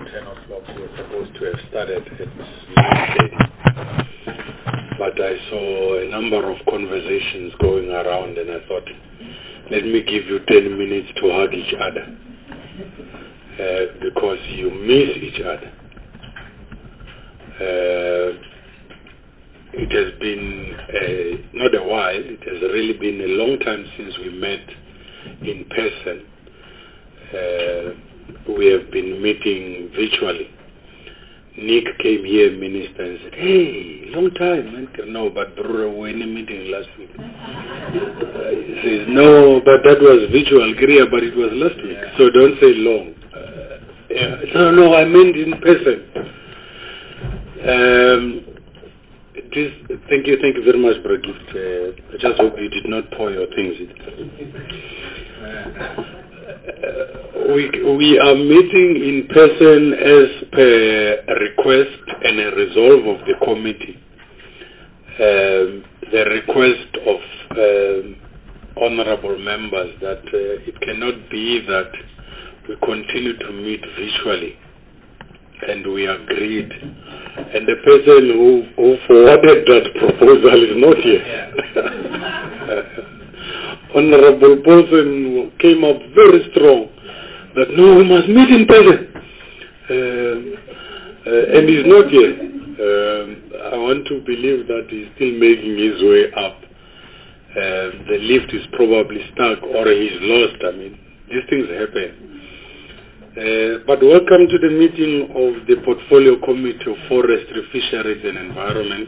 10 o'clock. We were supposed to have started at 9:30. But I saw a number of conversations going around and I thought, let me give you 10 minutes to hug each other. Because you miss each other. It has been not a while, it has really been a long time since we met in person. We have been meeting virtually. Nick came here, minister, and said, hey, long time, man. No, but bro, we were in a meeting last week. He says, no, but that was virtual, Kriya, but it was last week. So don't say long. No, I meant in person. Thank you very much, Bro Gift. I just hope you did not pour your things. We are meeting in person as per a request and a resolve of the committee. The request of honorable members that it cannot be that we continue to meet virtually, and we agreed. And the person who forwarded that proposal is not here. Honorable Bolson came up very strong that no, we must meet in person. And he's not here. I want to believe that he's still making his way up. The lift is probably stuck or he's lost. I mean, these things happen. But welcome to the meeting of the Portfolio Committee of Forestry, Fisheries and Environment.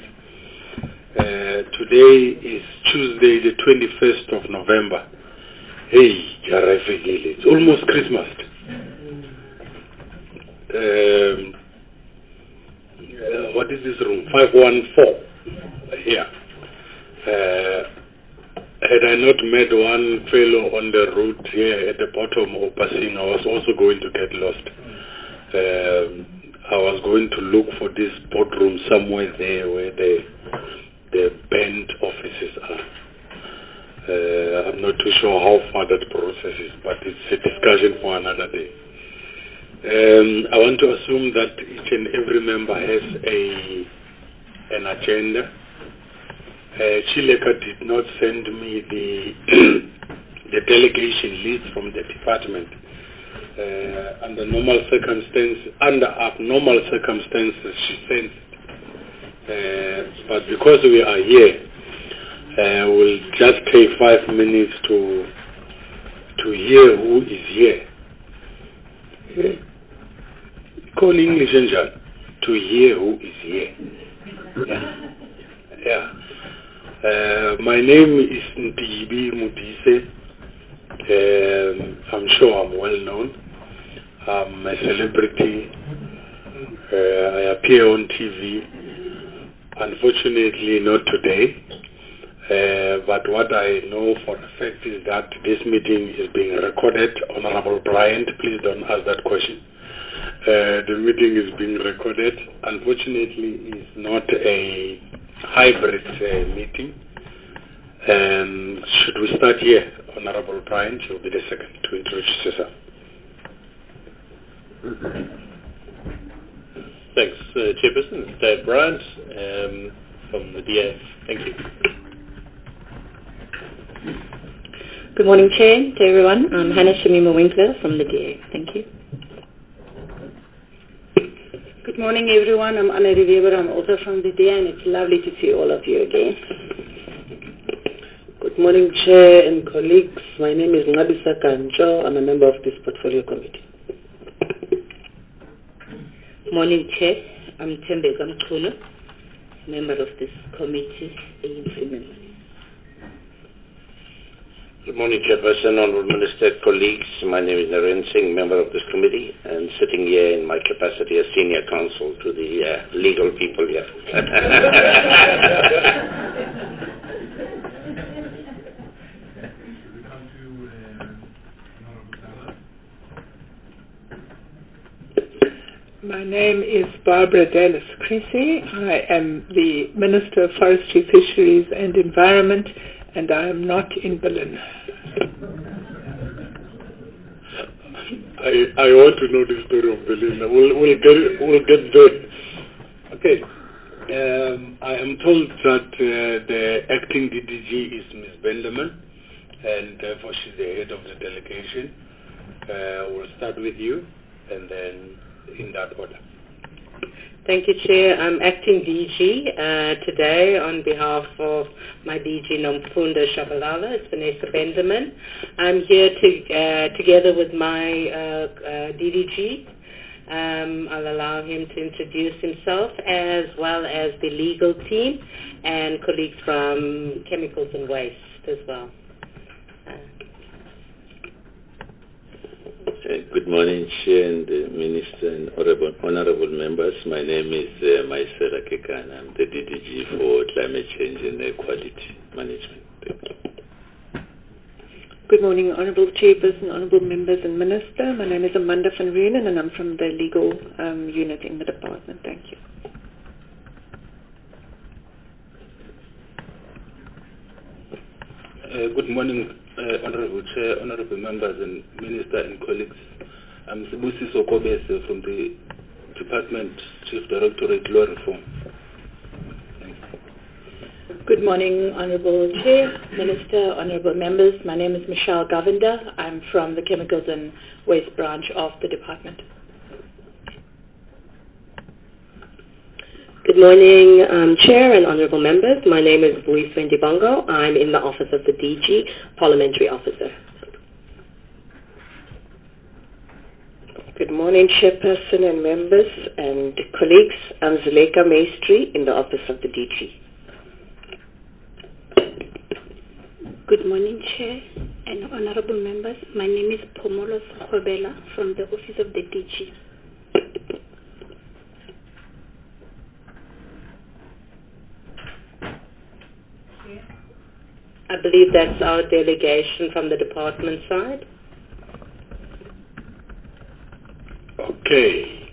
Today is Tuesday, the 21st of November. Hey, it's almost Christmas. What is this room? 514. Here. Had I not met one fellow on the route here at the bottom of Passing, I was also going to get lost. I was going to look for this boardroom somewhere there where the band offices are. I'm not too sure how far that process is, but it's a discussion for another day. I want to assume that each and every member has an agenda. Chileka did not send me the delegation list from the department. Under abnormal circumstances, she sent it. But because we are here, we'll just take 5 minutes to hear who is here. Call English angel to hear who is here. Yeah. My name is Ntibi Mutise. I'm sure I'm well known. I'm a celebrity. I appear on TV. Unfortunately, not today. But what I know for a fact is that this meeting is being recorded. Honorable Bryant, please don't ask that question. The meeting is being recorded. Unfortunately, it's not a hybrid meeting. And should we start here? Honorable Bryant, you'll be the second to introduce yourself. Thanks, Chairperson. It's Dave Bryant from the DA. Thank you. Good morning, Chair, to everyone. I'm Hannah Shamima Winkler from the DA. Thank you. Good morning, everyone. I'm Anna Riveber. I'm also from the DA, and it's lovely to see all of you again. Good morning, Chair and colleagues. My name is Ngabisa Kancho. I'm a member of this Portfolio Committee. Morning, Chair. I'm Tembe Gamkulu, member of this committee, ANC member. Good morning, Chairperson, Honourable Minister, colleagues. My name is Naren Singh, member of this committee, and sitting here in my capacity as senior counsel to the legal people here. My name is Barbara Dallas Creasy. I am the Minister of Forestry, Fisheries and Environment, and I am not in Berlin. I want to know the story of Belinda. We'll get there. Okay. I am told that the acting DDG is Ms. Benderman, and therefore she's the head of the delegation. We'll start with you, and then in that order. Thank you, Chair. I'm acting DG today on behalf of my DG Nomfunda Shabalala. It's Vanessa Benderman. I'm here together with my DDG. I'll allow him to introduce himself, as well as the legal team and colleagues from Chemicals and Waste as well. Good morning, Chair and Minister and honorable members. My name is Maisela Kekana. I'm the DDG for Climate Change and Equality Management. Thank you. Good morning, Honourable Chairperson, Honourable Members and Minister. My name is Amanda van Renen and I'm from the legal unit in the department. Thank you. Good morning, Honourable Chair, Honourable Members and Minister and colleagues. I'm Sibusiso Kobese from the Department Chief Directorate Law Reform. Good morning, Honourable Chair, Minister, Honourable Members. My name is Michelle Govender. I'm from the Chemicals and Waste branch of the department. Good morning, Chair and Honourable Members. My name is Buis Wendibongo. I'm in the Office of the DG, Parliamentary Officer. Good morning, Chairperson and members and colleagues. I'm Zuleika Maestri in the Office of the DG. Good morning, Chair and Honourable Members. My name is Pomolos Khobela from the Office of the DG. I believe that's our delegation from the department side. Okay.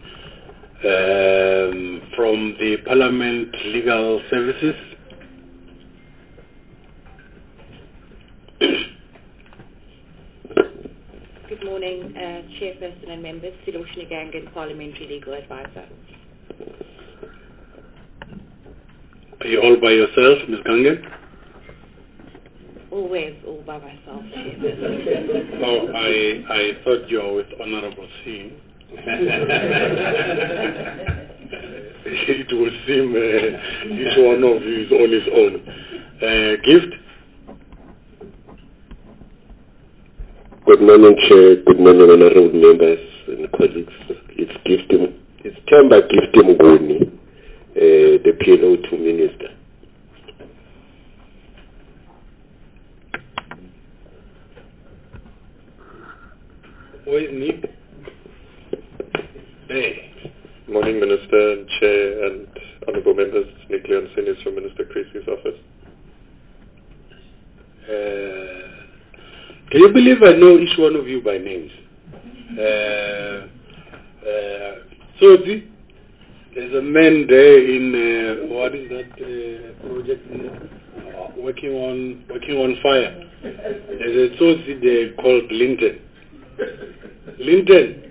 From the Parliament Legal Services. Good morning, Chairperson and members. Siloshni Gangan, Parliamentary Legal Advisor. Are you all by yourself, Ms. Gangan? Always all by myself. Oh, I thought you were with Honourable Singh. It would seem each one of you is on his own. Gift? Good morning, Chair. Good morning, honourable members and colleagues. It's Themba Gift Mnguni, the PLO2 Minister. Where is Nick? Hey. Morning, Minister and Chair and honourable members. Nick Leon Senior from Minister Creasy's office. Can you believe I know each one of you by names? Sozi, there's a man there in what is that project working on fire. There's a Sozi there called Linton. Linton.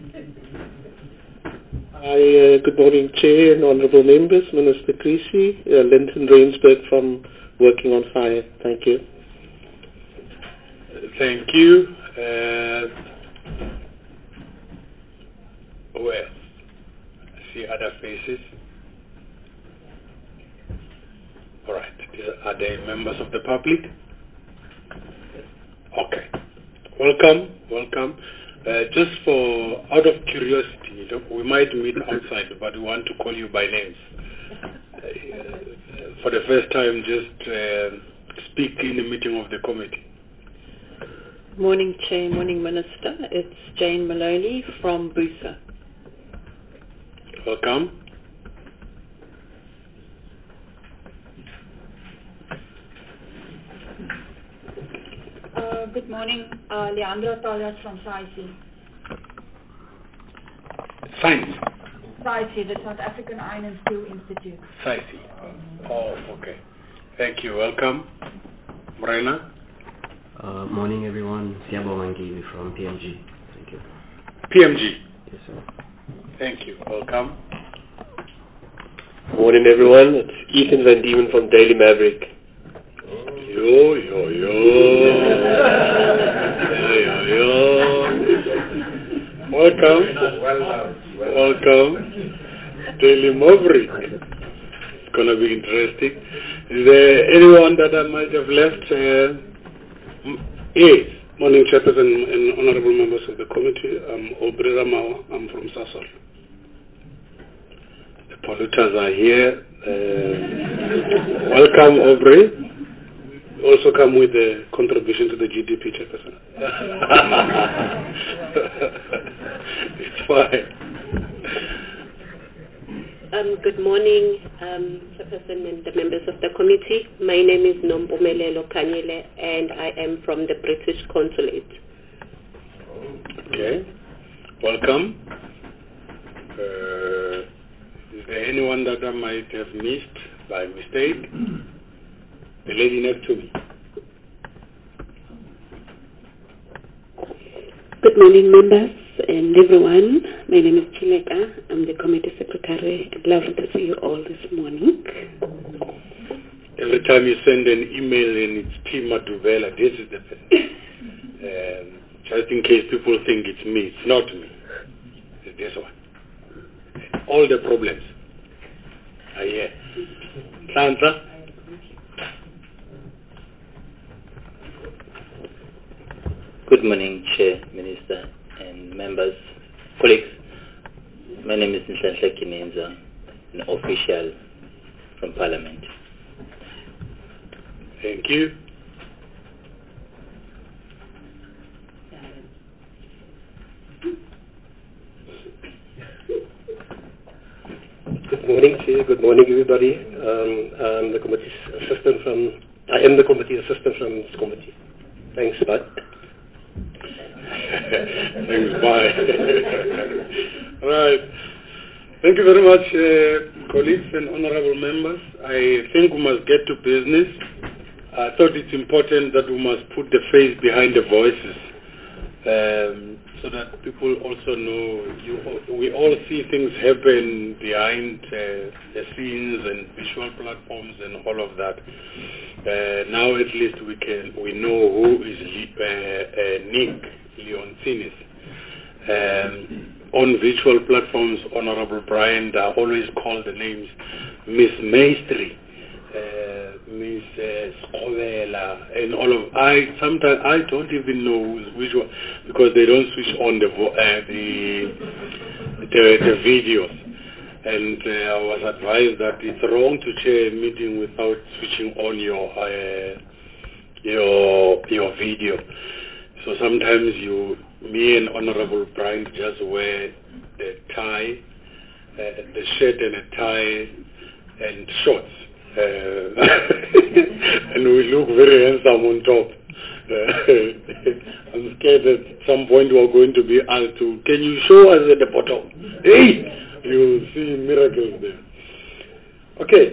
Hi, good morning, Chair and honourable members, Minister Creasy, Linton Rainsberg from Working on Fire. Thank you. Thank you. Well, I see other faces. All right. Are they members of the public? Okay. Welcome. Just out of curiosity, we might meet outside, but we want to call you by names. For the first time, just speak in the meeting of the committee. Morning, Chair, morning, Minister. It's Jane Maloney from Busa. Welcome. Good morning, Leandro Torres from SAICI. Science? SAICI, the South African Iron and Steel Institute. SAICI. Oh, okay. Thank you. Welcome. Morena? Morning, everyone. Siabo Mangili from PMG. Thank you. PMG. Yes, sir. Thank you. Welcome. Morning, everyone. It's Ethan Van Diemen from Daily Maverick. Yo. Welcome. Daily Maverick. It's going to be interesting. Is there anyone that I might have left? Yes. Morning, Chairperson and honorable members of the committee. I'm Aubrey Ramawa. I'm from Sasol. The polluters are here. Welcome, Aubrey. Also come with a contribution to the GDP, Chairperson. It's fine. Good morning, Chairperson and the members of the committee. My name is Nompumelelo Kanyile, and I am from the British Consulate. Okay. Welcome. Is there anyone that I might have missed by mistake? The lady next to me. Good morning, members and everyone. My name is Chileka. I'm the committee secretary. I'd love to see you all this morning. Every time you send an email and it's Tima Duvela, this is the thing. Just in case people think it's me. It's not me. It's this one. All the problems are here. Sandra? Good morning, Chair, Minister, and members, colleagues. My name is Nhlanhla Kinenza, an official from Parliament. Thank you. Good morning, Chair. Good morning, everybody. I'm the committee assistant I am the committee assistant from this committee. Thanks, bud. Thanks, bye. Right. Thank you very much, colleagues and honorable members. I think we must get to business. I thought it's important that we must put the face behind the voices so that people also know. We all see things happen behind the scenes and visual platforms and all of that. Now at least we know who is Nick Leoncinis. On virtual platforms, Honorable Brian, I always call the names Miss Maestri, Miss Skovela, and all of. Sometimes I don't even know who's which one because they don't switch on the videos. And I was advised that it's wrong to chair a meeting without switching on your video. So sometimes me and Honorable Brian just wear the tie, the shirt and a tie and shorts. And we look very handsome on top. I'm scared that at some point we're going to be asked to, can you show us at the bottom? Hey! You see miracles there. Okay.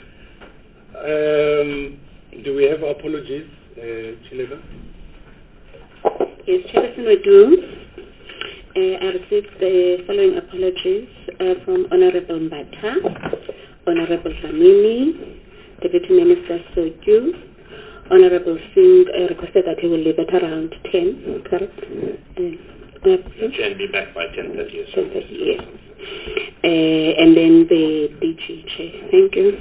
Do we have apologies, Chileka? Yes, Chairperson, we do. I received the following apologies from Honorable Mbata, Honorable Samini, Deputy Minister Soju, Honorable Singh requested that he will leave at around 10, correct? Can be back by 10:30 or so. 10:30, yes. And then the DG Chair. Thank you.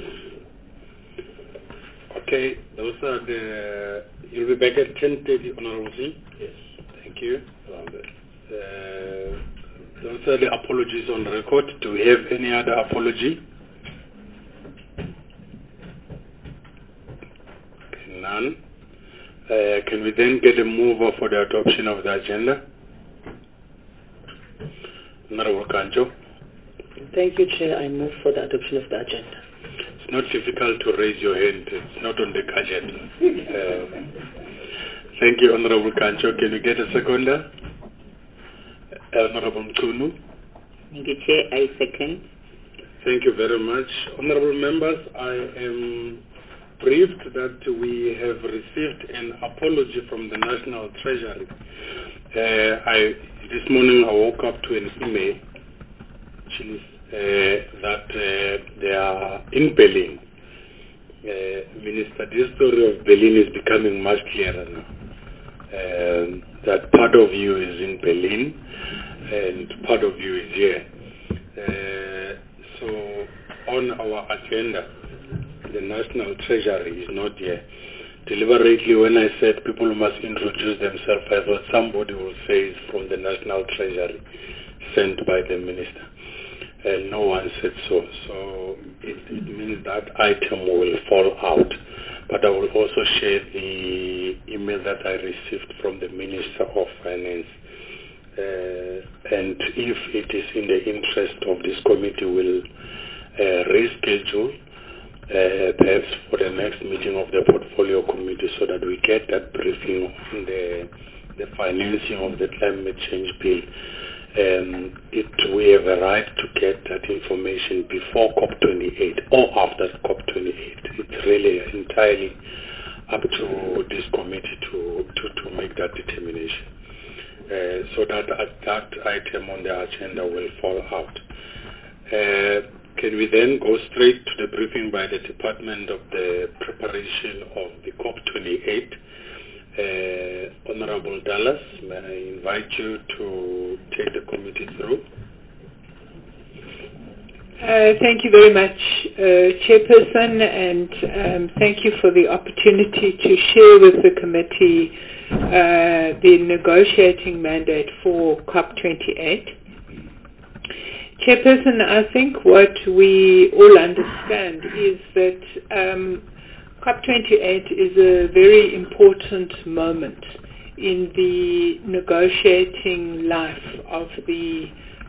Okay, those are you'll be back at 10:30, Honorable Singh? Yes. Thank you. Those are the apologies on record. Do we have any other apology? Okay, none. Can we then get a mover for the adoption of the agenda? Honorable Kancho. Thank you, Chair. I move for the adoption of the agenda. It's not difficult to raise your hand. It's not on the agenda. Thank you, Honorable Kancho. Can you get a seconder? Honorable Mkunu. Thank you, Chair. I second. Thank you very much. Honorable members, I am briefed that we have received an apology from the National Treasury This morning I woke up to an email that they are in Berlin. Minister, this story of Berlin is becoming much clearer now. That part of you is in Berlin and part of you is here. So on our agenda, the National Treasury is not here. Deliberately, when I said people must introduce themselves, I thought somebody will say it's from the National Treasury, sent by the minister. And no one said so. So it means that item will fall out. But I will also share the email that I received from the Minister of Finance. And if it is in the interest of this committee, we'll reschedule perhaps for the next meeting of the portfolio committee so that we get that briefing on the financing of the climate change bill. We have a right to get that information before COP28 or after COP28. It's really entirely up to this committee to make that determination. So that item on the agenda will fall out. Can we then go straight to the briefing by the Department of the preparation of the COP28? Honorable Dallas, may I invite you to take the committee through? Thank you very much, Chairperson, and thank you for the opportunity to share with the committee the negotiating mandate for COP28. Chairperson, I think what we all understand is that COP28 is a very important moment in the negotiating life of the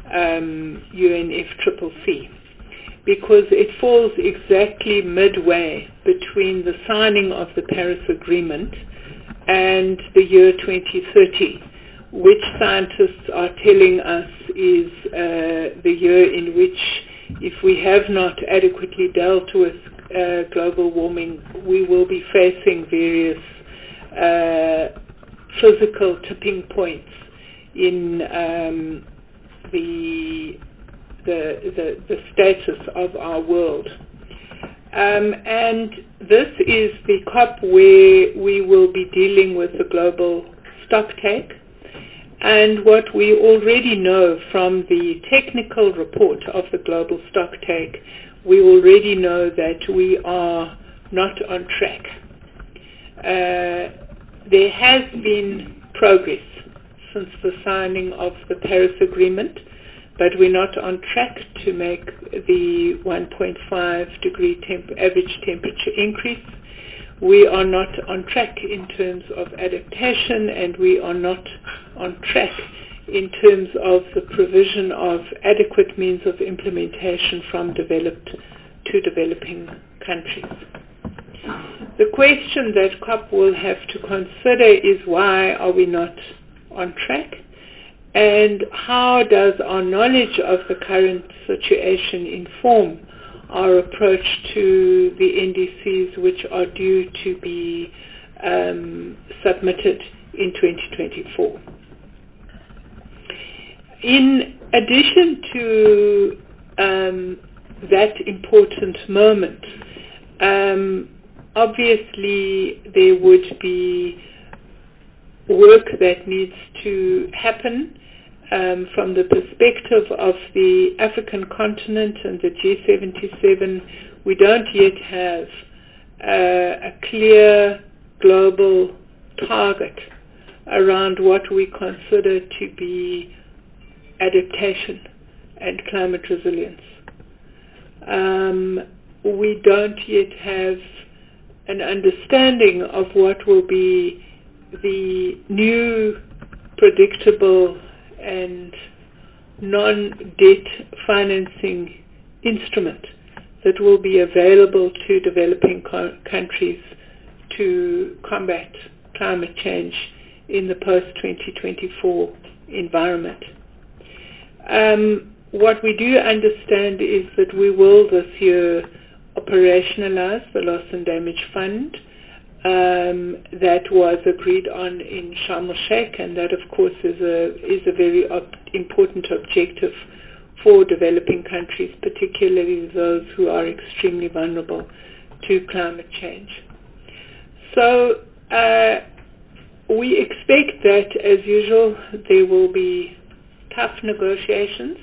UNFCCC, because it falls exactly midway between the signing of the Paris Agreement and the year 2030, which scientists are telling us is the year in which, if we have not adequately dealt with global warming, we will be facing various physical tipping points in the status of our world. And this is the COP where we will be dealing with the global stocktake. And what we already know from the technical report of the global stocktake, we already know that we are not on track. There has been progress since the signing of the Paris Agreement, but we're not on track to make the 1.5 degree average temperature increase. We are not on track in terms of adaptation, and we are not on track in terms of the provision of adequate means of implementation from developed to developing countries. The question that COP will have to consider is, why are we not on track? And how does our knowledge of the current situation inform our approach to the NDCs, which are due to be submitted in 2024? In addition to that important moment, obviously there would be work that needs to happen from the perspective of the African continent and the G77. We don't yet have a clear global target around what we consider to be adaptation and climate resilience. We don't yet have an understanding of what will be the new predictable and non-debt financing instrument that will be available to developing countries to combat climate change in the post-2024 environment. What we do understand is that we will this year operationalize the Loss and Damage Fund. that was agreed on in Sharm el-Sheikh, and that, of course, is a very important objective for developing countries, particularly those who are extremely vulnerable to climate change. So we expect that, as usual, there will be tough negotiations,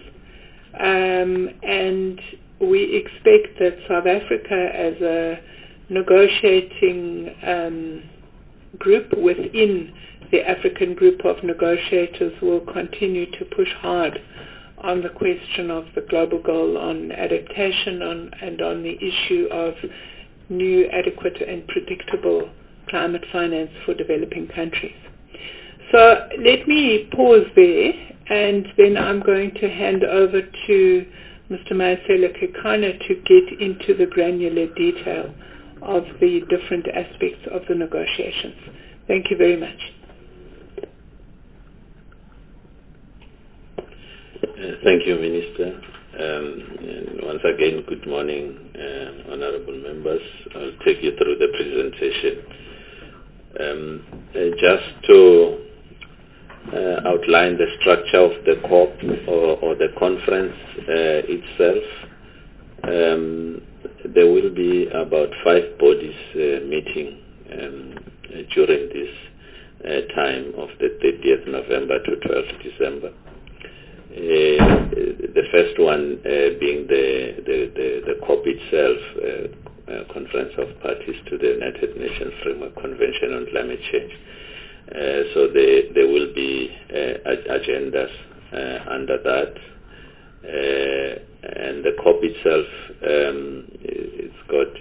and we expect that South Africa, as a negotiating group within the African group of negotiators, will continue to push hard on the question of the global goal on adaptation and on the issue of new, adequate and predictable climate finance for developing countries. So let me pause there, and then I'm going to hand over to Mr. Mayasela Kekana to get into the granular detail of the different aspects of the negotiations. Thank you very much. Thank you, Minister. And once again, good morning, honorable members. I'll take you through the presentation. Just to outline the structure of the COP or the conference itself, there will be about 5 bodies meeting during this time of the 30th November to 12th December. The first one being the COP itself, Conference of Parties to the United Nations Framework Convention on Climate Change. So there will be agendas under that. And the COP itself, it's got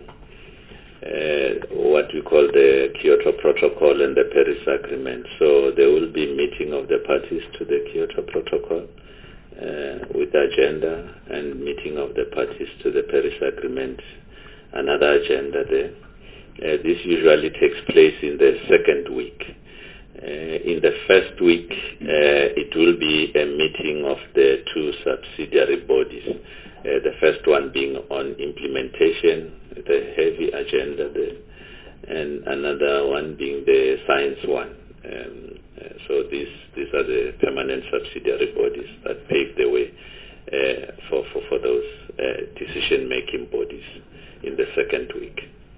what we call the Kyoto Protocol and the Paris Agreement. So there will be meeting of the parties to the Kyoto Protocol with the agenda, and meeting of the parties to the Paris Agreement, another agenda there. This usually takes place in the second week. In the first week, it will be a meeting of the 2 subsidiary bodies. The first one being on implementation, the heavy agenda there, and another one being the science one. So these are the permanent subsidiary bodies that pave the way for those decision-making bodies in the second week.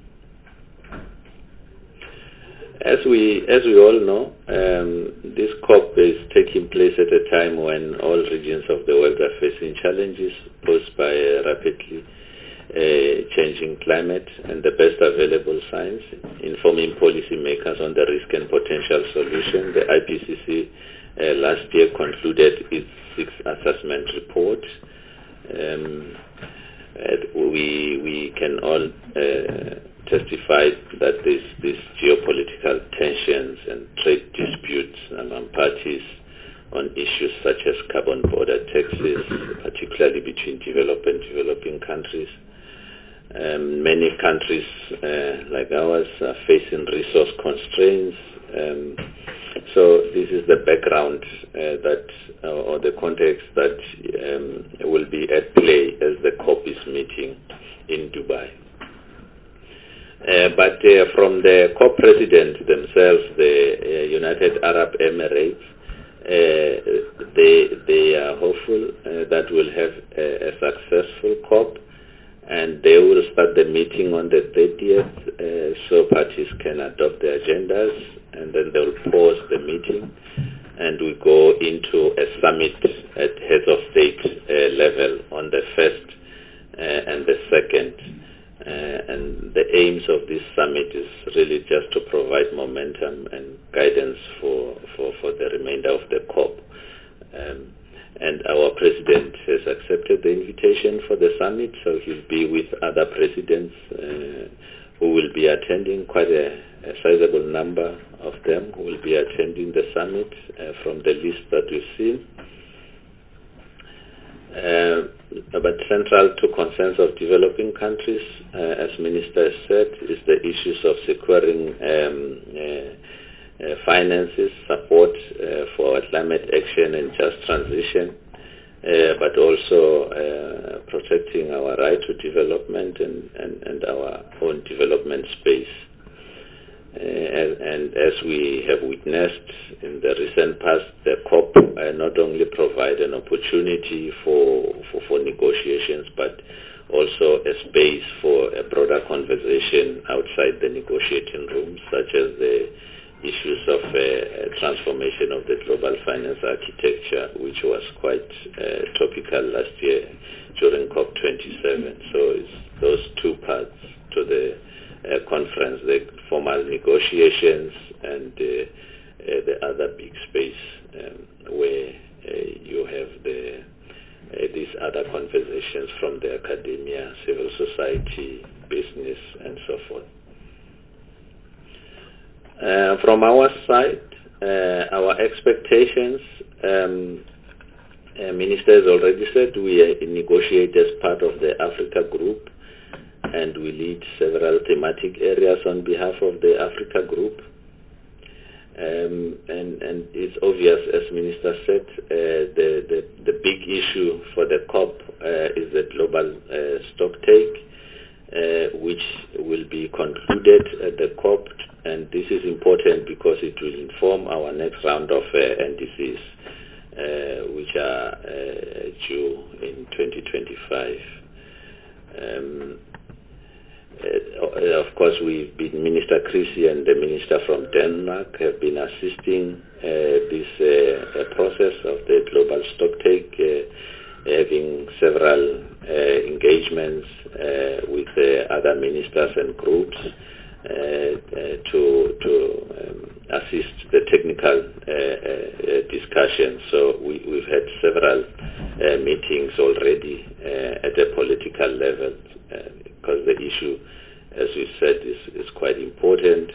As we all know, this COP is taking place at a time when all regions of the world are facing challenges posed by a rapidly changing climate, and the best available science informing policymakers on the risk and potential solution. The IPCC last year concluded its 6th assessment report. We can all testify that these geopolitical tensions and trade disputes among parties on issues such as carbon border taxes, particularly between developed and developing countries. Many countries like ours are facing resource constraints. So this is the background or the context that will be at play as the COP is meeting in Dubai. But from the COP presidents themselves, the United Arab Emirates, they are hopeful that we'll have a successful COP, and they will start the meeting on the 30th so parties can adopt the agendas, and then they'll pause the meeting, and we go into a summit at heads of state level on the 1st and the 2nd. And the aims of this summit is really just to provide momentum and guidance for the remainder of the COP. And our president has accepted the invitation for the summit, so he'll be with other presidents who will be attending, quite a sizable number of them who will be attending the summit from the list that we've seen. But central to concerns of developing countries, as Minister said, is the issues of securing finances, support for climate action and just transition, but also protecting our right to development and our own development space. And as we have witnessed in the recent past, the COP not only provide an opportunity for negotiations, but also a space for a broader conversation outside the negotiating room, such as the issues of transformation of the global finance architecture, which was quite topical last year during COP27. So it's those two parts to the conference, the formal negotiations and the other big space where you have these other conversations from the academia, civil society, business, and so forth. From our side, our expectations, Minister has already said we negotiate as part of the Africa Group, and we lead several thematic areas on behalf of the Africa Group. And it's obvious, as Minister said, the big issue for the COP is the global stocktake, which will be concluded at the COP, and this is important because it will inform our next round of NDCs, which are due in 2025. Of course, Minister Creasy and the Minister from Denmark have been assisting this process of the global stocktake, having several engagements with other ministers and groups to assist the technical discussion. So we've had several meetings already at a political level, because the issue, as we said, is quite important.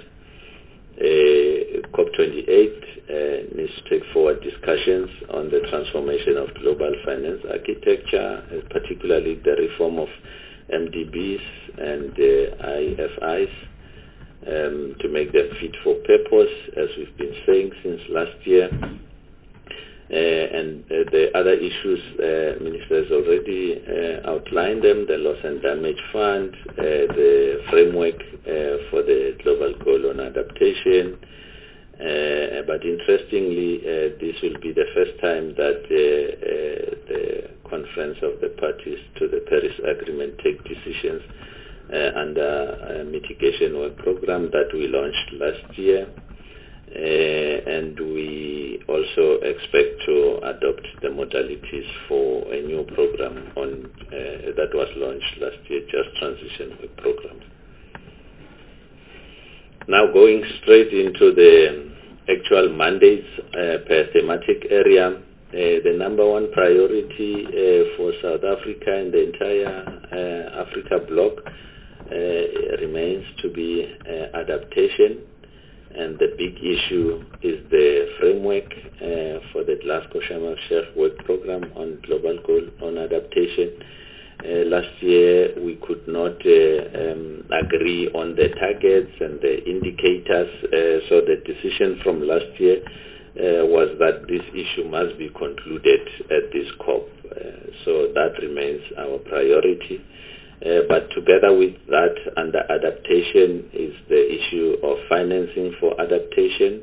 COP28 needs to take forward discussions on the transformation of global finance architecture, particularly the reform of MDBs and IFIs, to make them fit for purpose, as we've been saying since last year. And the other issues, Minister has already outlined them: the loss and damage fund, the framework for the global goal on adaptation. But interestingly, this will be the first time that the conference of the parties to the Paris Agreement take decisions under a mitigation work program that we launched last year. And we also expect to adopt the modalities for a new program on that was launched last year, Just Transition Work Program. Now going straight into the actual mandates per thematic area, the number one priority for South Africa and the entire Africa bloc remains to be adaptation. And the big issue is the framework for the Glasgow Sharm el-Sheikh work program on global goal on adaptation. Last year we could not agree on the targets and the indicators, so the decision from last year was that this issue must be concluded at this COP. So that remains our priority. But together with that, under adaptation, is the issue of financing for adaptation,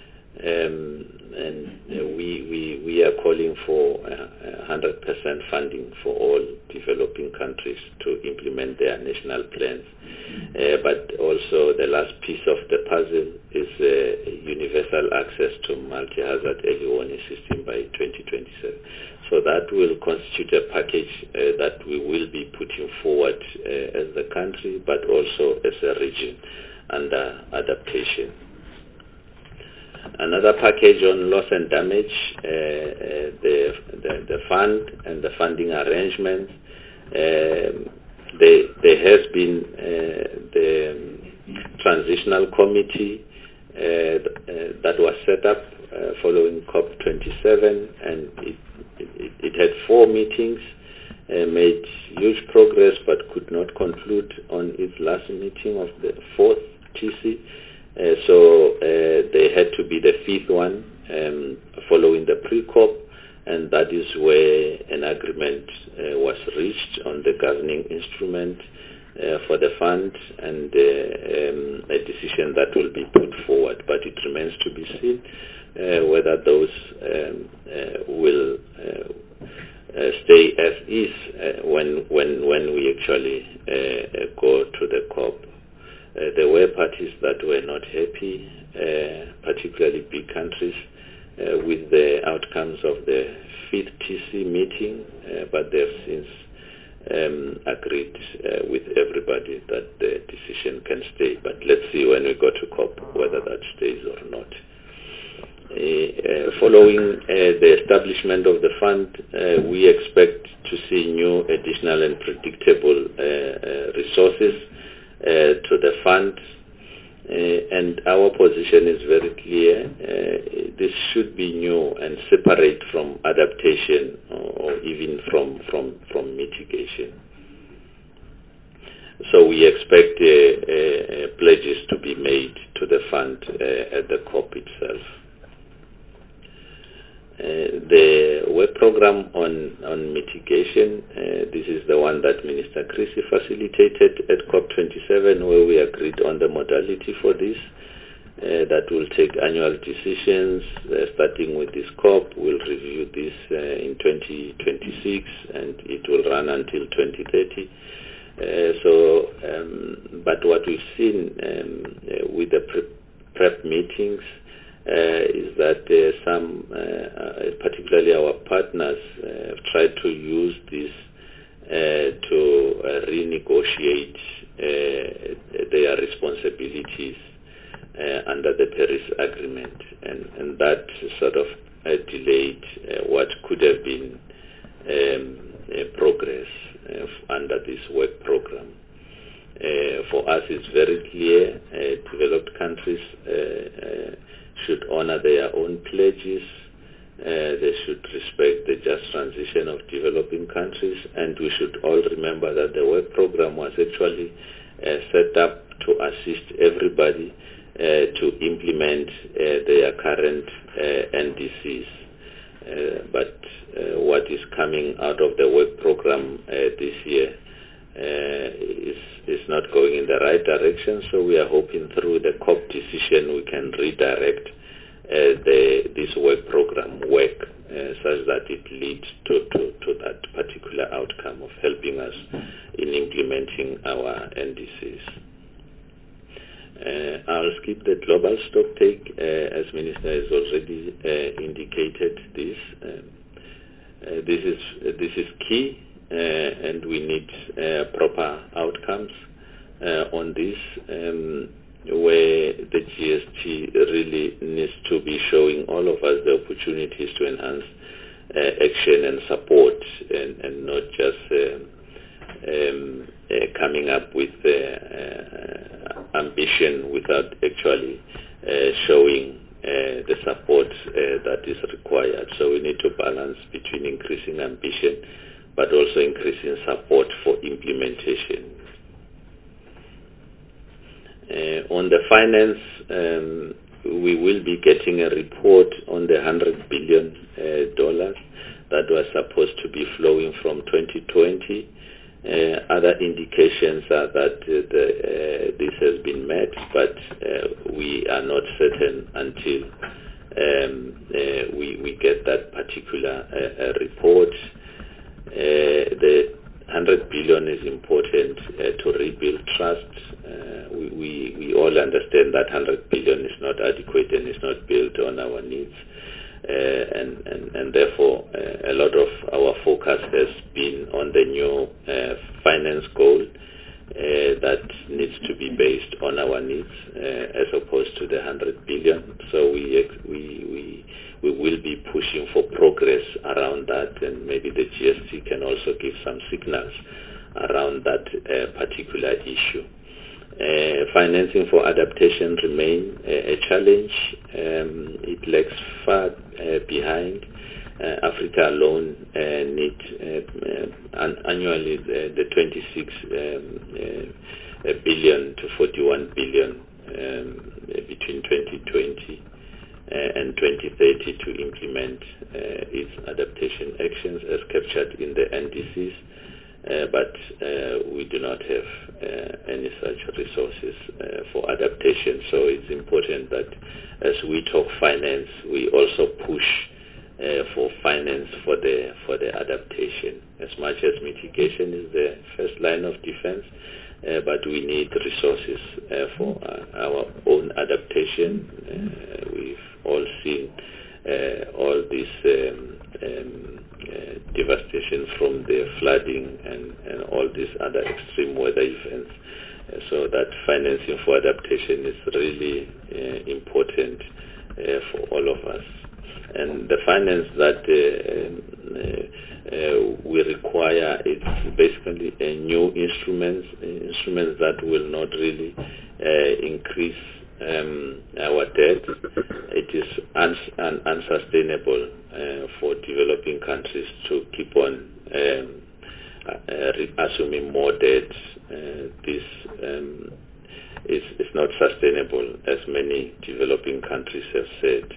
and we are calling for 100% funding for all developing countries to implement their national plans. But also the last piece of the puzzle is universal access to multi-hazard early warning system by 2027. So that will constitute a package that we will be putting forward as a country, but also as a region under adaptation. Another package on loss and damage, the fund and the funding arrangements. There has been the transitional committee that was set up following COP27, and it had 4 meetings, made huge progress, but could not conclude on its last meeting of the 4th TC. So there had to be the 5th one following the pre-COP, and that is where an agreement was reached on the governing instrument for the fund, and a decision that will be put forward. But it remains to be seen whether those will stay as is when we actually go to the COP. There were parties that were not happy, particularly big countries, with the outcomes of the 5th TC meeting, but they've since agreed with everybody that the decision can stay. But let's see when we go to COP whether that stays or not. Following the establishment of the fund, we expect to see new, additional and predictable resources to the fund, and our position is very clear. This should be new and separate from adaptation or even from mitigation. So we expect pledges to be made to the fund at the COP itself. The work program on mitigation, this is the one that Minister Creasy facilitated at COP27, where we agreed on the modality for this. That will take annual decisions, starting with this COP. We'll review this in 2026, and it will run until 2030. But what we've seen with the prep meetings is that some, particularly our partners, have tried to use this to renegotiate their responsibilities under the Paris Agreement, and that sort of delayed what could have been progress under this work program. For us, it's very clear developed countries should honor their own pledges. They should respect the just transition of developing countries, and we should all remember that the work program was actually set up to assist everybody to implement their current NDCs. But what is coming out of the work program this year is not going in the right direction, so we are hoping through the COP decision we can redirect this work program work such that it leads to that particular outcome of helping us in implementing our NDCs. I'll skip the global stocktake, as Minister has already indicated this. This is key, and we need proper outcomes on this, where the GST really needs to be showing all of us the opportunities to enhance action and support, and not just coming up with ambition without actually showing the support that is required. So we need to balance between increasing ambition but also increasing support for implementation. On the finance, we will be getting a report on the $100 billion that was supposed to be flowing from 2020. Other indications are that this has been met, but we are not certain until we get that particular report. The $100 billion is important to rebuild trust. We all understand that $100 billion is not adequate and is not built on our needs. And therefore, a lot of our focus has been on the new finance goal that needs to be based on our needs as opposed to the $100 billion. So we will be pushing for progress around that, and maybe the GST can also give some signals around that particular issue. Financing for adaptation remain a challenge. It lags far behind. Africa alone needs annually the 26 billion to 41 billion between 2020 and 2030 to implement its adaptation actions as captured in the NDCs. but we do not have any such resources for adaptation. So it's important that as we talk finance, we also push for finance for the adaptation. As much as mitigation is the first line of defense, but we need resources for our own adaptation. We've all seen all this devastation from the flooding and all these other extreme weather events. So that financing for adaptation is really important for all of us. And the finance that we require is basically new instruments that will not really increase our debt. It is unsustainable for developing countries to keep on assuming more debt. This is not sustainable, as many developing countries have said.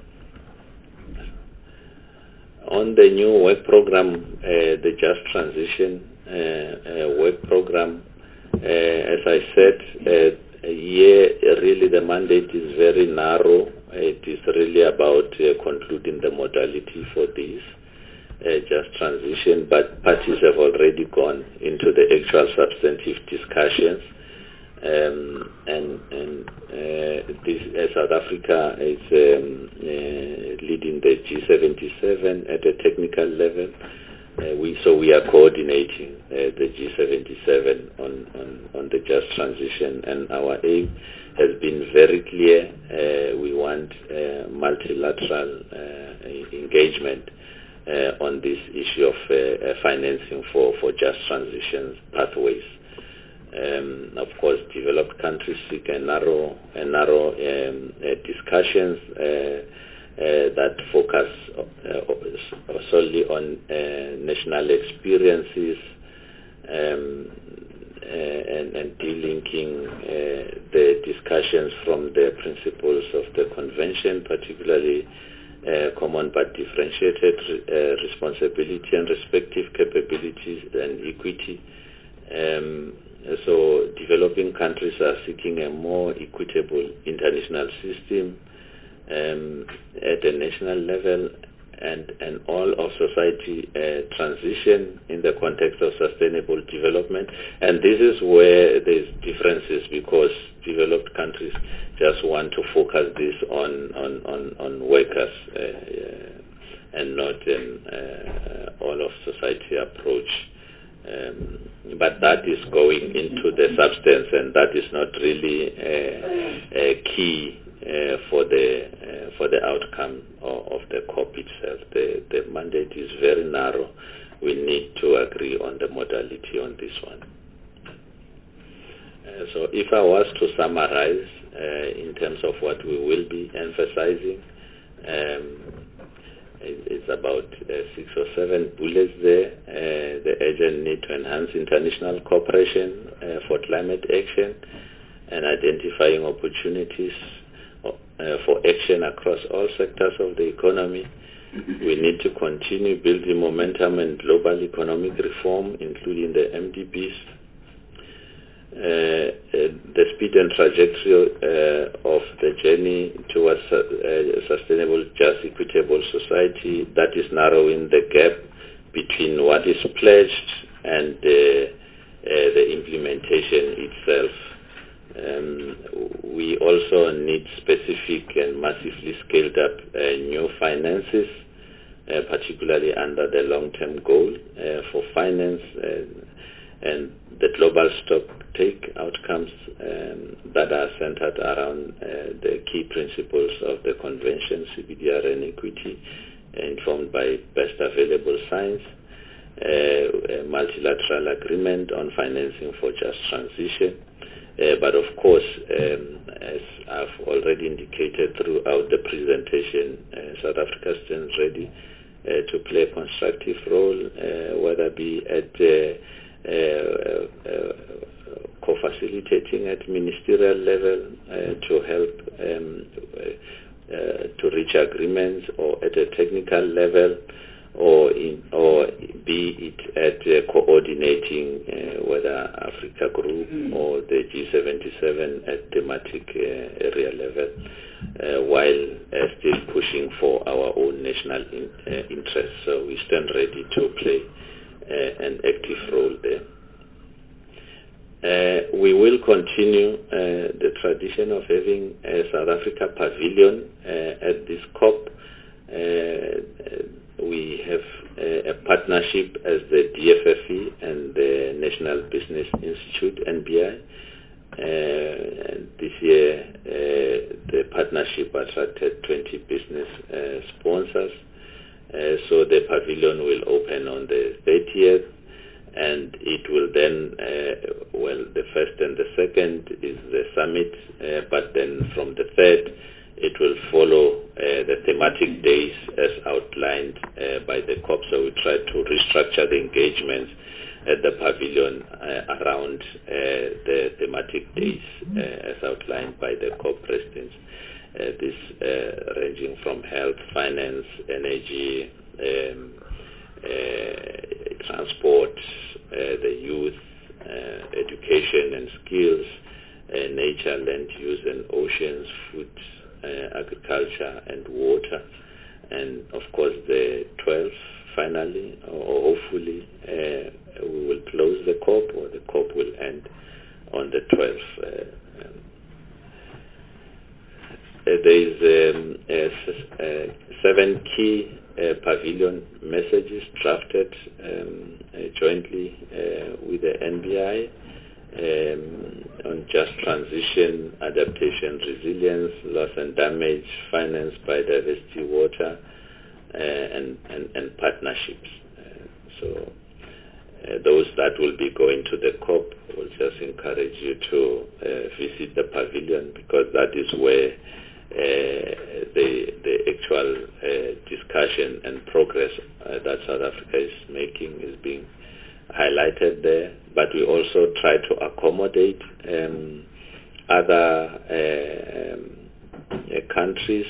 On the new work program, the Just Transition work program, as I said, really the mandate is very narrow. It is really about concluding the modality for this Just Transition, but parties have already gone into the actual substantive discussions. This South Africa is leading the G77 at a technical level. We are coordinating the G77 on the Just Transition, and our aim has been very clear. We want multilateral engagement on this issue of financing for Just Transition pathways. Of course, developed countries seek a narrow discussions that focus solely on national experiences and delinking the discussions from the principles of the convention, particularly common but differentiated responsibility and respective capabilities and equity. So developing countries are seeking a more equitable international system at the national level and all of society transition in the context of sustainable development. And this is where there's differences, because developed countries just want to focus this on workers and not an all of society approach. But that is going into the substance, and that is not really key for the outcome of the COP itself. The mandate is very narrow. We need to agree on the modality on this one. So if I was to summarize in terms of what we will be emphasizing, it's about 6 or 7 bullets there. The urgent need to enhance international cooperation for climate action and identifying opportunities for action across all sectors of the economy. We need to continue building momentum and global economic reform, including the MDBs. The speed and trajectory of the journey towards a sustainable, just, equitable society, that is narrowing the gap between what is pledged and the implementation itself. We also need specific and massively scaled up new finances, particularly under the long-term goal for finance and the global stock take outcomes that are centered around the key principles of the convention, CBDR and equity, informed by best available science, a multilateral agreement on financing for just transition. But of course, as I've already indicated throughout the presentation, South Africa stands ready to play a constructive role, whether it be at co-facilitating at ministerial level to help to reach agreements, or at a technical level, or be it at coordinating whether Africa Group or the G77 at thematic area level, while still pushing for our own national interests. So we stand ready to play an active role there. We will continue the tradition of having a South Africa pavilion at this COP. We have a partnership as the DFFE and the National Business Institute, NBI. This year, the partnership attracted 20 business sponsors. So the pavilion will open on the 30th. And it will then, the first and the second is the summit, but then from the third, it will follow the thematic days as outlined by the COP. So we try to restructure the engagements at the pavilion around the thematic days as outlined by the COP presidents. This ranging from health, finance, energy, transport, the youth, education and skills, nature, land use and oceans, food, agriculture and water, and of course the 12th finally, or hopefully we will close the COP, or the COP will end on the 12th. There is 7 key pavilion messages drafted jointly with the NBI on just transition, adaptation, resilience, loss and damage, finance, biodiversity, water, and partnerships. So those that will be going to the COP, will just encourage you to visit the pavilion, because that is where the actual discussion and progress that South Africa is making is being highlighted there. But we also try to accommodate other countries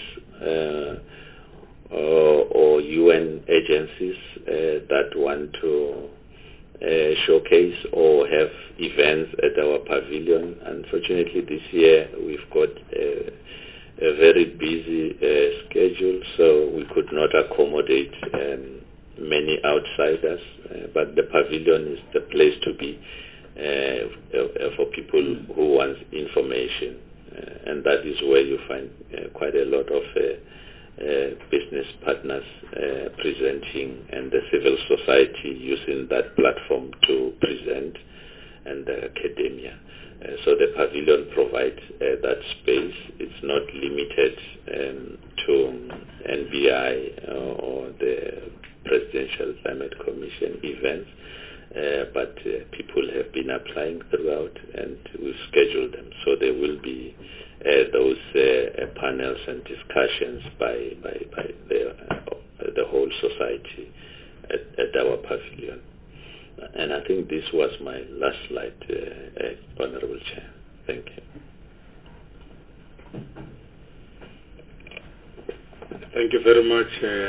or UN agencies that want to showcase or have events at our pavilion. Unfortunately, this year we've got a very busy schedule, so we could not accommodate many outsiders, but the pavilion is the place to be for people who want information, and that is where you find quite a lot of business partners presenting, and the civil society using that platform to present, and the academia. So the pavilion provides that space. It's not limited to NBI or the Presidential Climate Commission events, but people have been applying throughout, and we've scheduled them. So there will be those panels and discussions by the whole society at our pavilion. And I think this was my last slide, Honorable Chair. Thank you. Thank you very much,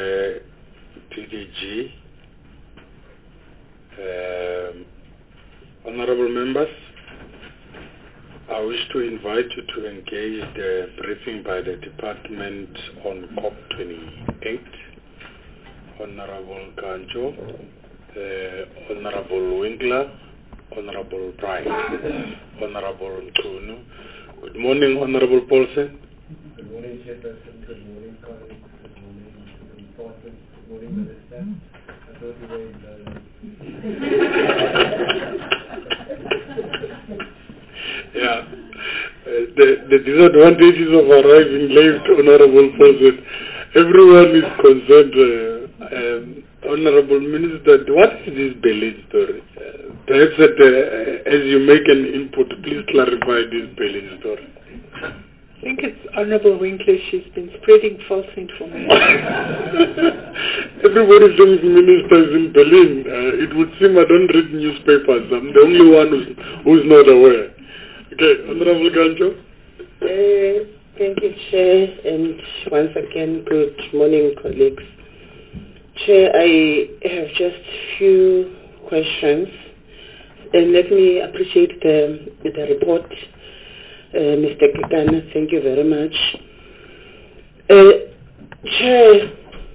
TDG. Honorable members, I wish to invite you to engage the briefing by the department on COP28. Honorable Kanjo, Honorable Winkler, Honorable Bright, Honorable Nkunu. Good morning, Honorable Paulsen. Good morning, Chairperson. Good morning, colleagues. Good morning, important. Good morning, Minister. I thought you were in Yeah. The disadvantages of arriving late, Honorable Paulsen. Everyone is concerned. Honorable Minister, what is this Berlin story? Perhaps that, as you make an input, please clarify this Berlin story. I think it's Honorable Winkler. She's been spreading false information. Everybody thinks Minister is in Berlin. It would seem I don't read newspapers. I'm the only one who's not aware. Okay, Honorable Ganjo. Thank you, Chair, and once again, good morning, colleagues. Chair, I have just few questions. And let me appreciate the report, Mr. Kekana. Thank you very much. Chair,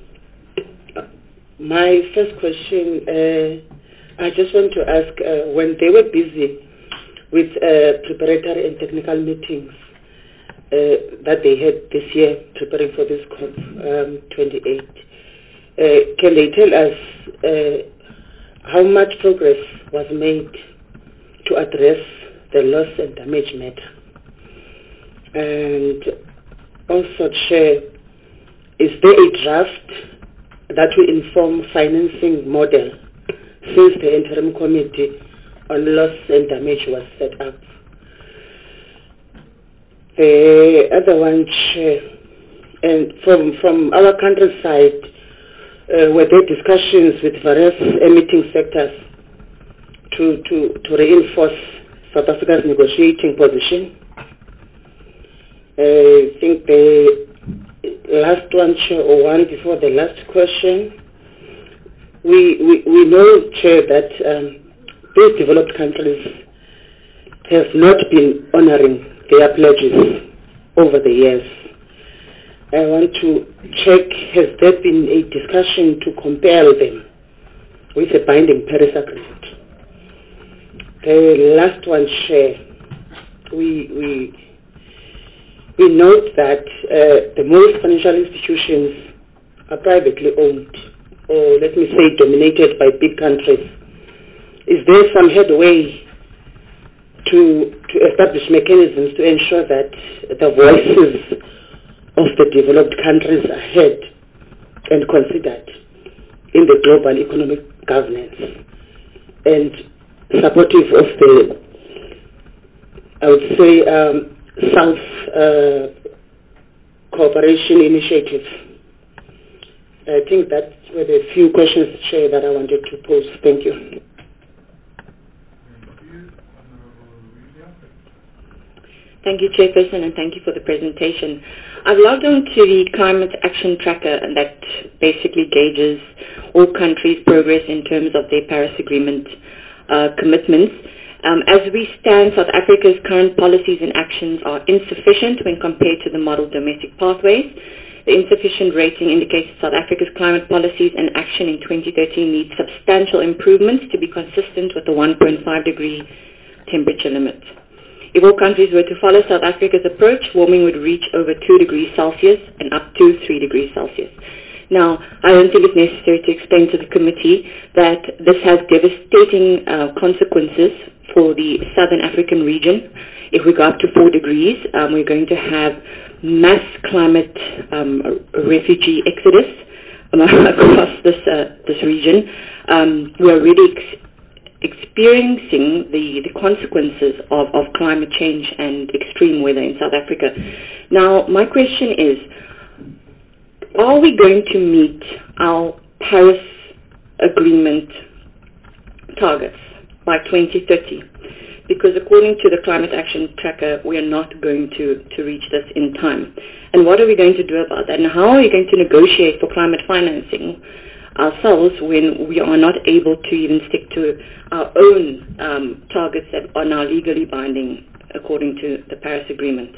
my first question, I just want to ask, when they were busy with preparatory and technical meetings that they had this year preparing for this COP28, can they tell us how much progress was made to address the loss and damage matter? And also, Chair, is there a draft that will inform financing model since the interim committee on loss and damage was set up? The other one, Chair, and from our country side, were there discussions with various emitting sectors to reinforce South Africa's negotiating position? I think the last one, Chair, or one before the last question, we know, Chair, that these developed countries have not been honoring their pledges over the years. I want to check, has there been a discussion to compel them with a binding Paris Agreement? The last one, Chair, we note that the most financial institutions are privately owned, or let me say dominated by big countries. Is there some headway to establish mechanisms to ensure that the voices of the developed countries are heard and considered in the global economic governance and supportive of the, I would say, South Cooperation Initiative? I think that were the few questions, Chair, that I wanted to pose. Thank you. Thank you, Chairperson, and thank you for the presentation. I've logged on to the Climate Action Tracker, and that basically gauges all countries' progress in terms of their Paris Agreement commitments. As we stand, South Africa's current policies and actions are insufficient when compared to the model domestic pathways. The insufficient rating indicates South Africa's climate policies and action in 2013 need substantial improvements to be consistent with the 1.5 degree temperature limit. If all countries were to follow South Africa's approach, warming would reach over 2 degrees Celsius and up to 3 degrees Celsius. Now, I don't think it's necessary to explain to the committee that this has devastating consequences for the Southern African region. If we go up to 4 degrees, we're going to have mass climate refugee exodus across this region. We're already experiencing the consequences of climate change and extreme weather in South Africa. Now, my question is, are we going to meet our Paris Agreement targets by 2030? Because according to the Climate Action Tracker, we are not going to reach this in time. And what are we going to do about that? And how are we going to negotiate for climate financing ourselves when we are not able to even stick to our own targets that are now legally binding according to the Paris Agreement?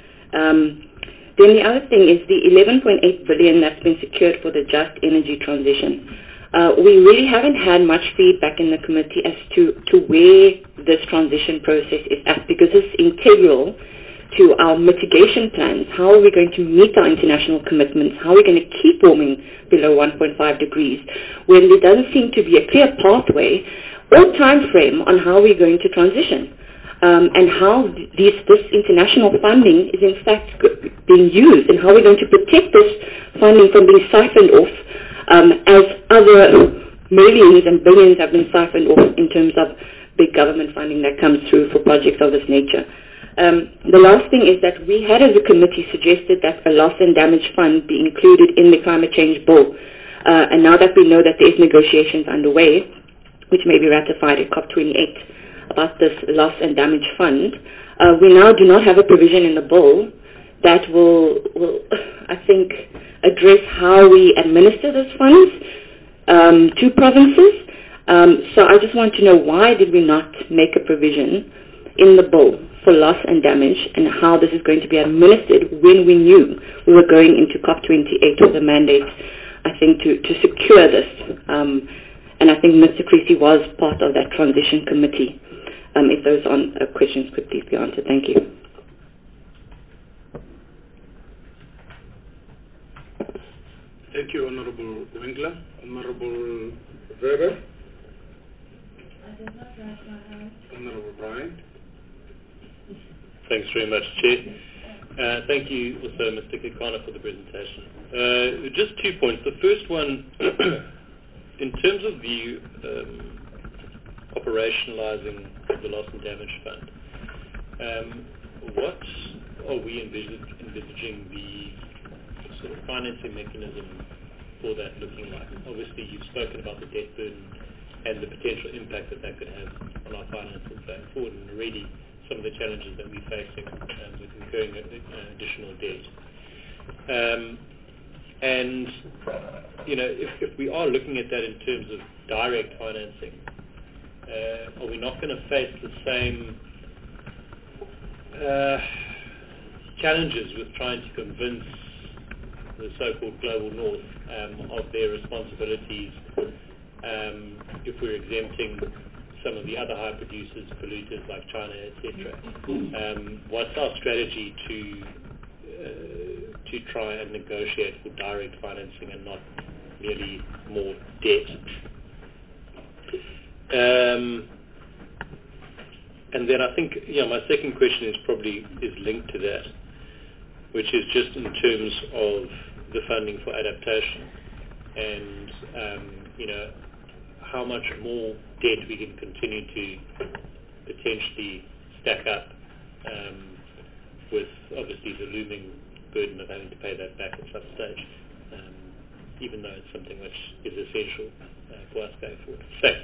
Then the other thing is the 11.8 billion that's been secured for the just energy transition. We really haven't had much feedback in the committee as to where this transition process is at, because it's integral to our mitigation plans. How are we going to meet our international commitments? How are we going to keep warming below 1.5 degrees when there doesn't seem to be a clear pathway or time frame on how we're going to transition? And how this international funding is in fact being used, and how we're going to protect this funding from being siphoned off as other millions and billions have been siphoned off in terms of big government funding that comes through for projects of this nature. The last thing is that we had as a committee suggested that a loss and damage fund be included in the climate change bill. And now that we know that there is negotiations underway, which may be ratified at COP28, about this loss and damage fund, we now do not have a provision in the bill that will I think, address how we administer those funds two provinces. So I just want to know, why did we not make a provision in the bill for loss and damage, and how this is going to be administered when we knew we were going into COP28 with a mandate, I think, to secure this. And I think Mr. Creasy was part of that transition committee. If those questions could please be answered. Thank you. Thank you, Honorable Winkler. Honorable Weber. Honorable Bryant. Thanks very much, Chair. Thank you also, Mr. Kekana, for the presentation. Just 2 points. The first one, in terms of the operationalizing of the loss and damage fund, what are we envisaging the sort of financing mechanism for that looking like? Obviously, you've spoken about the debt burden and the potential impact that could have on our finances going forward, and already some of the challenges that we're facing with incurring additional debt. And, you know, if we are looking at that in terms of direct financing, are we not going to face the same challenges with trying to convince the so-called global north of their responsibilities if we're exempting some of the other high producers, polluters like China, etc. What's our strategy to try and negotiate for direct financing and not merely more debt? And then I think, my second question is linked to that, which is just in terms of the funding for adaptation and, how much more debt we can continue to potentially stack up with obviously the looming burden of having to pay that back at some stage, even though it's something which is essential for us going forward. Thanks.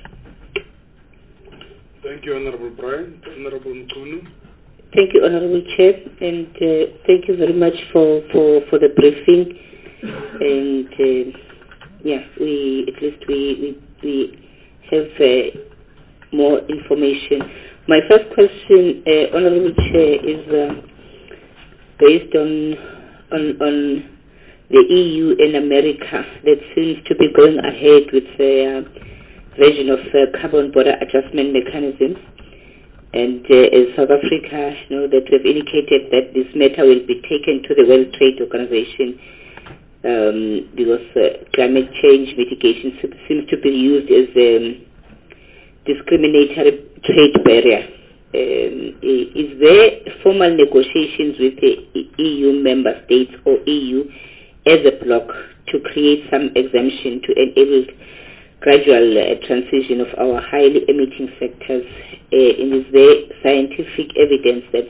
Thank you, Honorable Brian. Honorable Nkunu. Thank you, Honorable Chair, and thank you very much for the briefing. And we have more information. My first question, Honorable Chair, is based on the EU and America that seems to be going ahead with the version of carbon border adjustment mechanisms. And as South Africa, that we've indicated that this matter will be taken to the World Trade Organization because climate change mitigation seems to be used as a discriminatory trade barrier. Is there formal negotiations with the EU member states or EU as a bloc to create some exemption to enable gradual transition of our highly emitting sectors? Is there scientific evidence that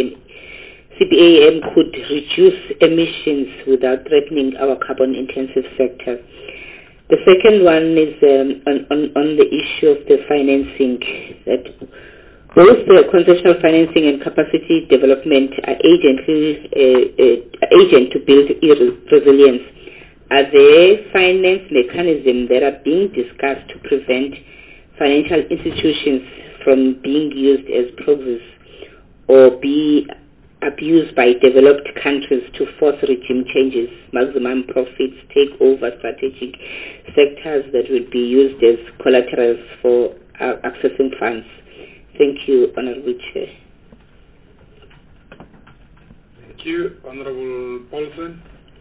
CBAM could reduce emissions without threatening our carbon-intensive sector? The second one is on the issue of the financing, that both the concessional financing and capacity development are agent to build resilience. Are there finance mechanisms that are being discussed to prevent financial institutions from being used as proxies or be abused by developed countries to force regime changes, maximum profits, take over strategic sectors that would be used as collaterals for accessing funds? Thank you, Honorable Chair. Thank you, Honorable Paulson.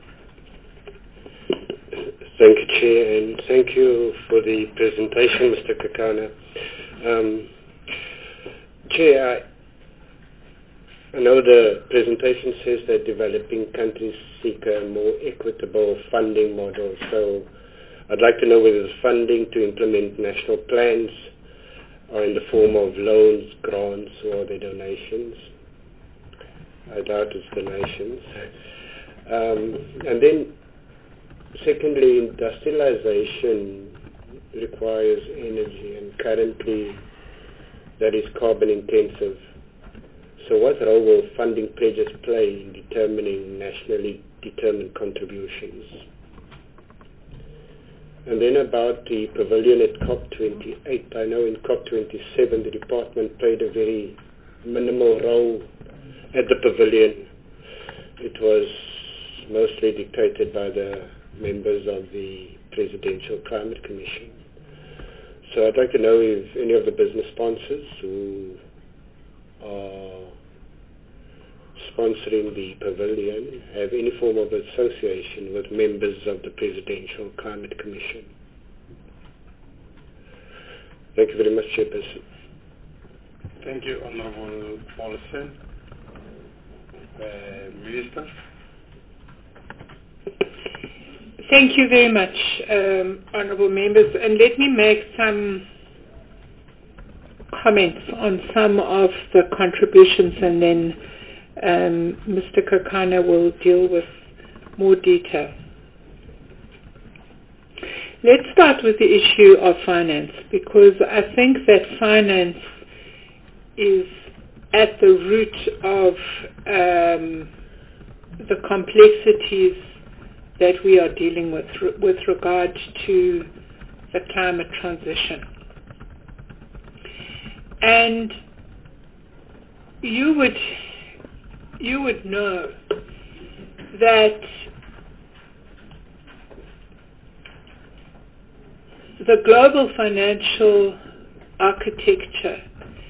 Thank you, Chair, and thank you for the presentation, Mr. Kekana. Chair, I know the presentation says that developing countries seek a more equitable funding model, so I'd like to know whether the funding to implement national plans are in the form of loans, grants, or the donations. I doubt it's donations. And then, secondly, industrialization requires energy, and currently that is carbon intensive. So what role will funding pledges play in determining nationally determined contributions? And then about the pavilion at COP28. I know in COP27 the department played a very minimal role at the pavilion. It was mostly dictated by the members of the Presidential Climate Commission. So I'd like to know if any of the business sponsors who are sponsoring the pavilion have any form of association with members of the Presidential Climate Commission. Thank you very much, Chairperson. Thank you, Honorable Paulsen. Minister. Thank you very much, honourable members, and let me make some comments on some of the contributions, and then Mr. Kekana will deal with more detail. Let's start with the issue of finance, because I think that finance is at the root of the complexities that we are dealing with regard to the climate transition. And you would know that the global financial architecture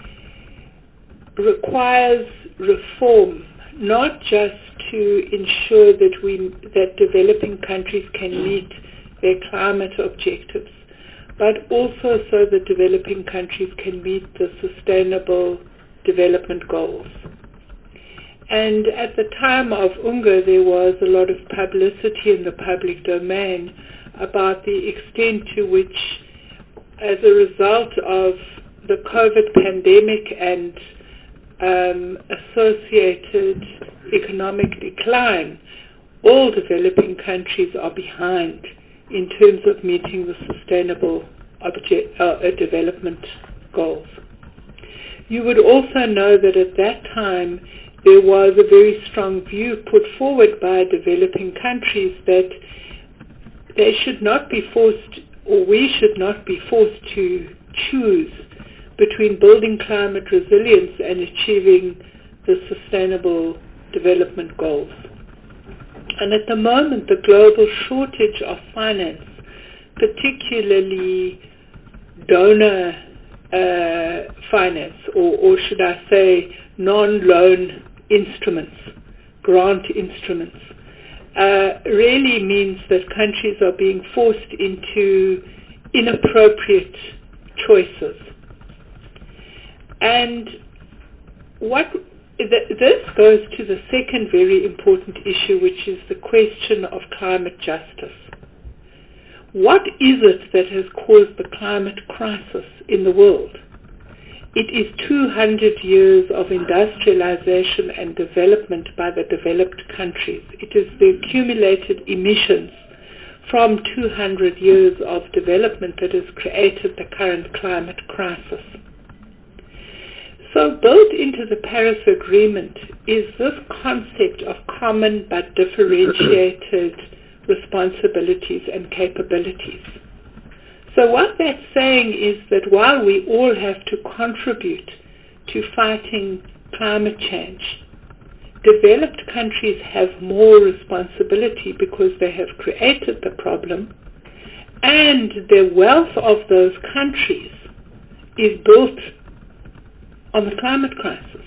requires reform, not just to ensure that developing countries can meet their climate objectives, but also so that developing countries can meet the sustainable development goals. And at the time of UNGA, there was a lot of publicity in the public domain about the extent to which, as a result of the COVID pandemic and associated economic decline, all developing countries are behind in terms of meeting the sustainable development goals. You would also know that at that time there was a very strong view put forward by developing countries that they should not be forced, or we should not be forced to choose between building climate resilience and achieving the sustainable development goals. And at the moment, the global shortage of finance, particularly donor finance, or should I say non-loan instruments, grant instruments, really means that countries are being forced into inappropriate choices. And this goes to the second very important issue, which is the question of climate justice. What is it that has caused the climate crisis in the world? It is 200 years of industrialization and development by the developed countries. It is the accumulated emissions from 200 years of development that has created the current climate crisis. So built into the Paris Agreement is this concept of common but differentiated responsibilities and capabilities. So what that's saying is that while we all have to contribute to fighting climate change, developed countries have more responsibility because they have created the problem, and the wealth of those countries is built on the climate crisis.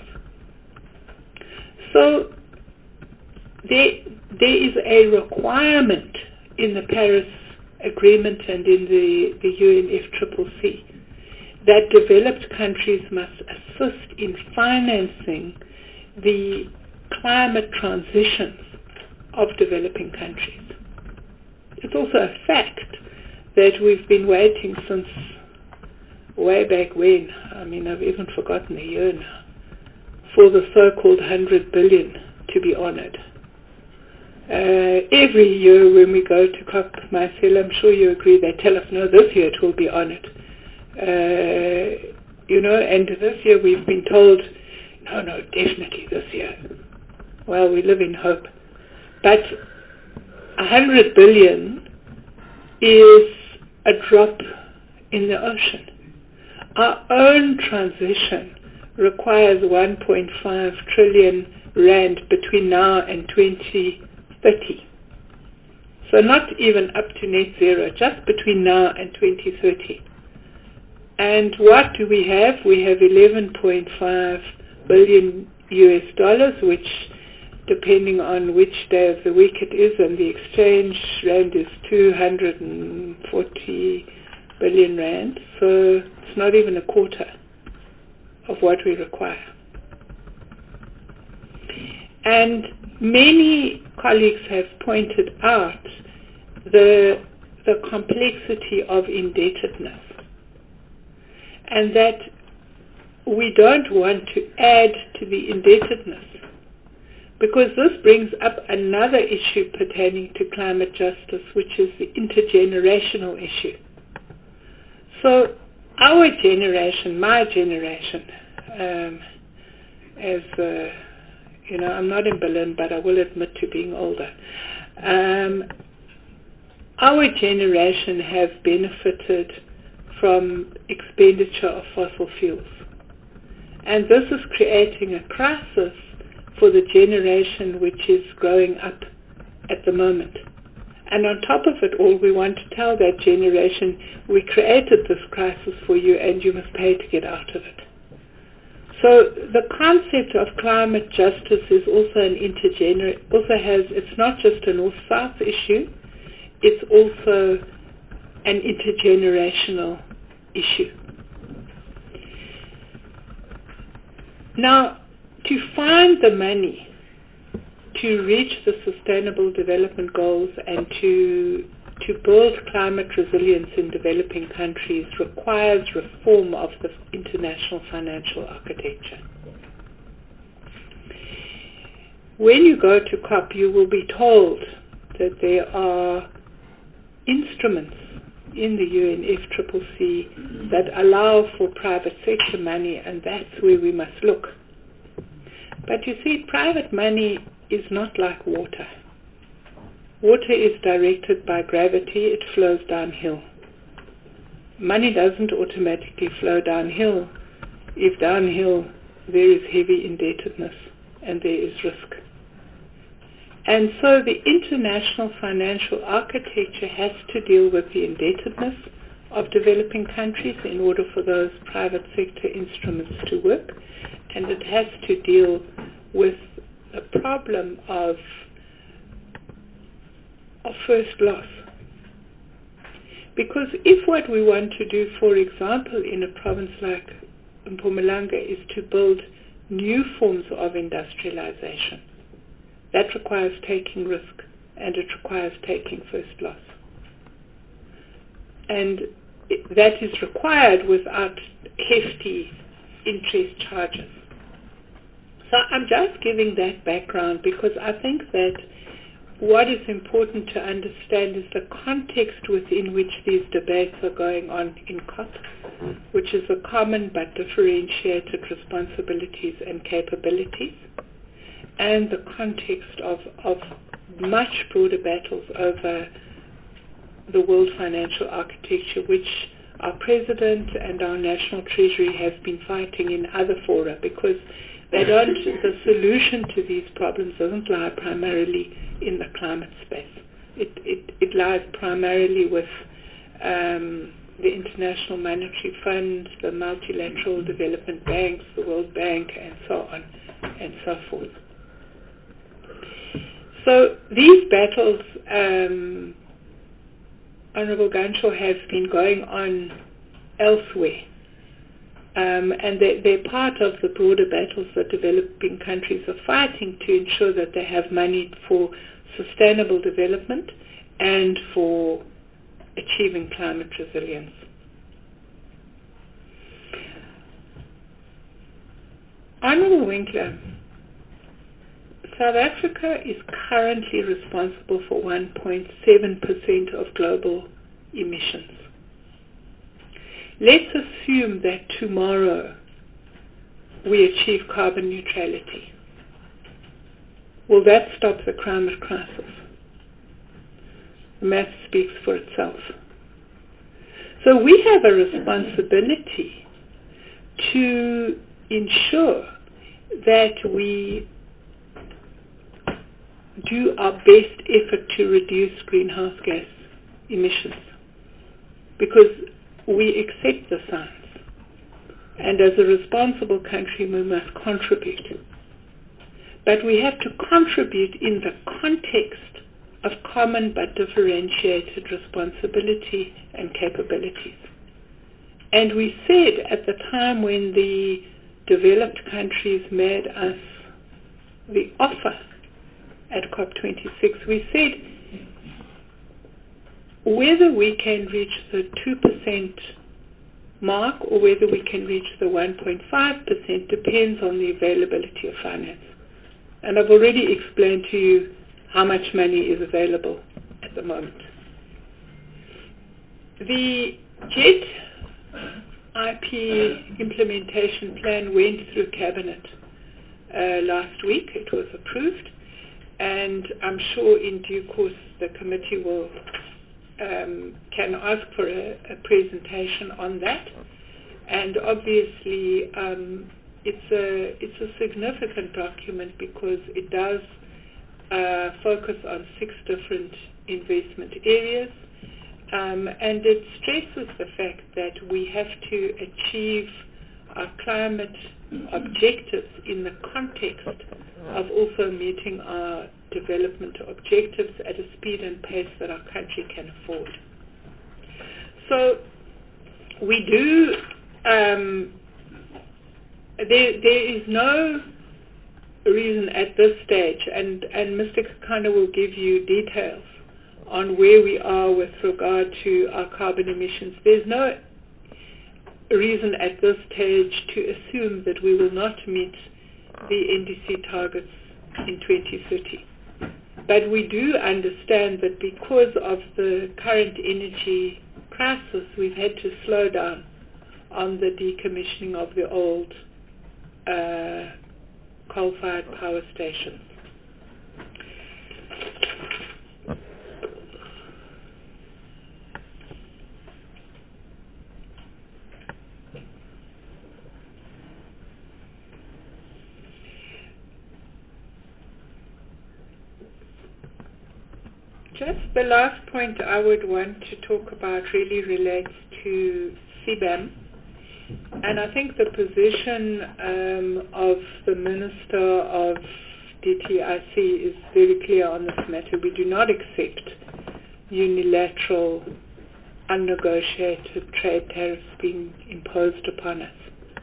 So there is a requirement in the Paris Agreement and in the UNFCCC that developed countries must assist in financing the climate transitions of developing countries. It's also a fact that we've been waiting since way back when, I've even forgotten the year now, for the so-called 100 billion to be honored. Every year when we go to COP, Marcel, I'm sure you agree, they tell us, no, this year it will be honored. And this year we've been told, no, definitely this year. Well, we live in hope. But 100 billion is a drop in the ocean. Our own transition requires 1.5 trillion rand between now and 2030. So not even up to net zero, just between now and 2030. And what do we have? We have 11.5 billion US dollars, which, depending on which day of the week it is, and the exchange rand is 240 billion rand. So it's not even a quarter of what we require. And many colleagues have pointed out the complexity of indebtedness, and that we don't want to add to the indebtedness, because this brings up another issue pertaining to climate justice, which is the intergenerational issue. So our generation, my generation, I'm not in Berlin, but I will admit to being older. Our generation have benefited from expenditure of fossil fuels. And this is creating a crisis for the generation which is growing up at the moment. And on top of it all, we want to tell that generation, we created this crisis for you and you must pay to get out of it. So the concept of climate justice is also it's not just a North-South issue, it's also an intergenerational issue. Now, to find the money to reach the Sustainable Development Goals and to build climate resilience in developing countries requires reform of the international financial architecture. When you go to COP, you will be told that there are instruments in the UNFCCC that allow for private sector money, and that's where we must look. But you see, private money is not like water. Water is directed by gravity, it flows downhill. Money doesn't automatically flow downhill if downhill there is heavy indebtedness and there is risk. And so the international financial architecture has to deal with the indebtedness of developing countries in order for those private sector instruments to work, and it has to deal with the problem of first loss. Because if what we want to do, for example, in a province like Mpumalanga is to build new forms of industrialization, that requires taking risk, and it requires taking first loss. And that is required without hefty interest charges. So I'm just giving that background because I think that what is important to understand is the context within which these debates are going on in COP, which is a common but differentiated responsibilities and capabilities, and the context of much broader battles over the world financial architecture, which our President and our National Treasury have been fighting in other fora, because the solution to these problems doesn't lie primarily in the climate space. It lies primarily with the International Monetary Fund, the multilateral development banks, the World Bank, and so on and so forth. So these battles, Honorable Ganshaw, have been going on elsewhere. And they're part of the broader battles that developing countries are fighting to ensure that they have money for sustainable development and for achieving climate resilience. Honorable Winkler, South Africa is currently responsible for 1.7% of global emissions. Let's assume that tomorrow we achieve carbon neutrality. Will that stop the climate crisis? The math speaks for itself. So we have a responsibility to ensure that we do our best effort to reduce greenhouse gas emissions, because we accept the science. And as a responsible country, we must contribute. But we have to contribute in the context of common but differentiated responsibility and capabilities. And we said at the time when the developed countries made us the offer at COP26, we said whether we can reach the 2% mark or whether we can reach the 1.5% depends on the availability of finance. And I've already explained to you how much money is available at the moment. The JET IP implementation plan went through Cabinet last week. It was approved, and I'm sure in due course the committee will can ask for a presentation on that. And obviously it's a significant document because it does focus on 6 different investment areas, and it stresses the fact that we have to achieve our climate objectives in the context of also meeting our development objectives at a speed and pace that our country can afford. So we do, there is no reason at this stage, and Mr. Kekana will give you details on where we are with regard to our carbon emissions. There's no reason at this stage to assume that we will not meet the NDC targets in 2030. But we do understand that because of the current energy crisis, we've had to slow down on the decommissioning of the old coal-fired power stations. Just the last point I would want to talk about really relates to CBAM. And I think the position of the Minister of DTIC is very clear on this matter. We do not accept unilateral, unnegotiated trade tariffs being imposed upon us.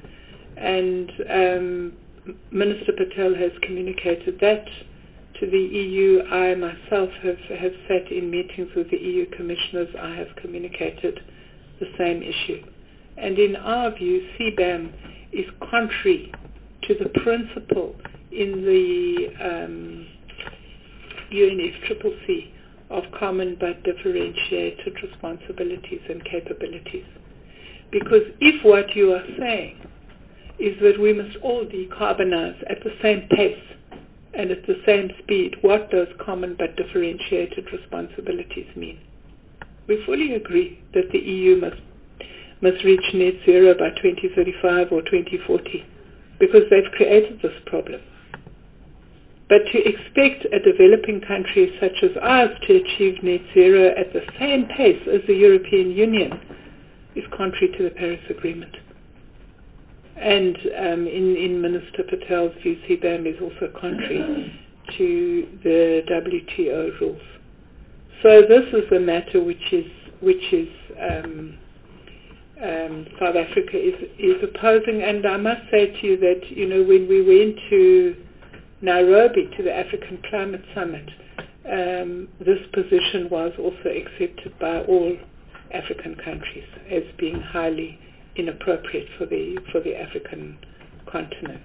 And Minister Patel has communicated that to the EU. I myself have sat in meetings with the EU commissioners. I have communicated the same issue. And in our view, CBAM is contrary to the principle in the UNFCCC of common but differentiated responsibilities and capabilities. Because if what you are saying is that we must all decarbonize at the same pace and at the same speed, what does common but differentiated responsibilities mean? We fully agree that the EU must reach net zero by 2035 or 2040 because they've created this problem. But to expect a developing country such as ours to achieve net zero at the same pace as the European Union is contrary to the Paris Agreement. And in Minister Patel's view, CBAM is also contrary to the WTO rules. So this is a matter which is South Africa is opposing. And I must say to you that, when we went to Nairobi to the African Climate Summit, this position was also accepted by all African countries as being highly inappropriate for the African continent.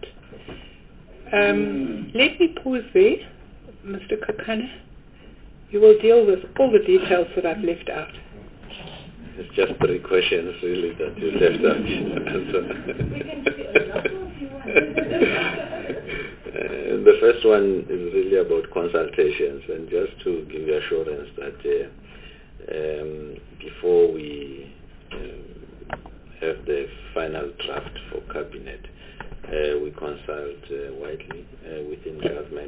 Let me pause there, Mr. Kekana. You will deal with all the details that I've left out. It's just 3 questions really that you left out. The first one is really about consultations, and just to give you assurance that before we have the final draft for cabinet, we consult widely within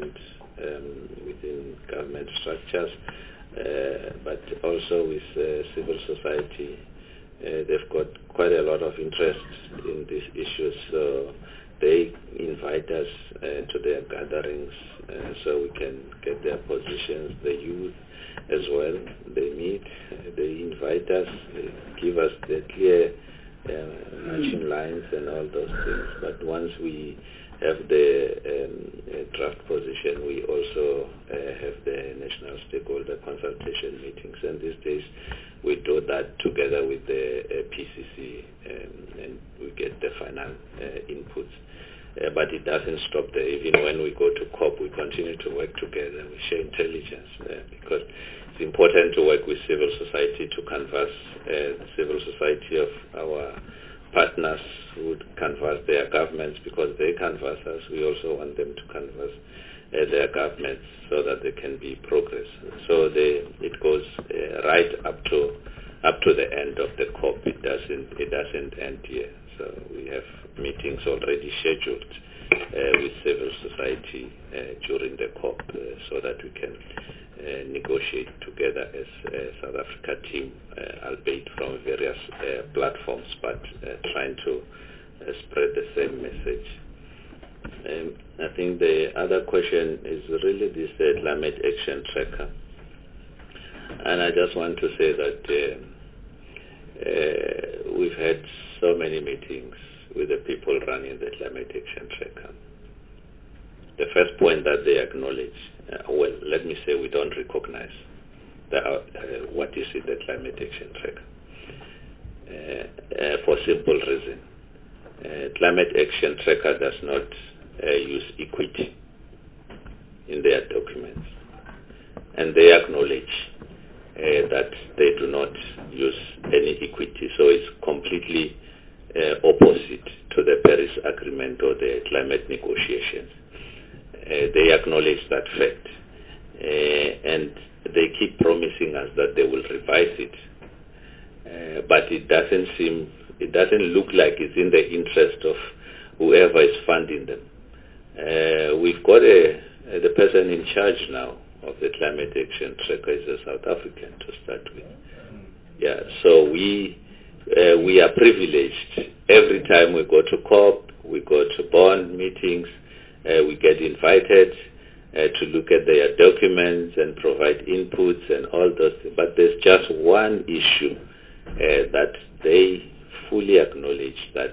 government structures, but also with civil society. They've got quite a lot of interest in these issues, so they invite us to their gatherings so we can get their positions. The youth as well, they meet, they invite us, they give us the clear marching lines and all those things. But once we have the draft position, we also have the national stakeholder consultation meetings, and these days we do that together with the PCC, and we get the final inputs. But it doesn't stop there. Even when we go to COP, we continue to work together. We share intelligence because it's important to work with civil society to canvass the civil society of our partners who would canvass their governments, because they canvass us. We also want them to canvass their governments so that there can be progress. So it goes right up to the end of the COP. It doesn't end here. So we have meetings already scheduled with civil society during the COP so that we can negotiate together as a South Africa team, albeit from various platforms, but trying to spread the same message. I think the other question is really this climate action tracker. And I just want to say that we've had so many meetings with the people running the climate action tracker. The first point that they acknowledge, well, let me say we don't recognize what is in the climate action tracker. For simple reason. Climate action tracker does not use equity in their documents. And they acknowledge that they do not use any equity. So it's completely opposite to the Paris Agreement or the climate negotiations. They acknowledge that fact, and they keep promising us that they will revise it, but it doesn't look like it's in the interest of whoever is funding them. We've got the person in charge now of the climate action tracker is a South African to start with. Yeah, so we are privileged. Every time we go to COP, we go to Bonn meetings, we get invited to look at their documents and provide inputs and all those things. But there's just one issue that they fully acknowledge, that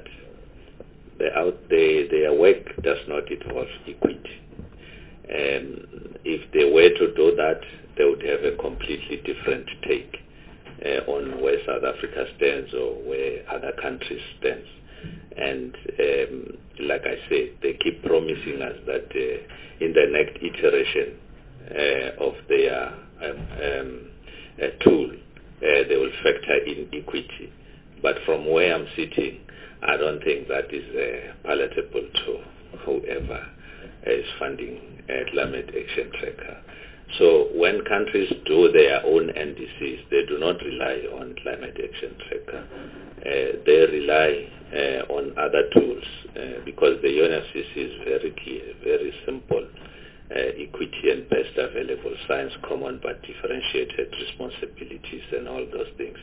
their work does not involve equity. If they were to do that, they would have a completely different take on where South Africa stands or where other countries stands. And like I said, they keep promising us that in the next iteration of their tool, they will factor in equity. But from where I'm sitting, I don't think that is palatable to whoever is funding climate action tracker. So when countries do their own NDCs, they do not rely on climate action tracker. They rely on other tools because the UNFCCC is very clear, very simple. Equity and best available science, common but differentiated responsibilities and all those things.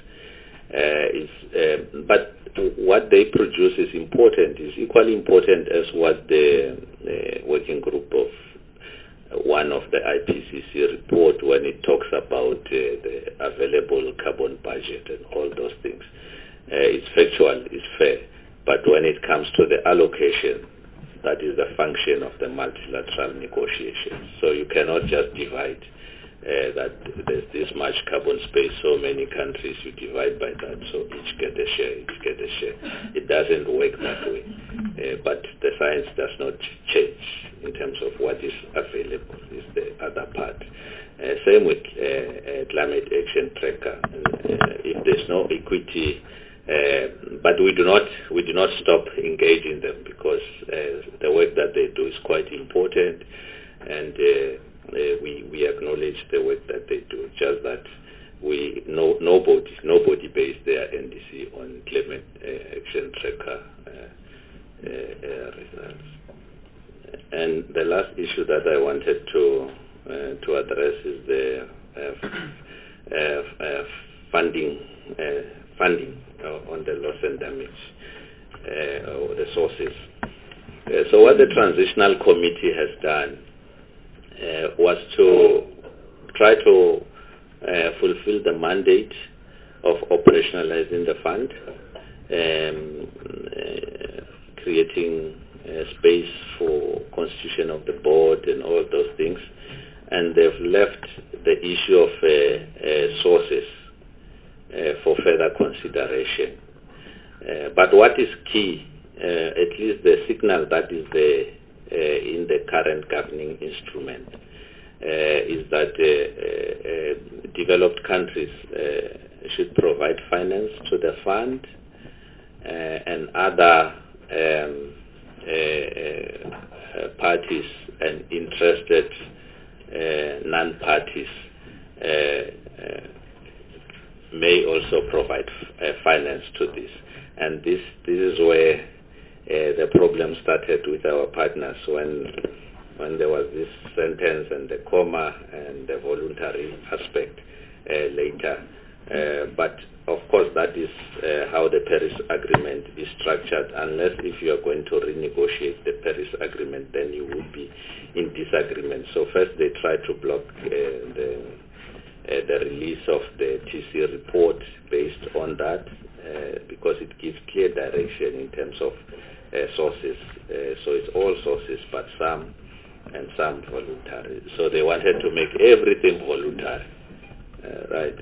But what they produce is important, is equally important as what the working group of one of the IPCC report, when it talks about the available carbon budget and all those things. It's factual, it's fair, but when it comes to the allocation, that is the function of the multilateral negotiations. So you cannot just divide that there's this much carbon space, so many countries, you divide by that, so each get a share, each get a share. It doesn't work that way. But the science does not change in terms of what is available, is the other part. Same with climate action tracker. If there's no equity, but we do not stop engaging them, because the work that they do is quite important, and we acknowledge the work that they do. Just that nobody based their NDC on climate action tracker results. And the last issue that I wanted to address is the funding on the loss and damage or the sources. So what the transitional committee has done was to try to fulfill the mandate of operationalizing the fund, creating space for constitution of the board and all those things, and they've left the issue of sources for further consideration. But what is key, at least the signal that is there in the current governing instrument, is that developed countries should provide finance to the fund, and other parties and interested non-parties may also provide finance to this. And this is where the problem started with our partners when there was this sentence and the comma and the voluntary aspect later. But of course that is how the Paris Agreement is structured. Unless if you are going to renegotiate the Paris Agreement, then you would be in disagreement. So first they try to block the release of the TC report based on that, because it gives clear direction in terms of sources. So it's all sources, but some voluntary. So they wanted to make everything voluntary, right?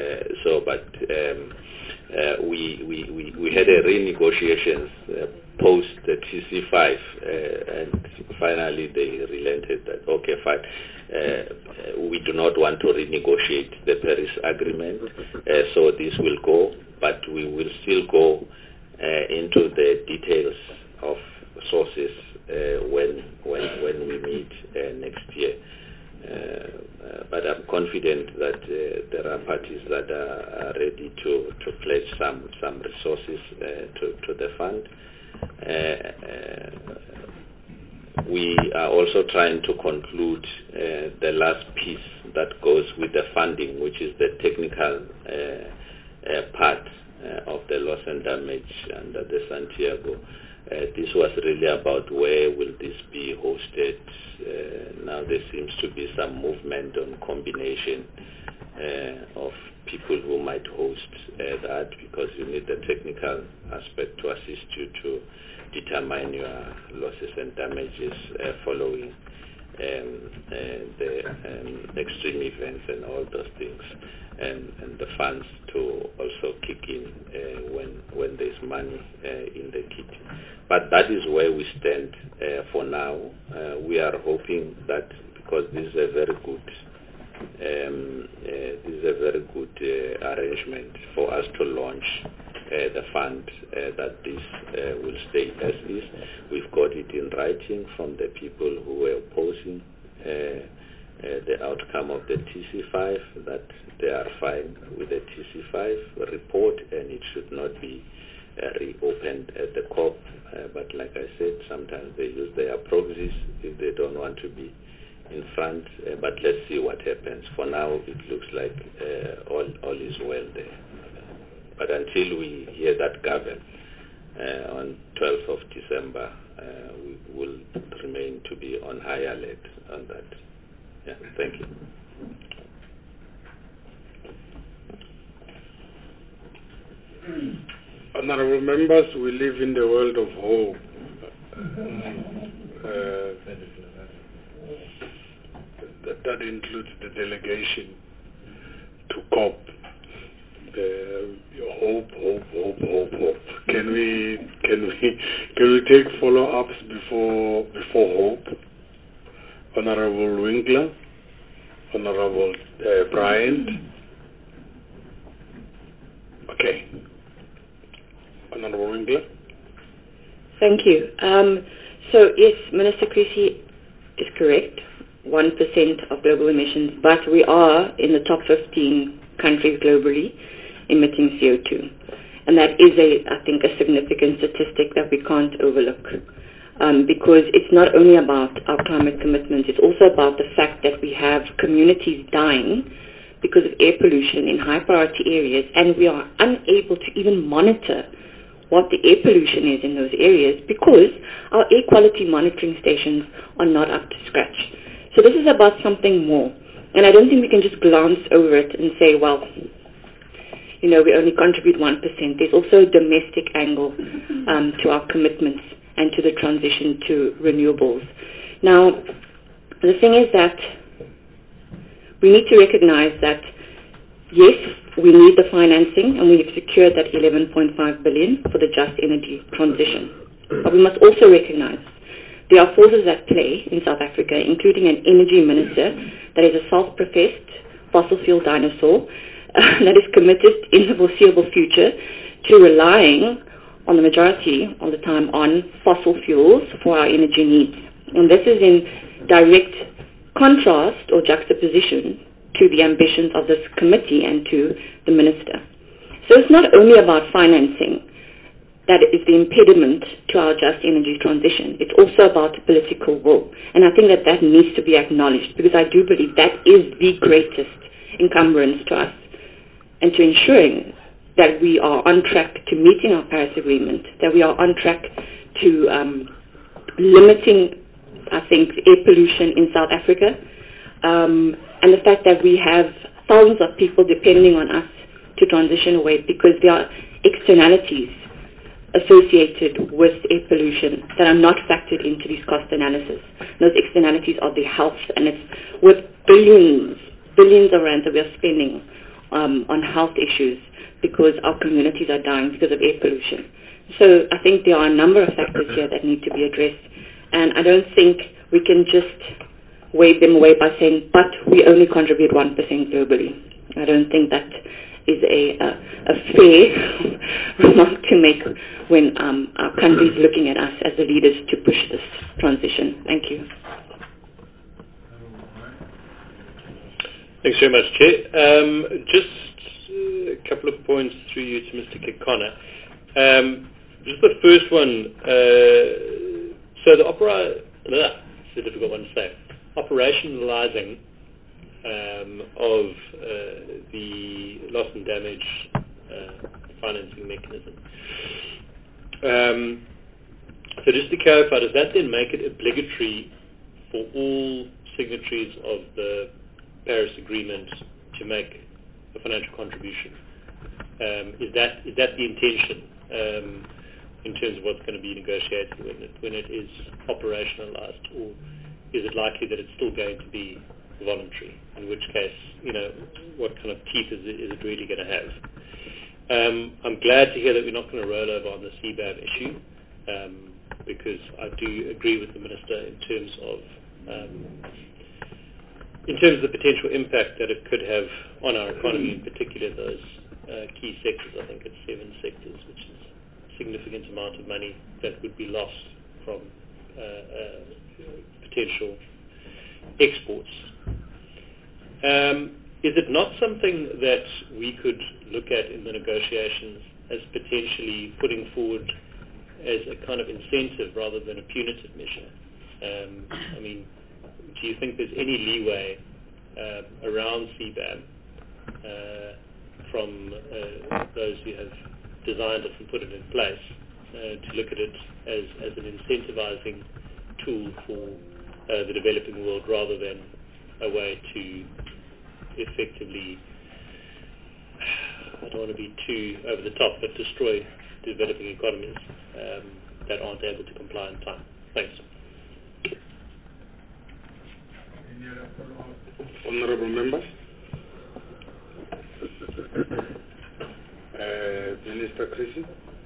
We had a renegotiations post the TC5, and finally they relented that, okay, fine, we do not want to renegotiate the Paris Agreement, so this will go, but we will still go into the details of sources when we meet next year. But I'm confident that there are parties that are ready to pledge some resources to the fund. We are also trying to conclude the last piece that goes with the funding, which is the technical part of the loss and damage under the Santiago. This was really about where will this be hosted. Now there seems to be some movement on combination of people who might host that, because you need the technical aspect to assist you to determine your losses and damages following the extreme events and all those things, and the funds to also kick in when there's money in the kit. But that is where we stand for now. We are hoping that, because this is a very good arrangement for us to launch the fund, that this will stay as is. We've got it in writing from the people who were opposing the outcome of the TC5, that they are fine with the TC5 report, and it should not be reopened at the COP. But like I said, sometimes they use their proxies if they don't want to be in front. But let's see what happens. For now, it looks like all is well there. But until we hear that govern on 12th of December, we will remain to be on high alert on that. Yeah, thank you. Honorable members, we live in the world of hope. That includes the delegation to COP. Hope. Can we take follow-ups before hope? Honorable Winkler, Honorable Bryant. Okay. Honorable Winkler. Thank you. So yes, Minister Creasy is correct. 1% of global emissions, but we are in the top 15 countries globally emitting CO2. And that is, I think, a significant statistic that we can't overlook. Because it's not only about our climate commitments, it's also about the fact that we have communities dying because of air pollution in high priority areas, and we are unable to even monitor what the air pollution is in those areas because our air quality monitoring stations are not up to scratch. So this is about something more. And I don't think we can just glance over it and say, well, we only contribute 1%. There's also a domestic angle to our commitments and to the transition to renewables. Now, the thing is that we need to recognize that, yes, we need the financing, and we have secured that 11.5 billion for the just energy transition. But we must also recognize there are forces at play in South Africa, including an energy minister that is a self-professed fossil fuel dinosaur that is committed in the foreseeable future to relying on the majority of the time on fossil fuels for our energy needs. And this is in direct contrast or juxtaposition to the ambitions of this committee and to the minister. So it's not only about financing that is the impediment to our just energy transition. It's also about political will. And I think that that needs to be acknowledged because I do believe that is the greatest encumbrance to us and to ensuring that we are on track to meeting our Paris Agreement, that we are on track to limiting, I think, air pollution in South Africa, and the fact that we have thousands of people depending on us to transition away because there are externalities associated with air pollution that are not factored into these cost analysis. Those externalities are the health, and it's with billions of rands that we are spending on health issues because our communities are dying because of air pollution. So I think there are a number of factors here that need to be addressed, and I don't think we can just wave them away by saying, but we only contribute 1% globally. I don't think that is a fair remark to make when our country is looking at us as the leaders to push this transition. Thank you. Thanks very much, Chair. Just a couple of points through you to Mr. Kekana. Just the first one. So it's a difficult one to say. Operationalizing of the loss and damage financing mechanism. So just to clarify, does that then make it obligatory for all signatories of the Paris Agreement to make a financial contribution? Is that the intention in terms of what's going to be negotiated when it is operationalized, or is it likely that it's still going to be voluntary? In which case, what kind of teeth is it really going to have? I'm glad to hear that we're not going to roll over on the CBAM issue, because I do agree with the Minister in terms of the potential impact that it could have on our economy, in particular those key sectors. I think it's 7 sectors, which is a significant amount of money that would be lost from potential exports. Is it not something that we could look at in the negotiations as potentially putting forward as a kind of incentive rather than a punitive measure? Do you think there's any leeway around CBAM from those who have designed it and put it in place to look at it as an incentivizing tool for the developing world rather than a way to effectively, I don't want to be too over the top, but destroy developing economies that aren't able to comply in time? Thanks. Honorable members. Minister Creasy.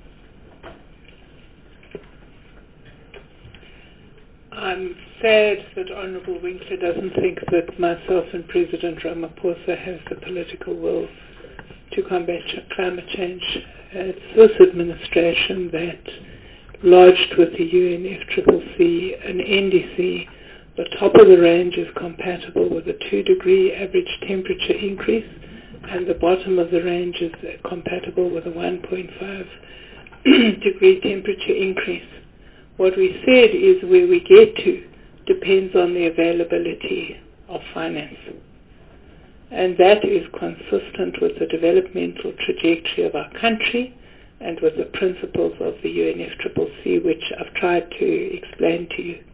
I'm sad that Honourable Winkler doesn't think that myself and President Ramaphosa have the political will to combat climate change. It's this administration that lodged with the UNFCCC an NDC. The top of the range is compatible with a 2-degree average temperature increase and the bottom of the range is compatible with a 1.5 degree temperature increase. What we said is where we get to depends on the availability of finance. And that is consistent with the developmental trajectory of our country and with the principles of the UNFCCC, which I've tried to explain to you.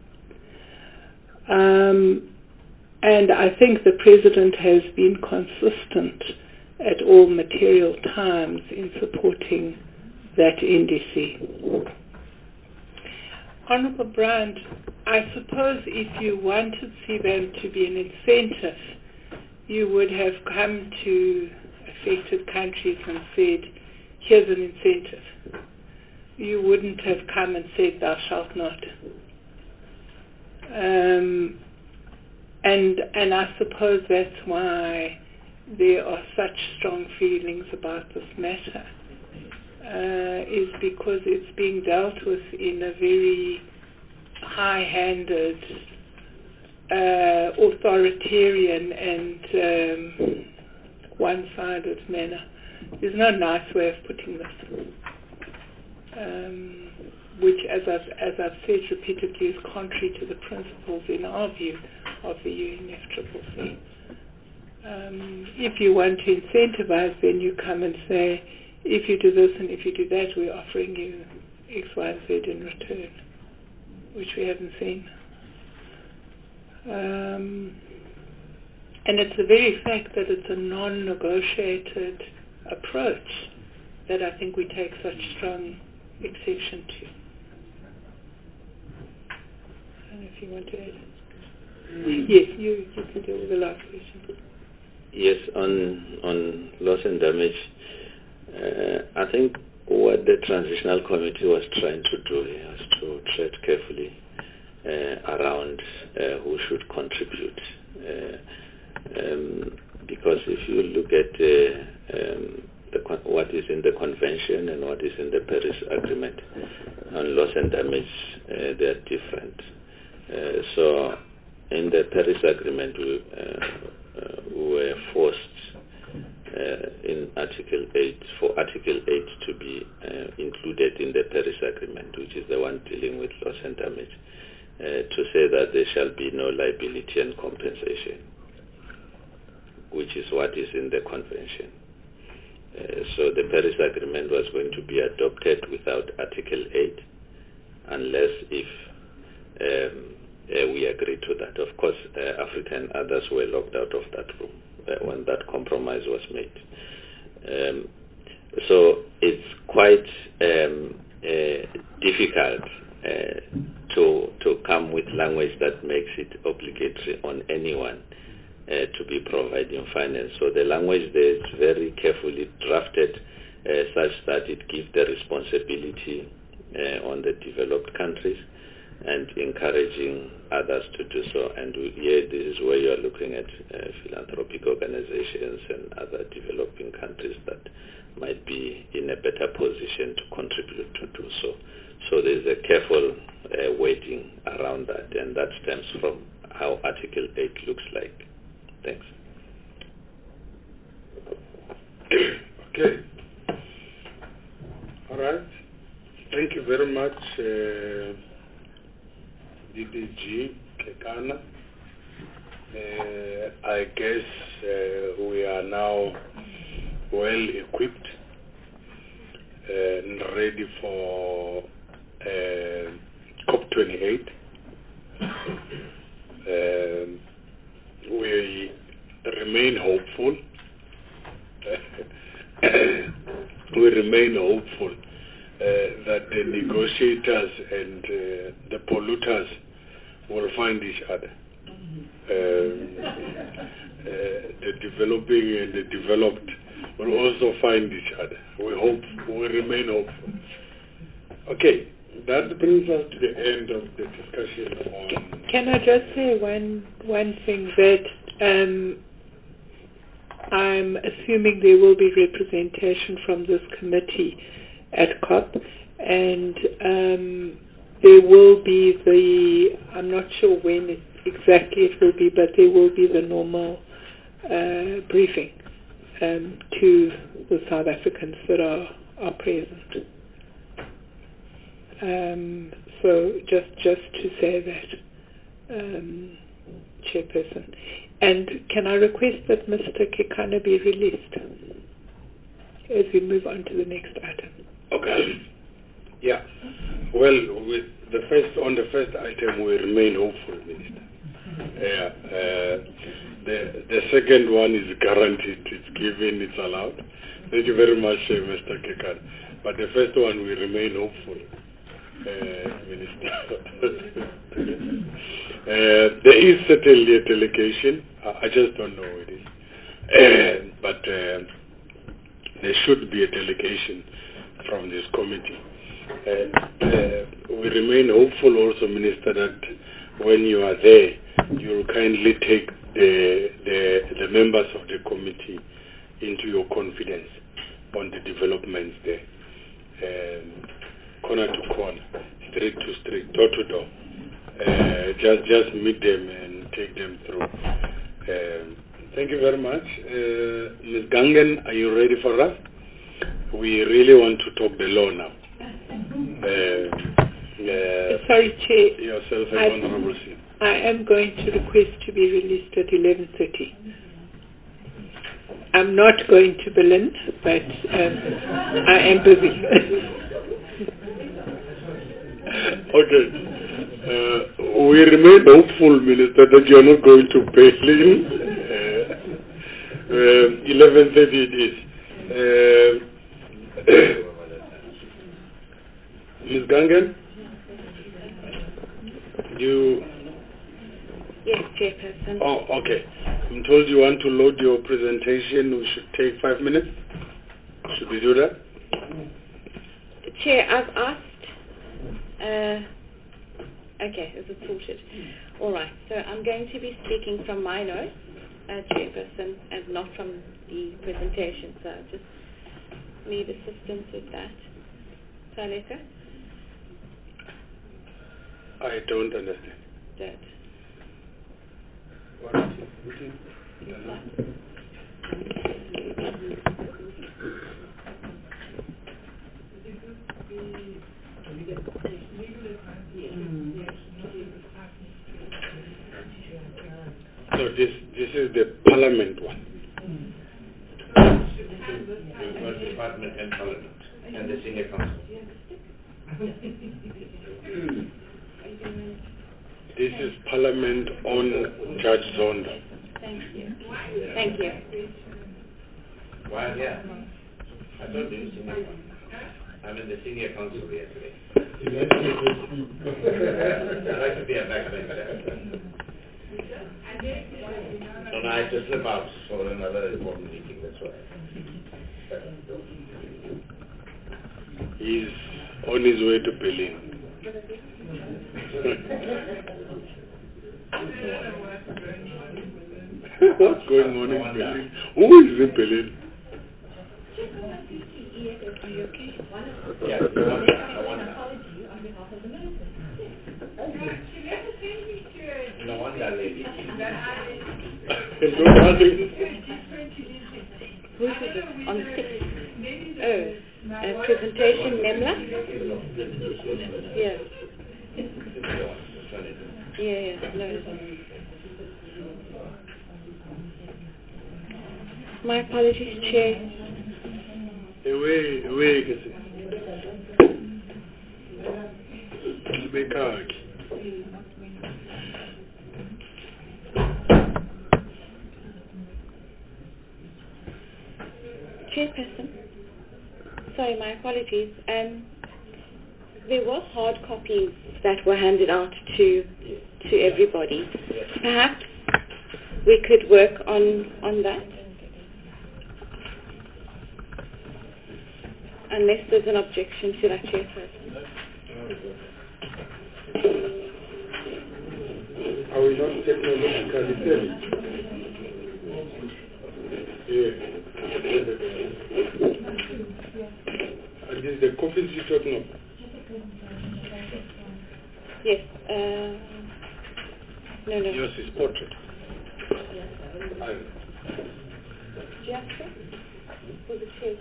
And I think the President has been consistent at all material times in supporting that NDC. Honourable Brand, I suppose if you wanted CBAM to be an incentive, you would have come to affected countries and said, here's an incentive. You wouldn't have come and said, thou shalt not. And I suppose that's why there are such strong feelings about this matter, is because it's being dealt with in a very high-handed, authoritarian and one-sided manner. There's no nice way of putting this, which, as I've said repeatedly, is contrary to the principles, in our view, of the UNFCCC. If you want to incentivize, then you come and say, if you do this and if you do that, we're offering you X, Y, and Z in return, which we haven't seen. And it's the very fact that it's a non-negotiated approach that I think we take such strong exception to. I don't know if you want to add. Yes, you can deal with the last question. Yes, on loss and damage, I think what the Transitional Committee was trying to do is to tread carefully around who should contribute. Because if you look at what is in the Convention and what is in the Paris Agreement on loss and damage, they are different. So in the Paris Agreement, we were forced in Article 8, for Article 8 to be included in the Paris Agreement, which is the one dealing with loss and damage, to say that there shall be no liability and compensation, which is what is in the Convention. So the Paris Agreement was going to be adopted without Article 8 unless if we agree to that. Of course, Africa and others were locked out of that room when that compromise was made. So it's quite difficult to come with language that makes it obligatory on anyone to be providing finance. So the language there is very carefully drafted such that it gives the responsibility on the developed countries and encouraging others to do so. And here, this is where you are looking at philanthropic organizations and other developing countries that might be in a better position to contribute to do so. So there's a careful weighting around that, and that stems from how Article 8 looks like. Thanks. Okay. All right. Thank you very much, DDG Kekana. I guess we are now well equipped and ready for COP28. We remain hopeful. We remain hopeful that the negotiators and the polluters will find each other. The developing and the developed will also find each other. We remain hopeful. Okay, that brings us to the end of the discussion on... Can I just say one thing, that I'm assuming there will be representation from this committee at COP, and there will be I'm not sure when exactly it will be, but there will be the normal briefing to the South Africans that are present. So just to say that, Chairperson. And can I request that Mr. Kekana be released as we move on to the next item? Okay. Yeah. Well, on the first item, we remain hopeful, Minister. The second one is guaranteed. It's given. It's allowed. Thank you very much, Mr. Kekana. But the first one, we remain hopeful, Minister. There is certainly a delegation. I just don't know what it is. But there should be a delegation from this committee. We remain hopeful also, Minister, that when you are there, you will kindly take the members of the committee into your confidence on the developments there. Corner to corner, street to street, door to door. Just meet them and take them through. Thank you very much. Ms. Gangen, are you ready for us? We really want to talk the law now. Sorry, Chair. Yourself and Honorable Singh. I am going to request to be released at 11:30. I'm not going to Berlin, but I am busy. Okay. We remain hopeful, Minister, that you are not going to Berlin. 11:30 it is. Ms. Gangen, Yes, Chairperson. Oh, okay. I'm told you want to load your presentation. We should take 5 minutes. Should we do that? Chair, I've asked... okay, is it sorted? All right, so I'm going to be speaking from my notes, Chairperson, and not from the presentation, so I just need assistance with that. Saleka? I don't understand. That. What is it? So this is the Parliament one. You've got Department and Parliament and the Senior Council. This is Parliament on Judge Zondo. Thank you. Thank you. Well, yeah. I told you Senior Council. I'm in the Senior Council yesterday. I'd like to be a backbencher. And I had to slip out for another important meeting, that's why. He's on his way to Berlin. What's going on in Berlin? Who is in Berlin? Are you okay? Yeah, I want no wonder, lady. Who is it? On 6? Oh, presentation, Nemla? Yeah. Yeah, no. My apologies, Chair. Away, Kasi. Chairperson, sorry, my apologies. There was hard copies that were handed out to everybody. Perhaps we could work on that, unless there's an objection to that, Chairperson. Are we not technologically savvy? Yeah. And this is the copies you're talking about? Yes. No. Yours is portrait. Did you have to? Was it chair?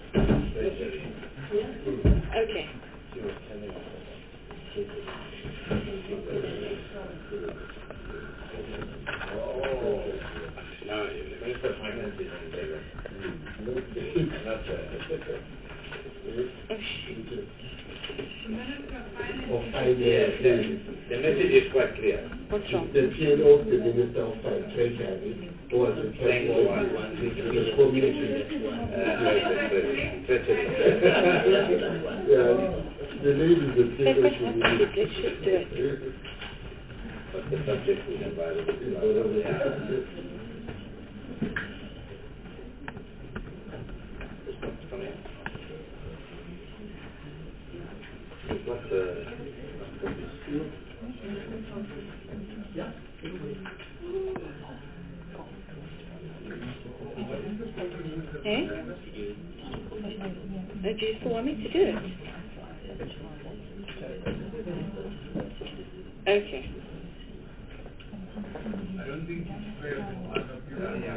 Okay. The message is quite clear. What's wrong? The PLO of the Minister of Trade was a the lady is the PLO. But the subject is environment. Eh? Do you still want me to do it? Okay. I don't think it's fair for one of you.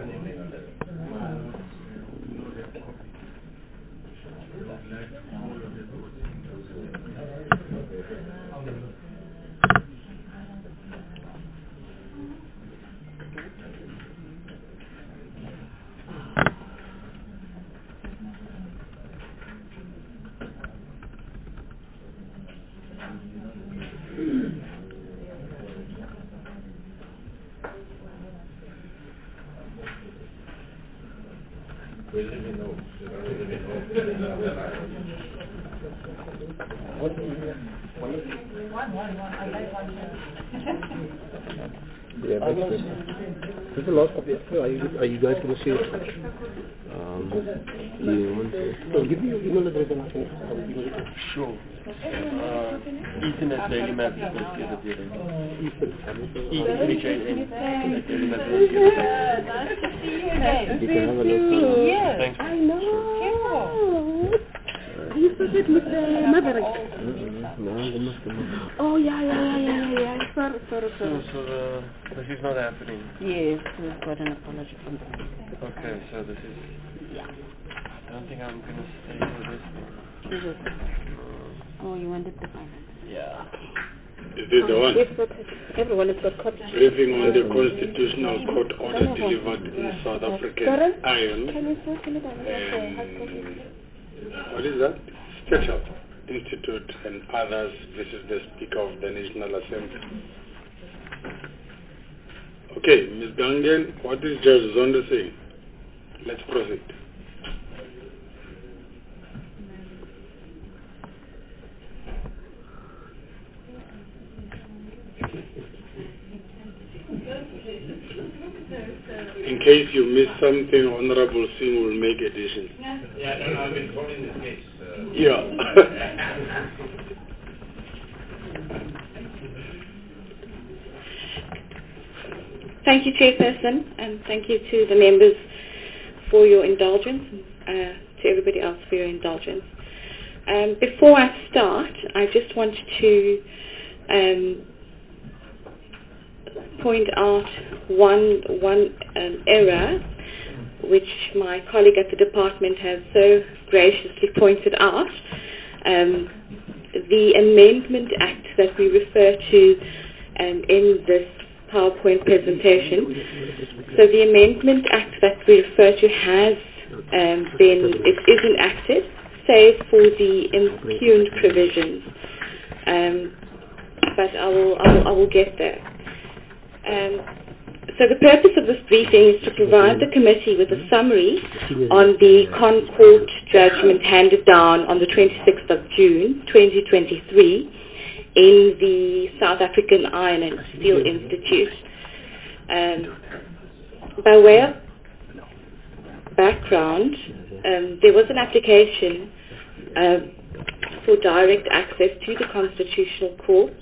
There's a lot of it. Are you guys going to see it? You want to? No, give me your email address and I can. Sure. Ethan at dailymap.co.za. Ethan Nice to see you again. You can have a look. Yes, I know. Are you still with Mr. Maverick? Oh, yeah. Sorry. So this is not happening? Yes, we've got an apology from them. Okay, so this is... Yeah. I don't think I'm going to stay for this one. Is it? Oh, you wanted the finance? Yeah. Is this the one? Everyone has got copies. Briefing on the Constitutional Court order delivered in South African iron. Can you say it? What is that? Special Institute and others. This is the Speaker of the National Assembly. Okay, Ms. Gangen, what is Judge Zondo saying? Let's proceed. In case you missed something, Honorable Singh will make additions. Yeah, no, I've been calling this case. Yeah. Thank you, Chairperson, and thank you to the members for your indulgence, and to everybody else for your indulgence. Before I start, I just want to point out one error which my colleague at the department has so graciously pointed out. The Amendment Act that we refer to in this PowerPoint presentation. So the Amendment Act that we refer to has is enacted, save for the impugned provisions. But I will get there. So the purpose of this briefing is to provide the committee with a summary on the Concord judgment handed down on the 26th of June 2023 in the South African Iron and Steel Institute. By way of background, there was an application for direct access to the Constitutional Court.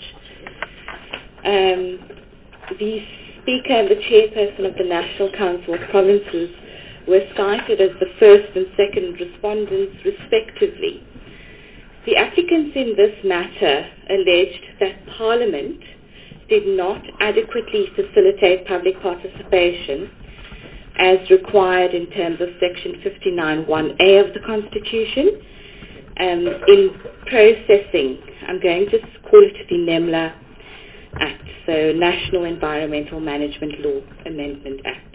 The Speaker and the Chairperson of the National Council of Provinces were cited as the first and second respondents respectively. The applicants in this matter alleged that Parliament did not adequately facilitate public participation as required in terms of Section 59(1)(a) of the Constitution. In processing, I'm going to call it the NEMLA Act, so National Environmental Management Law Amendment Act.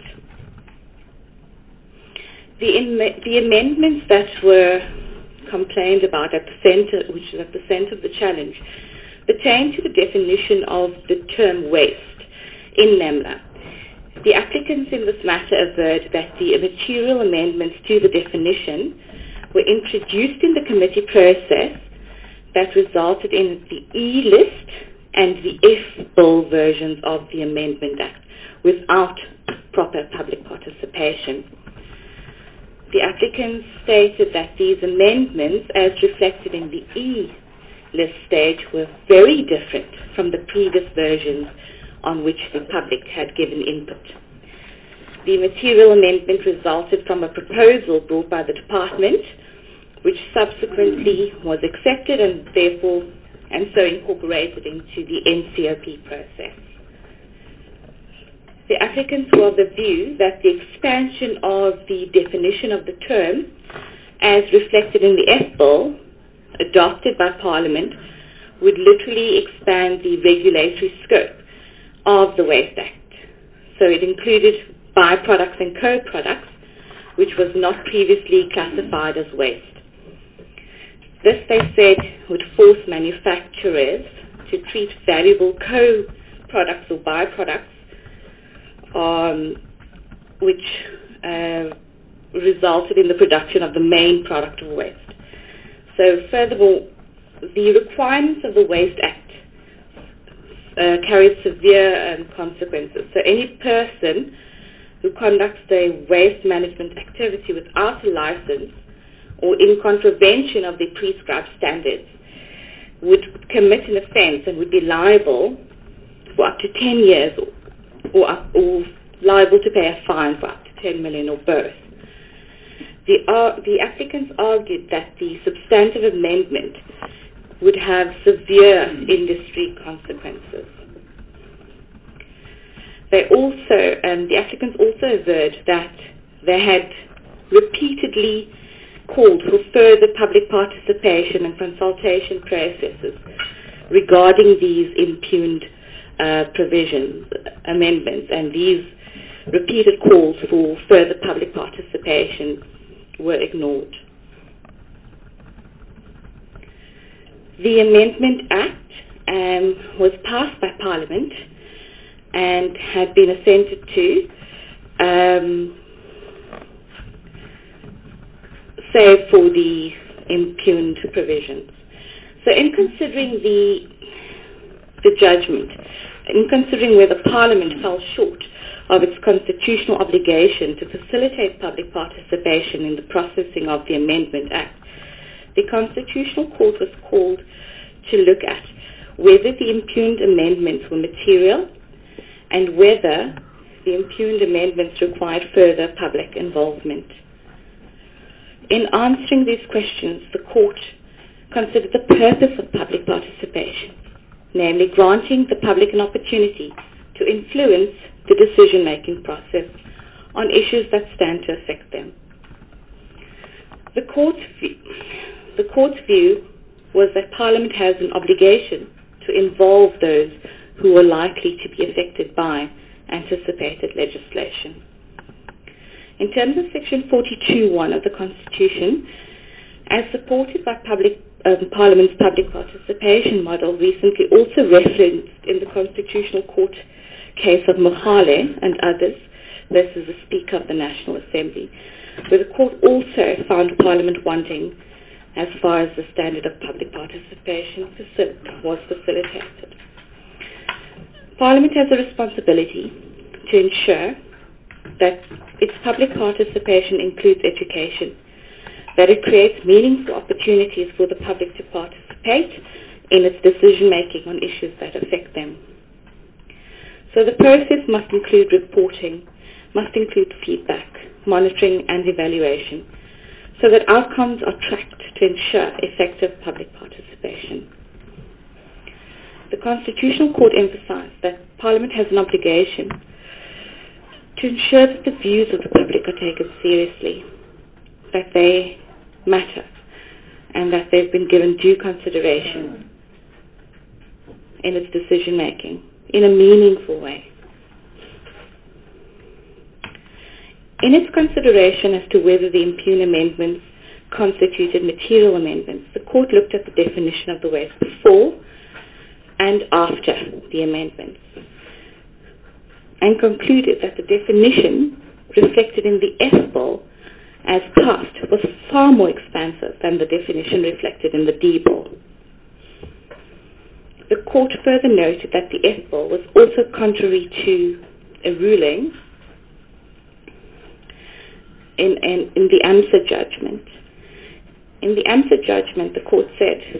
The amendments that were complained about at the center, which is at the center of the challenge, pertain to the definition of the term waste in NEMLA. The applicants in this matter averred that the material amendments to the definition were introduced in the committee process that resulted in the E-list and the F-bill versions of the Amendment Act without proper public participation. The applicants stated that these amendments, as reflected in the E-list stage, were very different from the previous versions on which the public had given input. The material amendment resulted from a proposal brought by the department, which subsequently was accepted and so incorporated into the NCOP process. The applicants were of the view that the expansion of the definition of the term, as reflected in the F-bill, adopted by Parliament, would literally expand the regulatory scope of the Waste Act. So it included byproducts and co-products, which was not previously classified as waste. This, they said, would force manufacturers to treat valuable co-products or byproducts, which resulted in the production of the main product of waste. So furthermore, the requirements of the Waste Act carries severe consequences. So any person who conducts a waste management activity without a license or in contravention of the prescribed standards would commit an offence and would be liable for up to 10 years or liable to pay a fine for up to 10 million or both. The applicants argued that the substantive amendment would have severe industry consequences. The applicants also averred that they had repeatedly called for further public participation and consultation processes regarding these impugned amendments, and these repeated calls for further public participation were ignored. The Amendment Act was passed by Parliament and had been assented to, save for the impugned provisions. So in considering the judgment, in considering whether Parliament fell short of its constitutional obligation to facilitate public participation in the processing of the Amendment Act, the Constitutional Court was called to look at whether the impugned amendments were material and whether the impugned amendments required further public involvement. In answering these questions, the Court considered the purpose of public participation, namely granting the public an opportunity to influence the decision-making process on issues that stand to affect them. The Court's view was that Parliament has an obligation to involve those who are likely to be affected by anticipated legislation. In terms of Section 42(1) of the Constitution, as supported by Parliament's public participation model, recently also referenced in the Constitutional Court case of Mohale and others versus the Speaker of the National Assembly, where the Court also found Parliament wanting as far as the standard of public participation was facilitated. Parliament has a responsibility to ensure that its public participation includes education, that it creates meaningful opportunities for the public to participate in its decision-making on issues that affect them. So the process must include reporting, must include feedback, monitoring and evaluation, so that outcomes are tracked to ensure effective public participation. The Constitutional Court emphasized that Parliament has an obligation to ensure that the views of the public are taken seriously, that they matter, and that they've been given due consideration in its decision making in a meaningful way. In its consideration as to whether the impugned amendments constituted material amendments, the court looked at the definition of the waste before and after the amendments and concluded that the definition reflected in the F Bill as passed was far more expansive than the definition reflected in the D Bill. The court further noted that the F Bill was also contrary to a ruling in the AMSA judgment. In the AMSA judgment, the court said,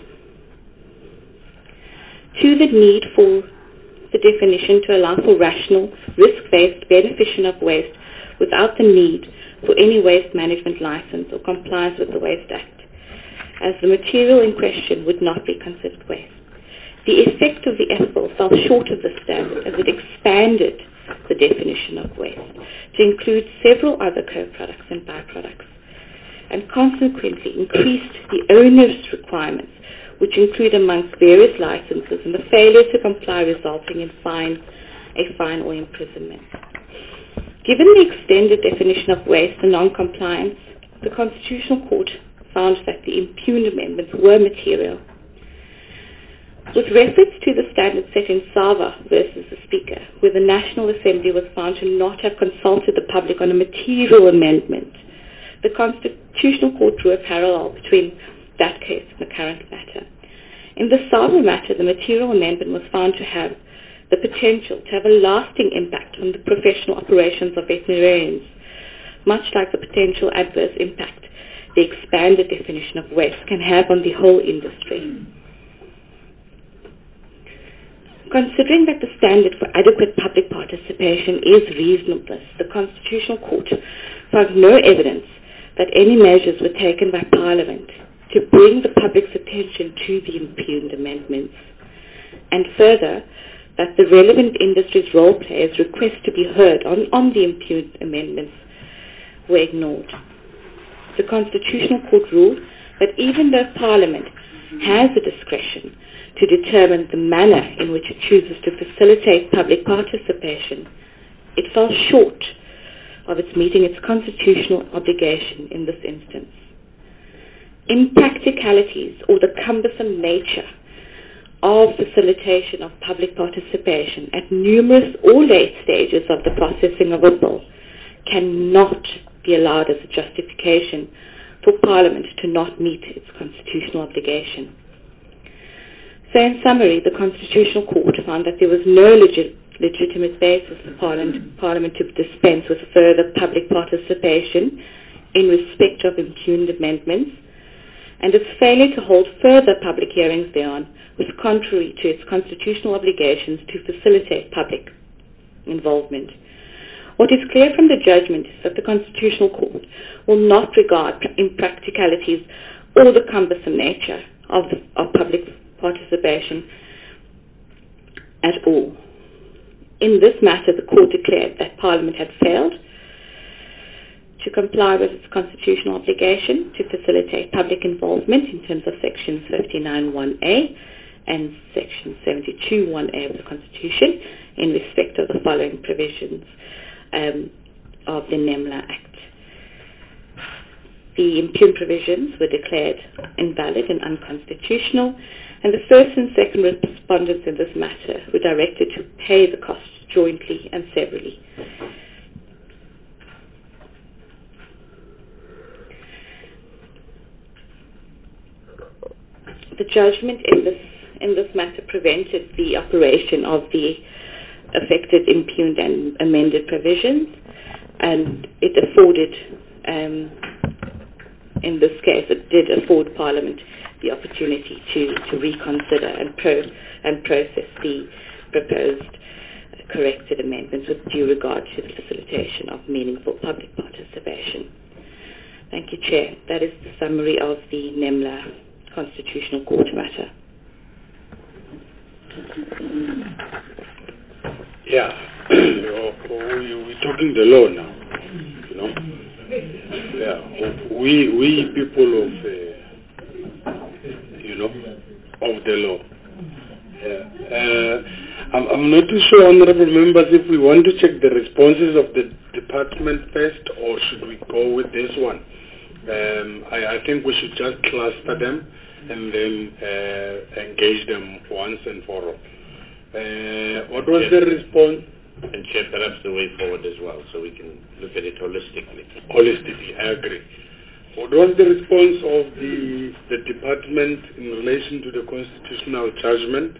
to the need for the definition to allow for rational, risk-based beneficiation of waste without the need for any waste management license or compliance with the Waste Act, as the material in question would not be considered waste. The effect of the F Bill fell short of the standard as it expanded the definition of waste to include several other co-products and byproducts, and consequently increased the onerous requirements, which include amongst various licenses and the failure to comply resulting in a fine or imprisonment. Given the extended definition of waste and non-compliance, the Constitutional Court found that the impugned amendments were material. With reference to the standard set in Sava versus the Speaker, where the National Assembly was found to not have consulted the public on a material amendment, the Constitutional Court drew a parallel between that case and the current matter. In the Sava matter, the material amendment was found to have the potential to have a lasting impact on the professional operations of veterinarians, much like the potential adverse impact the expanded definition of waste can have on the whole industry. Considering that the standard for adequate public participation is reasonableness, the Constitutional Court found no evidence that any measures were taken by Parliament to bring the public's attention to the impugned amendments, and further, that the relevant industry's role players' requests to be heard on the impugned amendments were ignored. The Constitutional Court ruled that even though Parliament has the discretion to determine the manner in which it chooses to facilitate public participation, it fell short of its meeting its constitutional obligation in this instance. Impracticalities or the cumbersome nature of facilitation of public participation at numerous or late stages of the processing of a bill cannot be allowed as a justification for Parliament to not meet its constitutional obligation. So in summary, the Constitutional Court found that there was no legitimate basis for Parliament to dispense with further public participation in respect of impugned amendments, and its failure to hold further public hearings thereon was contrary to its constitutional obligations to facilitate public involvement. What is clear from the judgment is that the Constitutional Court will not regard impracticalities or the cumbersome nature of public participation at all. In this matter, the Court declared that Parliament had failed to comply with its constitutional obligation to facilitate public involvement in terms of Section 59(1)(a) and Section 72(1)(a) of the Constitution in respect of the following provisions of the NEMLA Act. The impugned provisions were declared invalid and unconstitutional, and the first and second respondents in this matter were directed to pay the costs jointly and severally. The judgment in this matter prevented the operation of the affected impugned and amended provisions, and it afforded, in this case, it did afford Parliament the opportunity to reconsider and process the proposed corrected amendments with due regard to the facilitation of meaningful public participation. Thank you, Chair. That is the summary of the NEMLA Constitutional Court matter. Yeah. we're talking the law now, you know. Yeah, we people of, you know, of the law. Yeah. I'm not too sure, honorable members, if we want to check the responses of the department first, or should we go with this one? I think we should just cluster them and then engage them once and for all. What was the response? And Chair, perhaps the way forward as well, so we can look at it holistically. Holistically, I agree. What was the response of the department in relation to the constitutional judgment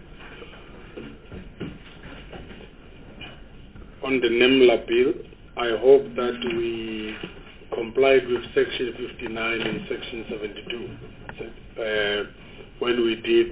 on the NEMLA bill? I hope that we complied with Section 59 and Section 72 when we did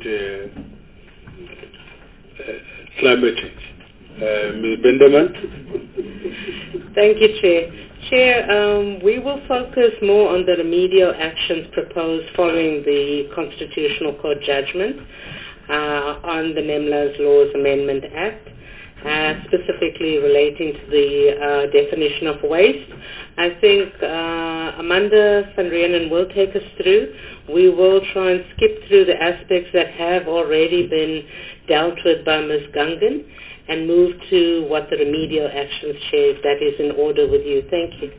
climate change. Ms. Benderman? Thank you, Chair. Chair, we will focus more on the remedial actions proposed following the Constitutional Court judgment on the NEMLA's Laws Amendment Act, specifically relating to the definition of waste. I think Amanda van Renen will take us through. We will try and skip through the aspects that have already been dealt with by Ms. Gungan and move to what the remedial actions, Chair, if that is in order with you. Thank you.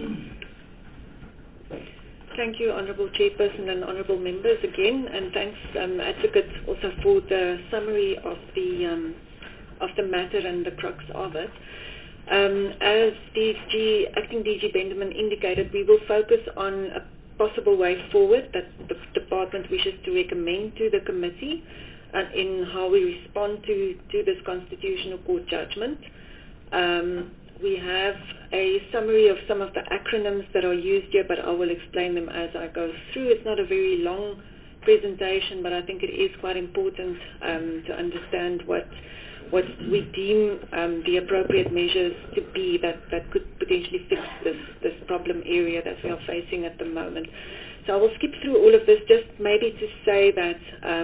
Thank you, Honourable Chairperson and Honourable Members again, and thanks, Advocate, also for the summary of the matter and the crux of it. As Acting DG Benderman indicated, we will focus on a possible way forward that the Department wishes to recommend to the Committee in how we respond to this Constitutional Court judgment. We have a summary of some of the acronyms that are used here, but I will explain them as I go through. It's not a very long presentation, but I think it is quite important to understand what we deem the appropriate measures to be that could potentially fix this problem area that we are facing at the moment. So I will skip through all of this, just maybe to say that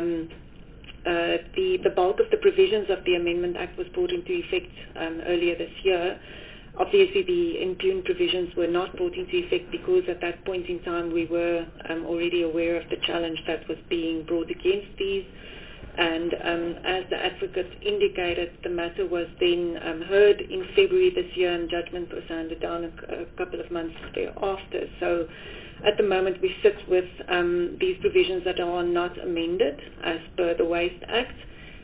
the bulk of the provisions of the Amendment Act was brought into effect earlier this year. Obviously, the impugned provisions were not brought into effect because at that point in time we were already aware of the challenge that was being brought against these. And as the Advocate indicated, the matter was then heard in February this year, and judgment was handed down a couple of months thereafter. So at the moment we sit with these provisions that are not amended as per the Waste Act.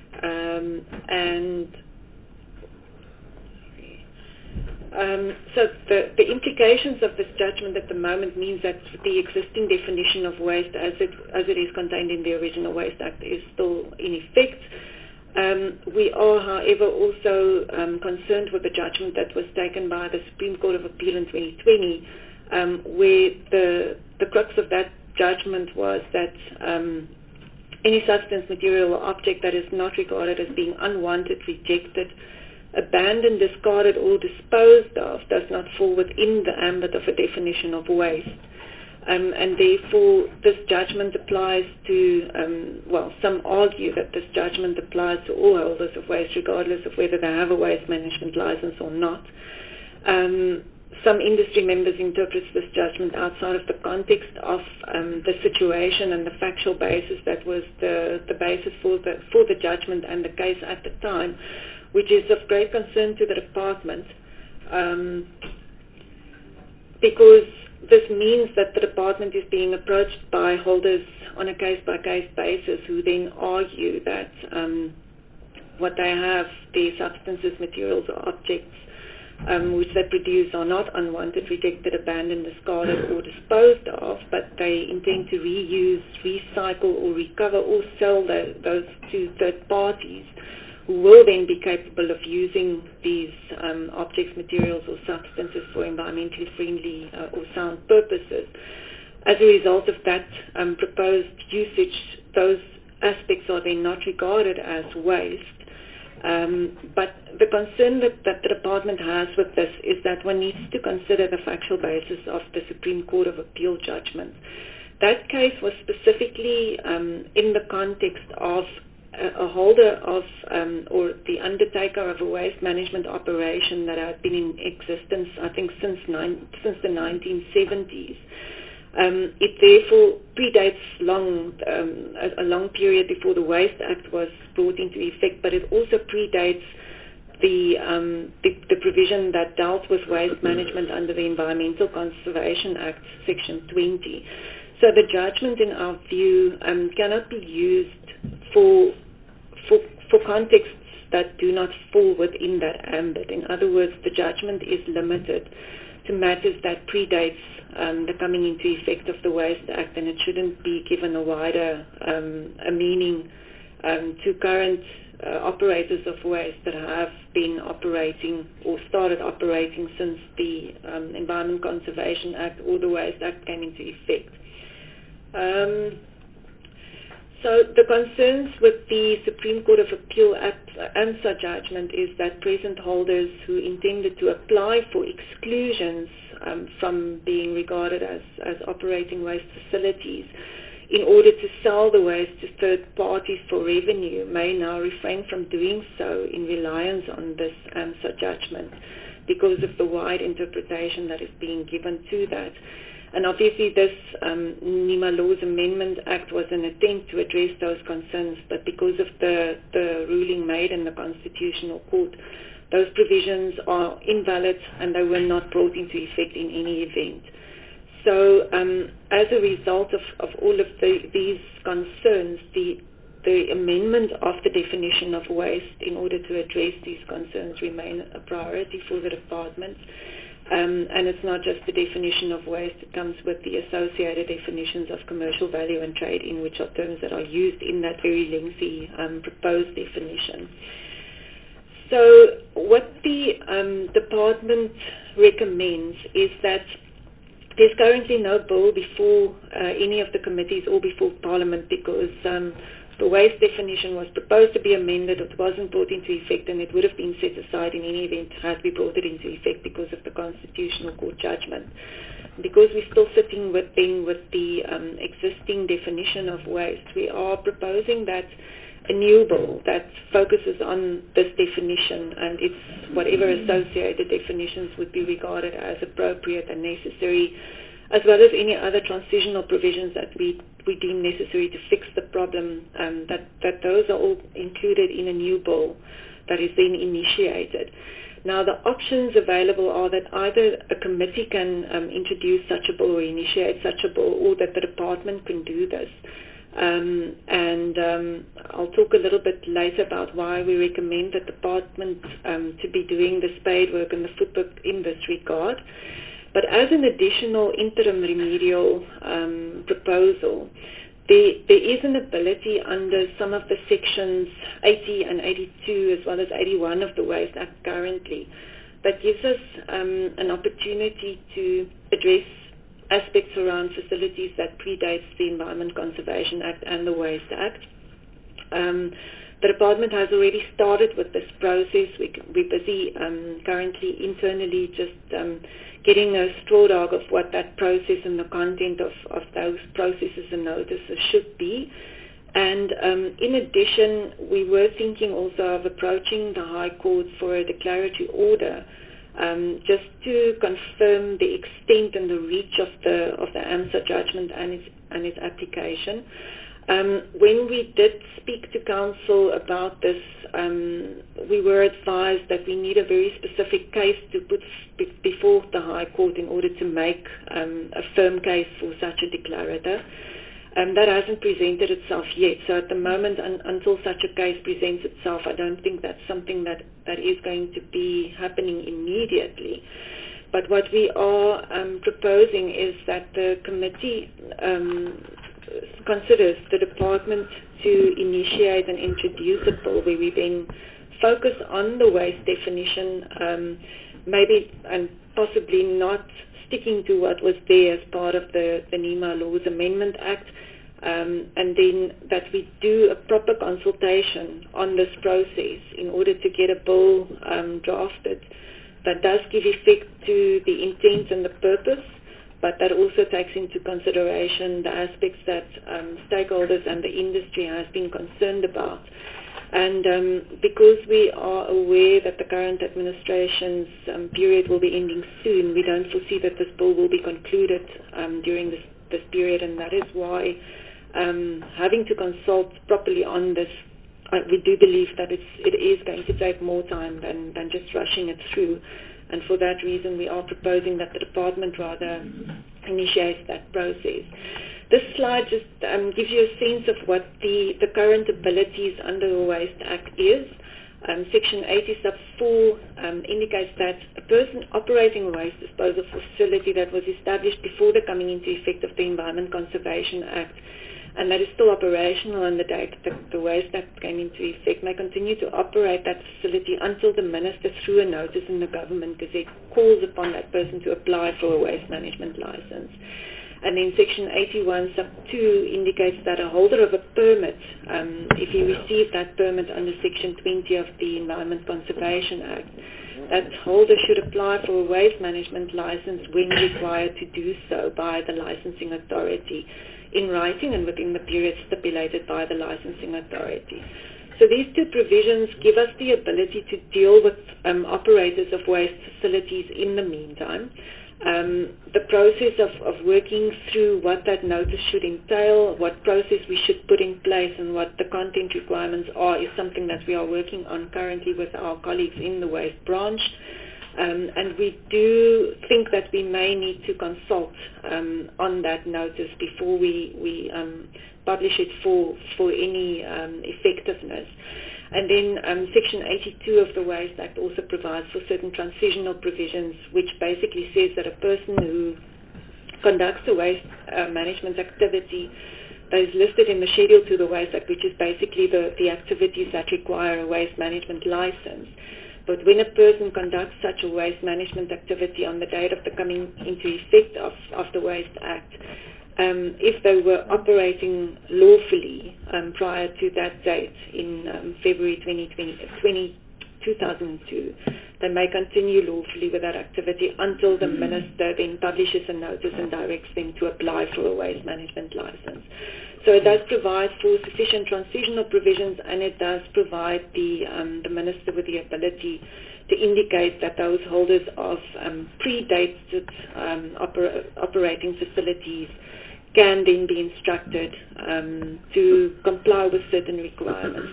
So the implications of this judgment at the moment means that the existing definition of waste as it is contained in the original Waste Act is still in effect. We are, however, also concerned with the judgment that was taken by the Supreme Court of Appeal in 2020, where the crux of that judgment was that any substance, material, or object that is not regarded as being unwanted, rejected, abandoned, discarded, or disposed of does not fall within the ambit of a definition of waste. And therefore, this judgment applies to, some argue that this judgment applies to all holders of waste, regardless of whether they have a waste management license or not. Some industry members interpret this judgment outside of the context of the situation and the factual basis that was the basis for the judgment and the case at the time, which is of great concern to the Department, because this means that the Department is being approached by holders on a case-by-case basis who then argue that what they have, their substances, materials, or objects which they produce are not unwanted, rejected, abandoned, discarded, or disposed of, but they intend to reuse, recycle, or recover or sell those to third parties, who will then be capable of using these objects, materials, or substances for environmentally friendly or sound purposes. As a result of that proposed usage, those aspects are then not regarded as waste. But the concern that the Department has with this is that one needs to consider the factual basis of the Supreme Court of Appeal judgment. That case was specifically in the context of a holder of or the undertaker of a waste management operation that had been in existence, I think, since the 1970s. It therefore predates a long period before the Waste Act was brought into effect, but it also predates the provision that dealt with waste management under the Environmental Conservation Act, Section 20. So the judgment, in our view, cannot be used for contexts that do not fall within that ambit. In other words, the judgment is limited to matters that predates the coming into effect of the Waste Act, and it shouldn't be given a wider a meaning to current operators of waste that have been operating or started operating since the Environment Conservation Act or the Waste Act came into effect. So the concerns with the Supreme Court of Appeal AMSA judgment is that present holders who intended to apply for exclusions from being regarded as operating waste facilities in order to sell the waste to third parties for revenue may now refrain from doing so in reliance on this AMSA judgment because of the wide interpretation that is being given to that. And obviously this NEMA Laws Amendment Act was an attempt to address those concerns, but because of the ruling made in the Constitutional Court, those provisions are invalid and they were not brought into effect in any event. So as a result of all of these concerns, the amendment of the definition of waste in order to address these concerns remain a priority for the department. And it's not just the definition of waste, it comes with the associated definitions of commercial value and trade in, which are terms that are used in that very lengthy proposed definition. So what the department recommends is that there's currently no bill before any of the committees or before Parliament because the waste definition was proposed to be amended. It wasn't brought into effect, and it would have been set aside in any event had we brought it into effect because of the Constitutional Court judgment. Because we're still sitting with the existing definition of waste, we are proposing that a new bill that focuses on this definition and its whatever associated definitions would be regarded as appropriate and necessary, as well as any other transitional provisions that we deem necessary to fix the problem, that those are all included in a new bill that is then initiated. Now, the options available are that either a committee can introduce such a bill or initiate such a bill, or that the department can do this. I'll talk a little bit later about why we recommend the department to be doing the spade work and the footwork in this regard. But as an additional interim remedial proposal, there is an ability under some of the sections 80 and 82 as well as 81 of the Waste Act currently that gives us an opportunity to address aspects around facilities that predates the Environment Conservation Act and the Waste Act. The department has already started with this process. We're busy currently internally just getting a straw dog of what that process and the content of those processes and notices should be. And in addition, we were thinking also of approaching the High Court for a declaratory order just to confirm the extent and the reach of the AMSA judgment and its application. When we did speak to Council about this, we were advised that we need a very specific case to put before the High Court in order to make a firm case for such a declarator. That hasn't presented itself yet. So at the moment, until such a case presents itself, I don't think that's something that is going to be happening immediately. But what we are proposing is that the committee considers the department to initiate and introduce a bill where we then focus on the waste definition, maybe and possibly not sticking to what was there as part of the NEMA Laws Amendment Act, and then that we do a proper consultation on this process in order to get a bill drafted that does give effect to the intent and the purpose, but that also takes into consideration the aspects that stakeholders and the industry has been concerned about. And because we are aware that the current administration's period will be ending soon, we don't foresee that this bill will be concluded during this period, and that is why having to consult properly on this, we do believe that it is going to take more time than just rushing it through. And for that reason, we are proposing that the department rather initiates that process. This slide just gives you a sense of what the current abilities under the Waste Act is. Section 80 sub 4 indicates that a person operating a waste disposal facility that was established before the coming into effect of the Environment Conservation Act, and that is still operational on the date that the Waste Act came into effect, may continue to operate that facility until the Minister, through a notice in the Government Gazette, calls upon that person to apply for a waste management license. And then Section 81 sub 2 indicates that a holder of a permit, if he received that permit under Section 20 of the Environment Conservation Act, that holder should apply for a waste management license when required to do so by the licensing authority, in writing and within the period stipulated by the licensing authority. So these two provisions give us the ability to deal with operators of waste facilities in the meantime. The process of working through what that notice should entail, what process we should put in place, and what the content requirements are is something that we are working on currently with our colleagues in the waste branch. And we do think that we may need to consult on that notice before we publish it for any effectiveness. And then Section 82 of the Waste Act also provides for certain transitional provisions, which basically says that a person who conducts a waste management activity that is listed in the schedule to the Waste Act, which is basically the activities that require a waste management license. But when a person conducts such a waste management activity on the date of the coming into effect of the Waste Act, if they were operating lawfully prior to that date in February 2002, they may continue lawfully with that activity until the Minister then publishes a notice and directs them to apply for a waste management license. So it does provide for sufficient transitional provisions, and it does provide the Minister with the ability to indicate that those holders of predated operating facilities can then be instructed to comply with certain requirements.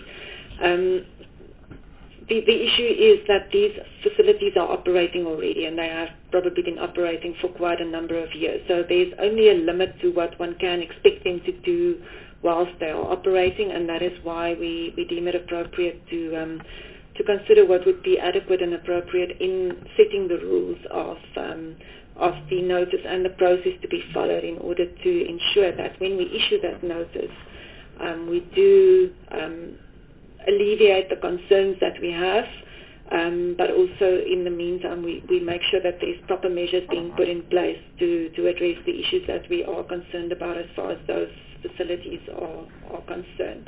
The issue is that these facilities are operating already, and they have probably been operating for quite a number of years. So there's only a limit to what one can expect them to do whilst they are operating, and that is why we deem it appropriate to consider what would be adequate and appropriate in setting the rules of the notice and the process to be followed in order to ensure that when we issue that notice, we do alleviate the concerns that we have, but also in the meantime we make sure that there's proper measures being put in place to address the issues that we are concerned about as far as those facilities are concerned.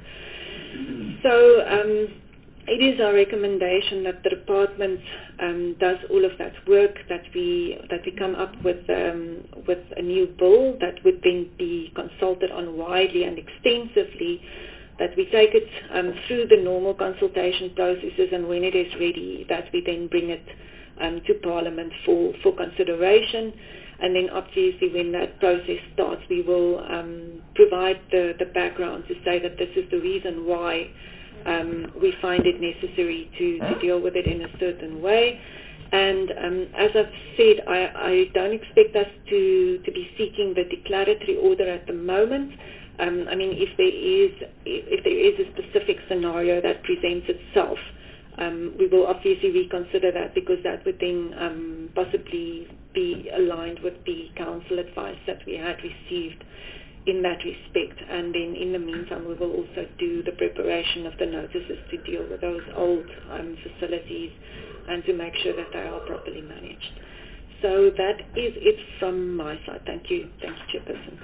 So it is our recommendation that the department does all of that work, that we come up with a new bill that would then be consulted on widely and extensively, that we take it through the normal consultation processes, and when it is ready, that we then bring it to Parliament for consideration. And then obviously when that process starts, we will provide the background to say that this is the reason why we find it necessary to deal with it in a certain way. And as I've said, I don't expect us to be seeking the declaratory order at the moment. I mean, if there is a specific scenario that presents itself, we will obviously reconsider that, because that would then possibly be aligned with the council advice that we had received in that respect. And then in the meantime, we will also do the preparation of the notices to deal with those old facilities and to make sure that they are properly managed. So that is it from my side. Thank you. Thank you, Chairperson.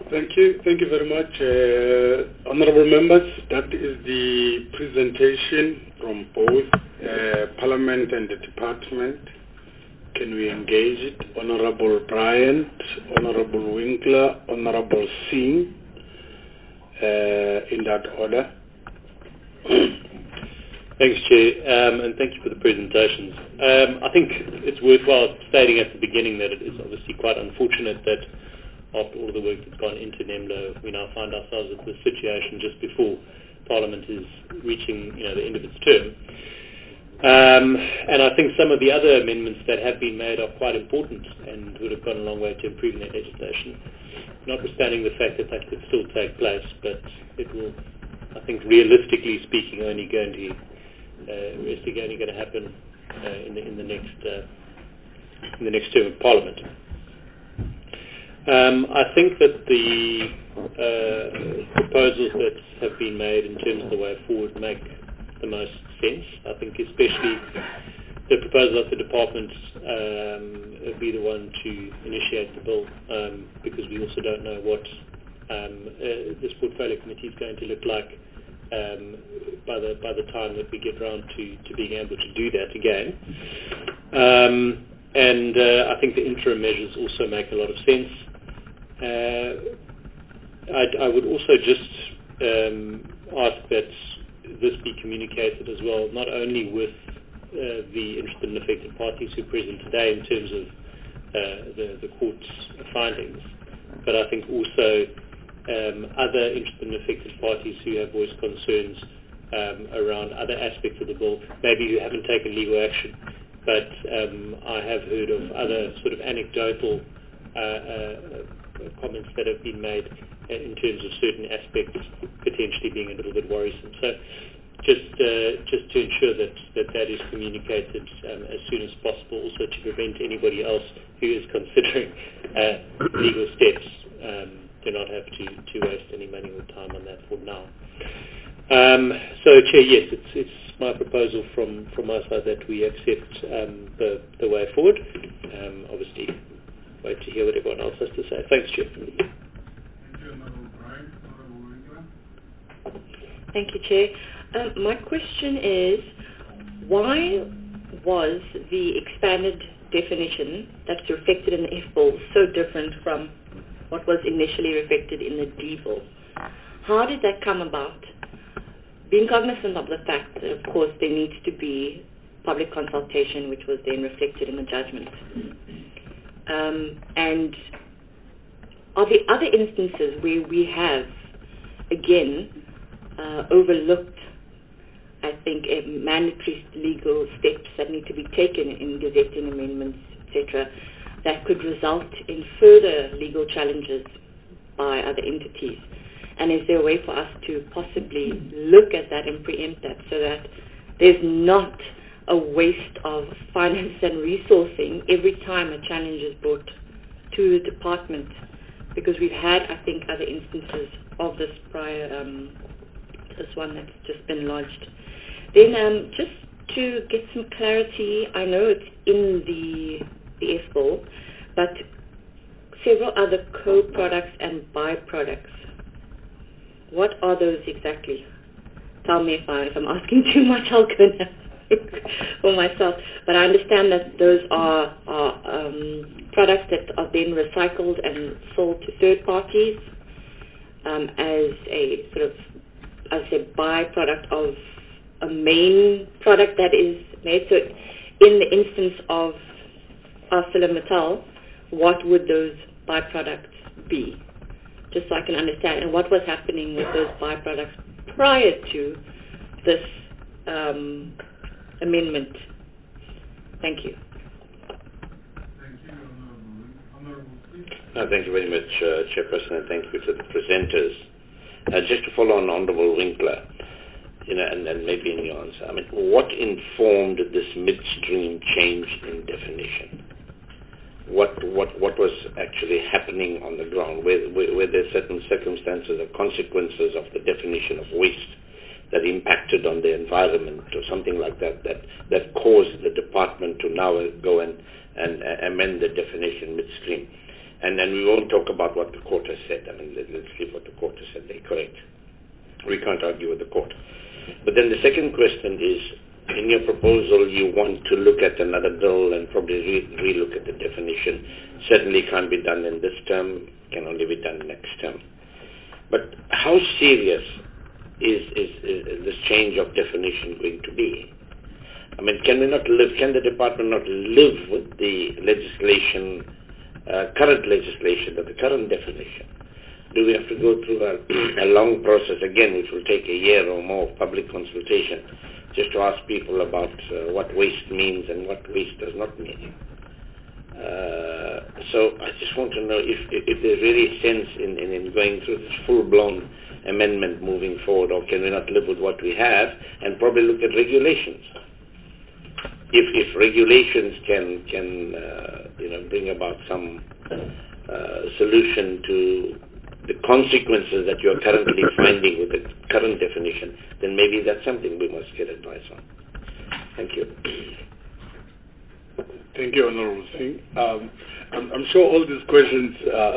Thank you very much. Honourable members, that is the presentation from both Parliament and the Department. Can we engage it? Honourable Bryant, Honourable Winkler, Honourable Singh, in that order. Thanks, Chair, and thank you for the presentations. I think it's worthwhile stating at the beginning that it is obviously quite unfortunate that after all the work that's gone into NEMLO, we now find ourselves at this situation just before Parliament is reaching the end of its term. And I think some of the other amendments that have been made are quite important and would have gone a long way to improving that legislation, notwithstanding the fact that that could still take place, but it will, I think, realistically speaking, only going to happen in the next term of Parliament. I think that the proposals that have been made in terms of the way forward make the most sense. I think especially the proposal that the department be the one to initiate the bill, because we also don't know what this portfolio committee is going to look like by the time that we get around to being able to do that again. And I think the interim measures also make a lot of sense. I would also just ask that this be communicated as well, not only with the interested and affected parties who are present today in terms of the court's findings, but I think also other interested and affected parties who have voiced concerns around other aspects of the bill, maybe who haven't taken legal action, but I have heard of other sort of anecdotal comments that have been made in terms of certain aspects potentially being a little bit worrisome. So just to ensure that is communicated as soon as possible, also to prevent anybody else who is considering legal steps to not have to waste any money or time on that for now. So, Chair, yes, it's my proposal from my side that we accept the way forward. Obviously, wait to hear what everyone else has to say. Thanks, Chair. Thank you, Chair. My question is, why was the expanded definition that's reflected in the F bill so different from what was initially reflected in the D bill? How did that come about? Being cognizant of the fact that, of course, there needs to be public consultation, which was then reflected in the judgment. And are there other instances where we have, again, overlooked, I think, mandatory legal steps that need to be taken in gazetting amendments, etc., that could result in further legal challenges by other entities? And is there a way for us to possibly look at that and preempt that so that there's not a waste of finance and resourcing every time a challenge is brought to the department? Because we've had, I think, other instances of this prior, this one that's just been lodged. Then just to get some clarity, I know it's in the F bill, but several other co-products and byproducts. What are those exactly? Tell me if I'm asking too much, I'll go now for myself. But I understand that those are products that are then recycled and sold to third parties as a sort of, as a byproduct of a main product that is made. So in the instance of ArcelorMittal, what would those byproducts be? Just so I can understand, and what was happening with those byproducts prior to this amendment. Thank you. Thank you very much, Chairperson, and thank you to the presenters. Just to follow on Honourable Winkler, and maybe in your answer, I mean, what informed this midstream change in definition? What was actually happening on the ground? Were there certain circumstances or consequences of the definition of waste that impacted on the environment or something like that caused the department to now go and amend the definition midstream? And then we won't talk about what the court has said. I mean, let's leave what the court has said. They're correct. We can't argue with the court. But then the second question is, in your proposal, you want to look at another bill and probably re-look at the definition. Certainly can't be done in this term, can only be done next term. But how serious is this change of definition going to be? I mean, can the department not live with the legislation, current legislation, or the current definition? Do we have to go through a long process again, which will take a year or more of public consultation, just to ask people about what waste means and what waste does not mean? So I just want to know if there's really sense in going through this full-blown amendment moving forward, or can we not live with what we have and probably look at regulations? If regulations can bring about some solution to the consequences that you are currently finding with the current definition, then maybe that's something we must get advice on. Thank you. Thank you, Honorable Singh. I'm sure all these questions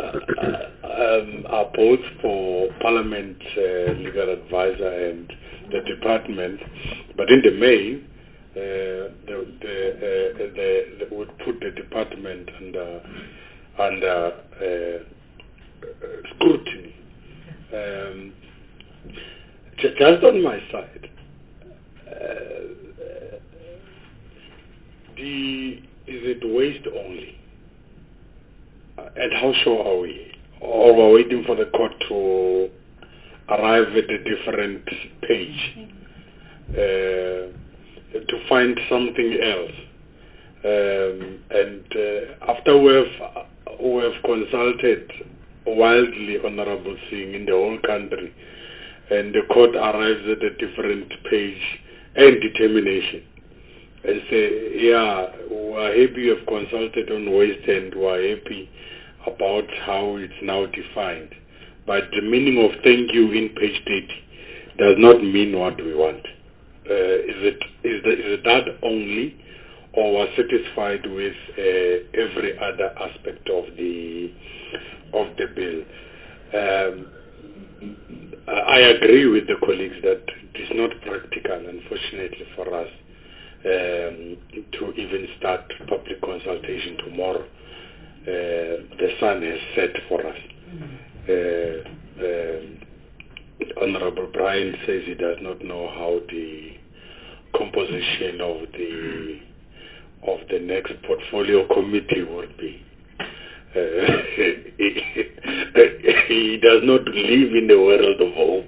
are both for Parliament, legal advisor, and the department, but in the main, they would put the department under scrutiny. Just on my side, is it waste only? And how sure are we? Or we're waiting for the court to arrive at a different page to find something else? And after we have consulted wildly, Honorable Singh, in the whole country, and the court arrives at a different page and determination, and say, yeah, we're happy you have consulted on waste and we're happy about how it's now defined. But the meaning of thank you in page 30 does not mean what we want. Is it that only, or we're satisfied with every other aspect of the bill? I agree with the colleagues that it is not practical, unfortunately, for us to even start public consultation tomorrow. The sun has set for us. Honorable Brian says he does not know how the composition of the next portfolio committee would be. He does not live in the world of hope.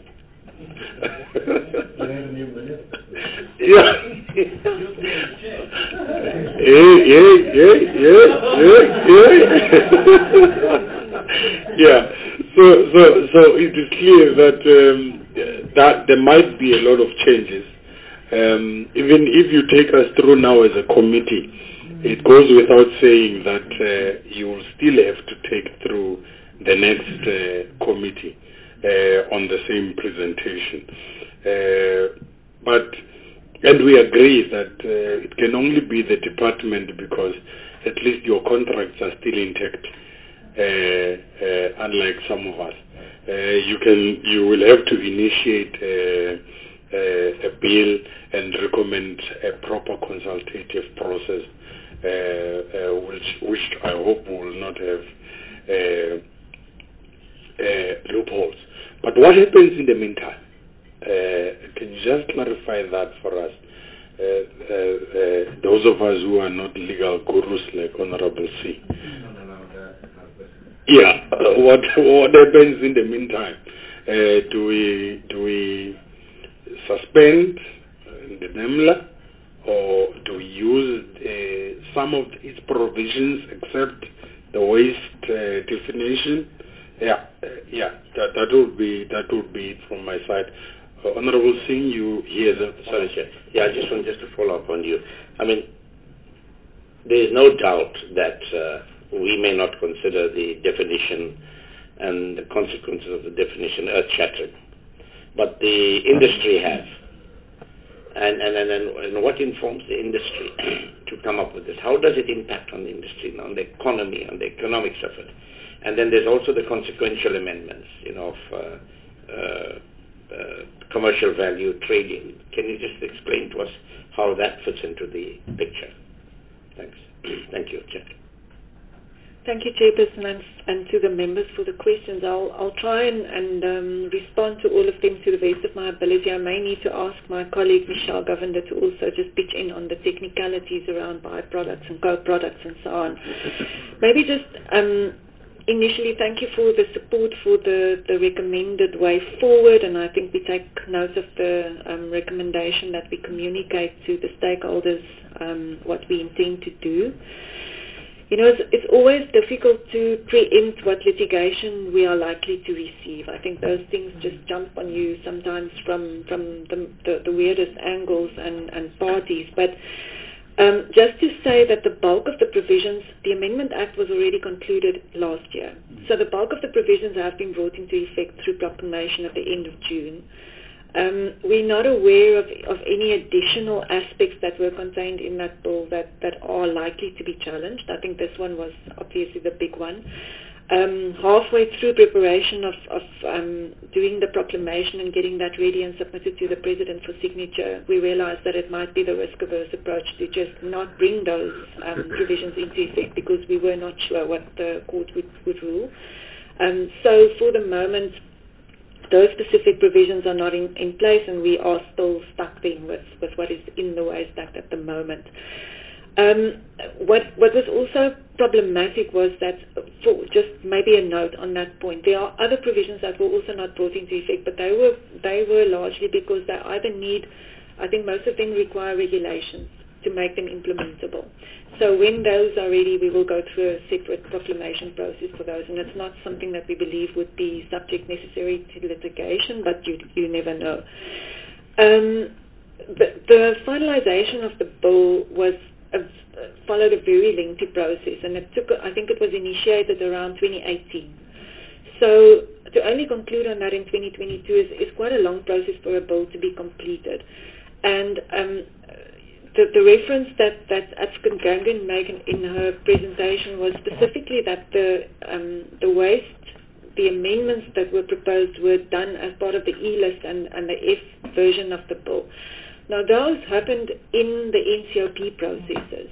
Yeah. So it is clear that there might be a lot of changes. Even if you take us through now as a committee, it goes without saying that you will still have to take through the next committee on the same presentation. And we agree that it can only be the department, because at least your contracts are still intact, unlike some of us. You will have to initiate a bill and recommend a proper consultative process, which I hope will not have loopholes. But what happens in the meantime? Can you just clarify that for us? Those of us who are not legal gurus like Honorable C. Yeah. What happens in the meantime? Do we suspend the NEMLA, or do we use some of its provisions except the waste definition? That would be it from my side. Honorable Singh, you hear the... Sorry, Chair. Yeah, I just want to follow up on you. I mean, there is no doubt that we may not consider the definition and the consequences of the definition earth-shattering, but the industry has. And what informs the industry to come up with this? How does it impact on the industry, on the economy, on the economics of it? And then there's also the consequential amendments, of commercial value trading. Can you just explain to us how that fits into the picture? Thanks. Thank you, Chair. Thank you, Chairperson, and to the members for the questions. I'll try and respond to all of them to the best of my ability. I may need to ask my colleague Michelle Govender to also just pitch in on the technicalities around byproducts and co-products and so on. Maybe just initially, thank you for the support for the recommended way forward, and I think we take note of the recommendation that we communicate to the stakeholders what we intend to do. It's always difficult to preempt what litigation we are likely to receive. I think those things just jump on you sometimes from the weirdest angles and parties. But just to say that the bulk of the provisions, the Amendment Act was already concluded last year. So the bulk of the provisions have been brought into effect through proclamation at the end of June. We're not aware of any additional aspects that were contained in that bill that are likely to be challenged. I think this one was obviously the big one. Halfway through preparation of doing the proclamation and getting that ready and submitted to the President for signature, we realized that it might be the risk-averse approach to just not bring those provisions into effect because we were not sure what the court would rule. So for the moment, those specific provisions are not in place, and we are still stuck then with what is in the Waste Act at the moment. What was also problematic was that, for just maybe a note on that point, there are other provisions that were also not brought into effect, but they were largely because they either need, I think most of them require regulations to make them implementable. So when those are ready, we will go through a separate proclamation process for those, and it's not something that we believe would be subject necessary to litigation, but you never know. The finalization of the bill followed a very lengthy process, and I think it was initiated around 2018. So to only conclude on that in 2022 is quite a long process for a bill to be completed. And the reference that Atskin Gangan made in her presentation was specifically that the amendments that were proposed were done as part of the E-list and the F version of the bill. Now those happened in the NCOP processes.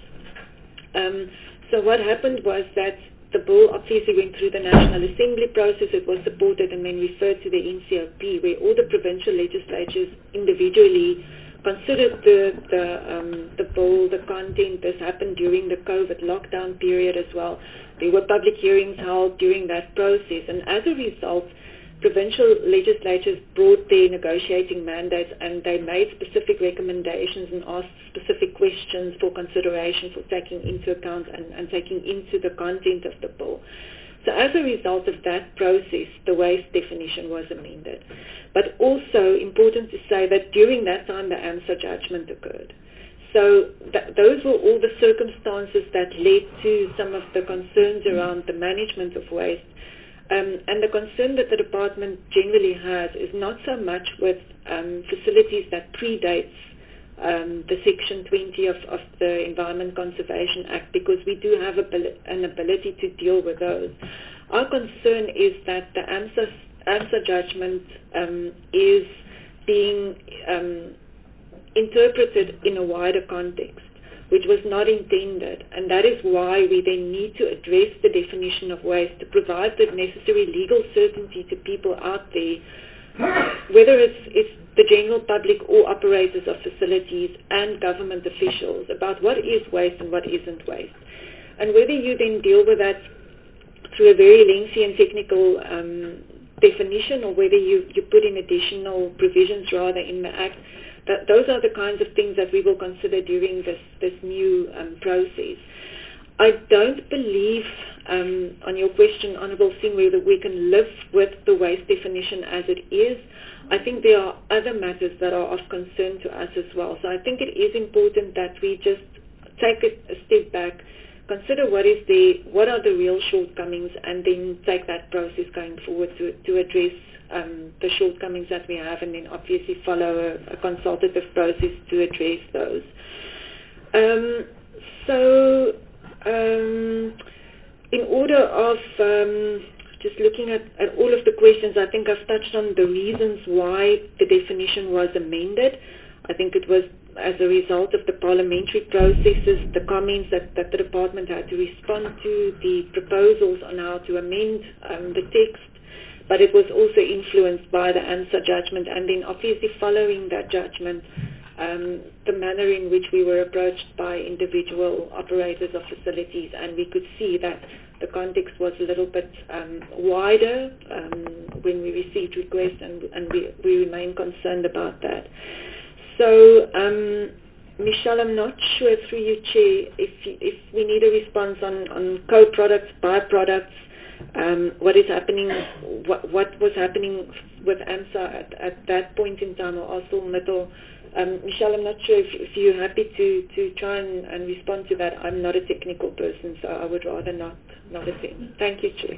So what happened was that the bill obviously went through the National Assembly process, it was supported and then referred to the NCOP, where all the provincial legislatures individually considered the bill, the content. This happened during the COVID lockdown period as well. There were public hearings held during that process, and as a result, provincial legislatures brought their negotiating mandates and they made specific recommendations and asked specific questions for consideration, for taking into account and taking into the content of the bill. So as a result of that process, the waste definition was amended. But also important to say that during that time the AMSA judgment occurred. So those were all the circumstances that led to some of the concerns around the management of waste. And the concern that the department generally has is not so much with facilities that predates the Section 20 of the Environment Conservation Act, because we do have an ability to deal with those. Our concern is that the AMSA judgment is being interpreted in a wider context, which was not intended, and that is why we then need to address the definition of waste to provide the necessary legal certainty to people out there, whether it's the general public or operators of facilities and government officials, about what is waste and what isn't waste. And whether you then deal with that through a very lengthy and technical definition, or whether you put in additional provisions rather in the Act, those are the kinds of things that we will consider during this new process. I don't believe, on your question, Honourable Singh, that we can live with the waste definition as it is. I think there are other matters that are of concern to us as well. So I think it is important that we just take a step back, consider what are the real shortcomings, and then take that process going forward to address the shortcomings that we have, and then obviously follow a consultative process to address those. in order of just looking at all of the questions, I think I've touched on the reasons why the definition was amended. I think it was as a result of the parliamentary processes, the comments that the department had to respond to, the proposals on how to amend the text, but it was also influenced by the ANSA judgment, and then obviously following that judgment, the manner in which we were approached by individual operators of facilities, and we could see that the context was a little bit wider when we received requests, and we remain concerned about that. So, Michelle, I'm not sure through you, Chair, if we need a response on co-products, byproducts, what is happening, what was happening with ANSA at that point in time, or ArcelorMittal. Michelle, I'm not sure if you're happy to try and respond to that. I'm not a technical person, so I would rather not attend. Thank you, Chair.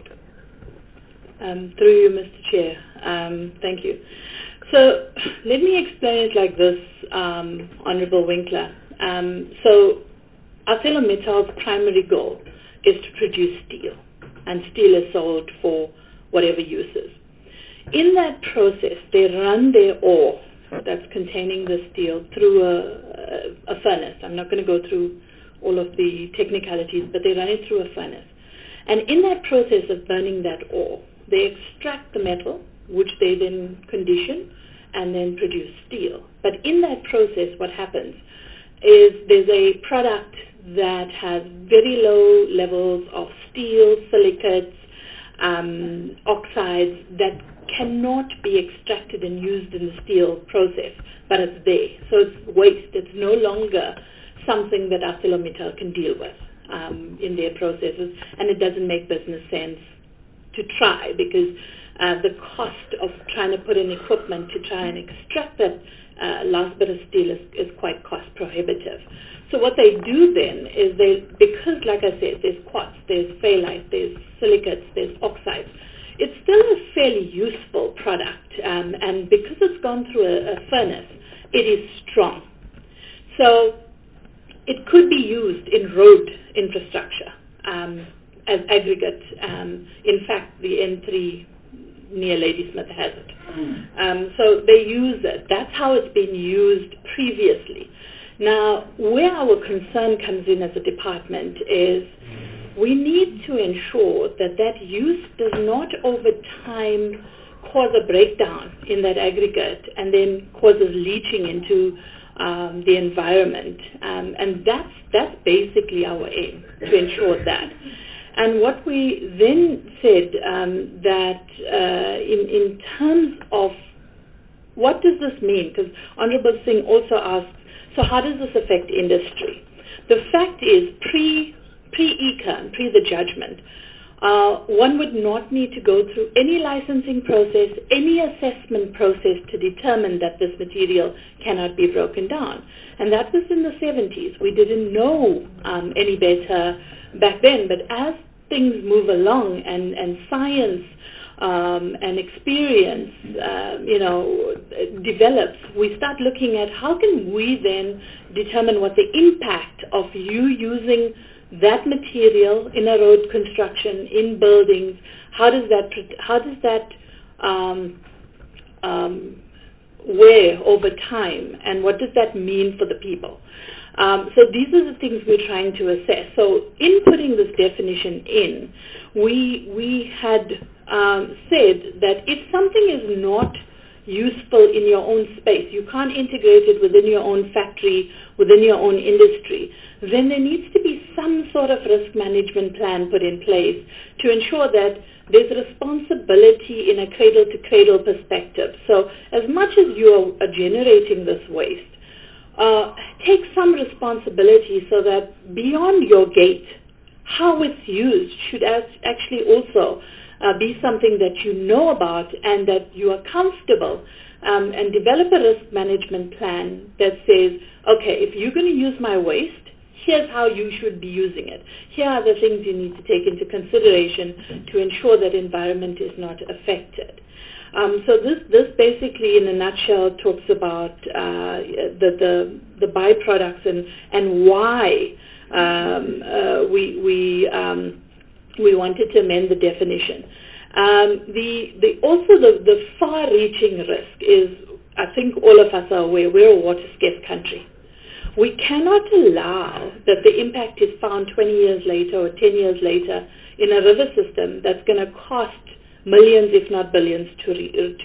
Through you, Mr. Chair. Thank you. So let me explain it like this, Honourable Winkler. So ArcelorMittal's primary goal is to produce steel, and steel is sold for whatever uses. In that process, they run their ore that's containing the steel through a furnace. I'm not going to go through all of the technicalities, but they run it through a furnace. And in that process of burning that ore, they extract the metal, which they then condition and then produce steel. But in that process, what happens is there's a product that has very low levels of steel, silicates, oxides that cannot be extracted and used in the steel process, but it's there. So it's waste. It's no longer something that ArcelorMittal can deal with in their processes, and it doesn't make business sense to try, because the cost of trying to put in equipment to try and extract that last bit of steel is quite cost prohibitive. So what they do then is because like I said, there's quartz, there's phalite, there's silicates, there's oxides, it's still a fairly useful product, and because it's gone through a furnace, it is strong. So it could be used in road infrastructure as aggregate. In fact, the N3 near Ladysmith has it. So they use it. That's how it's been used previously. Now, where our concern comes in as a department is we need to ensure that that use does not over time cause a breakdown in that aggregate and then causes leaching into the environment. And that's basically our aim, to ensure that. And what we then said that in terms of what does this mean? Because Honourable Singh also asked, so how does this affect industry? The fact is, pre-ECA, pre the judgment, one would not need to go through any licensing process, any assessment process to determine that this material cannot be broken down. And that was in the 70s. We didn't know any better back then, but as things move along and science and experience, develops, we start looking at how can we then determine what the impact of you using that material in a road construction, in buildings, how does that wear over time, and what does that mean for the people? So these are the things we're trying to assess. So in putting this definition in, we had said that if something is not useful in your own space, you can't integrate it within your own factory, within your own industry, then there needs to be some sort of risk management plan put in place to ensure that there's responsibility in a cradle-to-cradle perspective. So as much as you are generating this waste, take some responsibility so that beyond your gate, how it's used should actually also be something that you know about and that you are comfortable, and develop a risk management plan that says, okay, if you're going to use my waste, here's how you should be using it. Here are the things you need to take into consideration to ensure that environment is not affected. So this basically, in a nutshell, talks about the byproducts and why we we wanted to amend the definition. The far-reaching risk is, I think all of us are aware, we're a water-scarce country. We cannot allow that the impact is found 20 years later or 10 years later in a river system that's going to cost millions, if not billions, to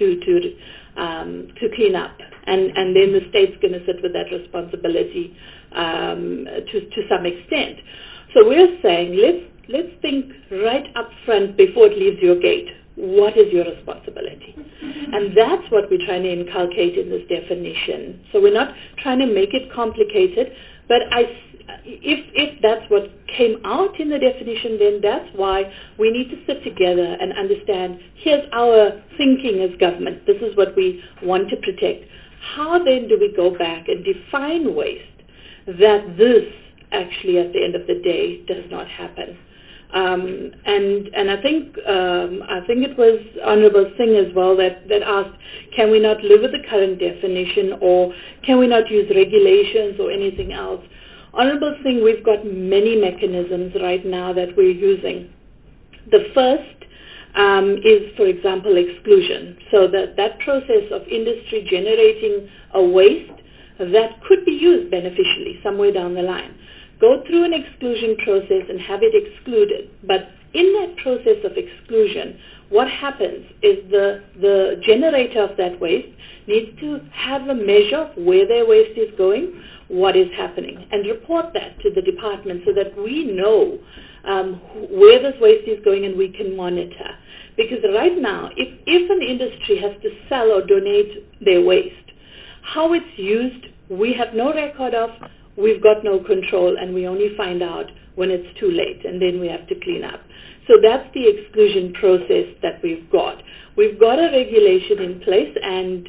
clean up, and then the state's going to sit with that responsibility to some extent. So we're saying let's think right up front before it leaves your gate. What is your responsibility? And that's what we're trying to inculcate in this definition. So we're not trying to make it complicated, but if that's what came out in the definition, then that's why we need to sit together and understand, here's our thinking as government. This is what we want to protect. How then do we go back and define waste that this actually at the end of the day does not happen? And I think it was Honourable Singh as well that asked, can we not live with the current definition, or can we not use regulations or anything else? Honourable Singh, we've got many mechanisms right now that we're using. The first is, for example, exclusion. So that process of industry generating a waste that could be used beneficially somewhere down the line. Go through an exclusion process and have it excluded. But in that process of exclusion, what happens is the generator of that waste needs to have a measure of where their waste is going, what is happening, and report that to the department so that we know where this waste is going and we can monitor. Because right now, if an industry has to sell or donate their waste, how it's used, we have no record of, we've got no control, and we only find out when it's too late, and then we have to clean up. So that's the exclusion process that we've got. We've got a regulation in place, and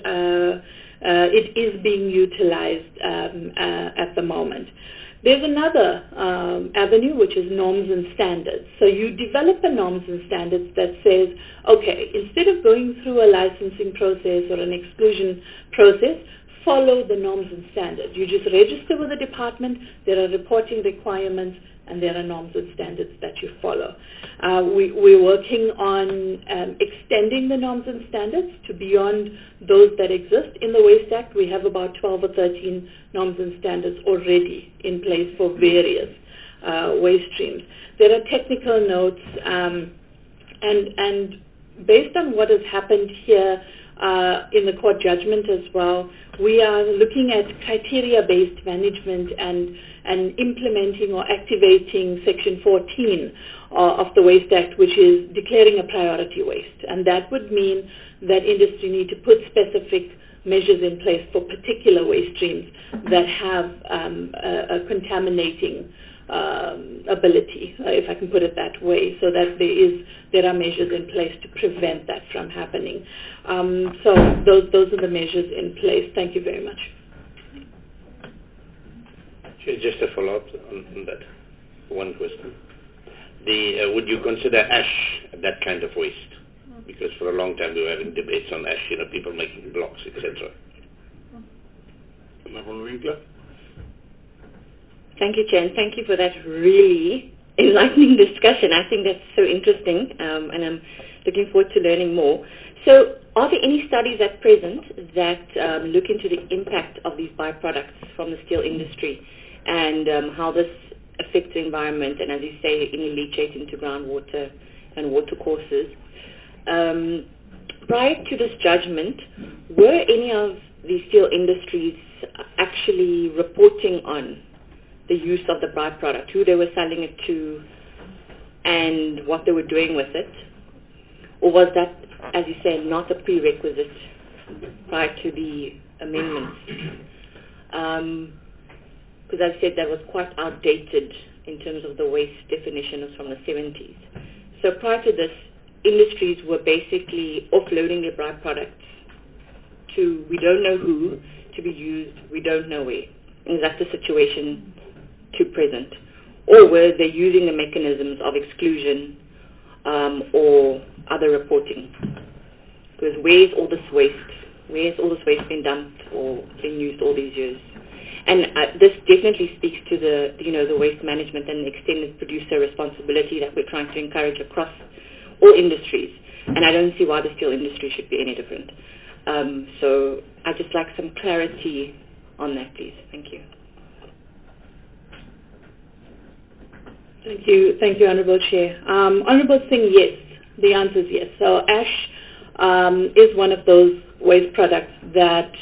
it is being utilized at the moment. There's another avenue, which is norms and standards. So you develop a norms and standards that says, okay, instead of going through a licensing process or an exclusion process, follow the norms and standards. You just register with the department, there are reporting requirements, and there are norms and standards that you follow. We're working on extending the norms and standards to beyond those that exist. In the Waste Act, we have about 12 or 13 norms and standards already in place for various waste streams. There are technical notes, and based on what has happened here in the court judgment as well, we are looking at criteria-based management and implementing or activating Section 14 of the Waste Act, which is declaring a priority waste. And that would mean that industry need to put specific measures in place for particular waste streams that have a contaminating ability, if I can put it that way, so that there are measures in place to prevent that from happening. So those are the measures in place. Thank you very much. Just a follow-up on that. One question. Would you consider ash that kind of waste? Because for a long time we were having debates on ash, people making blocks, etc. Honourable Winkler? Thank you, Chair, and thank you for that really enlightening discussion. I think that's so interesting, and I'm looking forward to learning more. So are there any studies at present that look into the impact of these byproducts from the steel industry and how this affects the environment and, as you say, any leachate into groundwater and water courses? Prior to this judgment, were any of the steel industries actually reporting on the use of the byproduct, who they were selling it to, and what they were doing with it? Or was that, as you say, not a prerequisite prior to the amendments? Because as I said, that was quite outdated in terms of the waste definition was from the 70s. So prior to this, industries were basically offloading their byproducts to we don't know who, to be used we don't know where. Is that the situation to present? Or were they using the mechanisms of exclusion or other reporting? Because where's all this waste? Where's all this waste been dumped or been used all these years? And this definitely speaks to the waste management and extended producer responsibility that we're trying to encourage across all industries. And I don't see why the steel industry should be any different. So I'd just like some clarity on that, please. Thank you. Thank you, Honourable Chair. Honourable Singh, yes. The answer is yes. So ash is one of those waste products that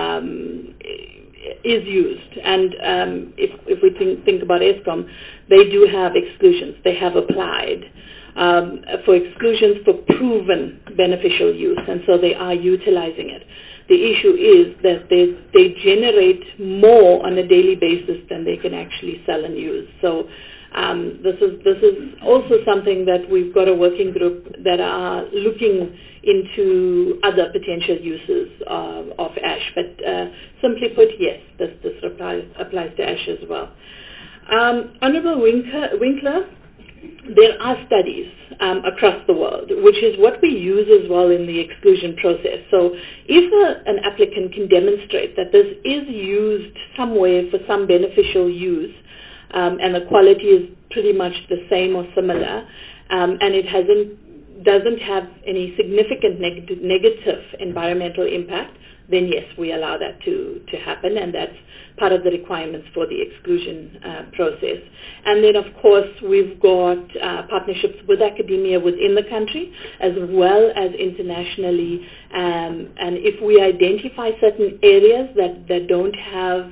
is used. And if we think about Eskom, they do have exclusions. They have applied for exclusions for proven beneficial use, and so they are utilizing it. The issue is that they generate more on a daily basis than they can actually sell and use. So this is also something that we've got a working group that are looking into other potential uses of ash. But simply put, yes, this applies to ash as well. Honourable Winkler, there are studies across the world, which is what we use as well in the exclusion process. So if an applicant can demonstrate that this is used somewhere for some beneficial use, and the quality is pretty much the same or similar, and it doesn't have any significant negative environmental impact, then yes, we allow that to happen, and that's part of the requirements for the exclusion process. And then, of course, we've got partnerships with academia within the country as well as internationally, and if we identify certain areas that don't have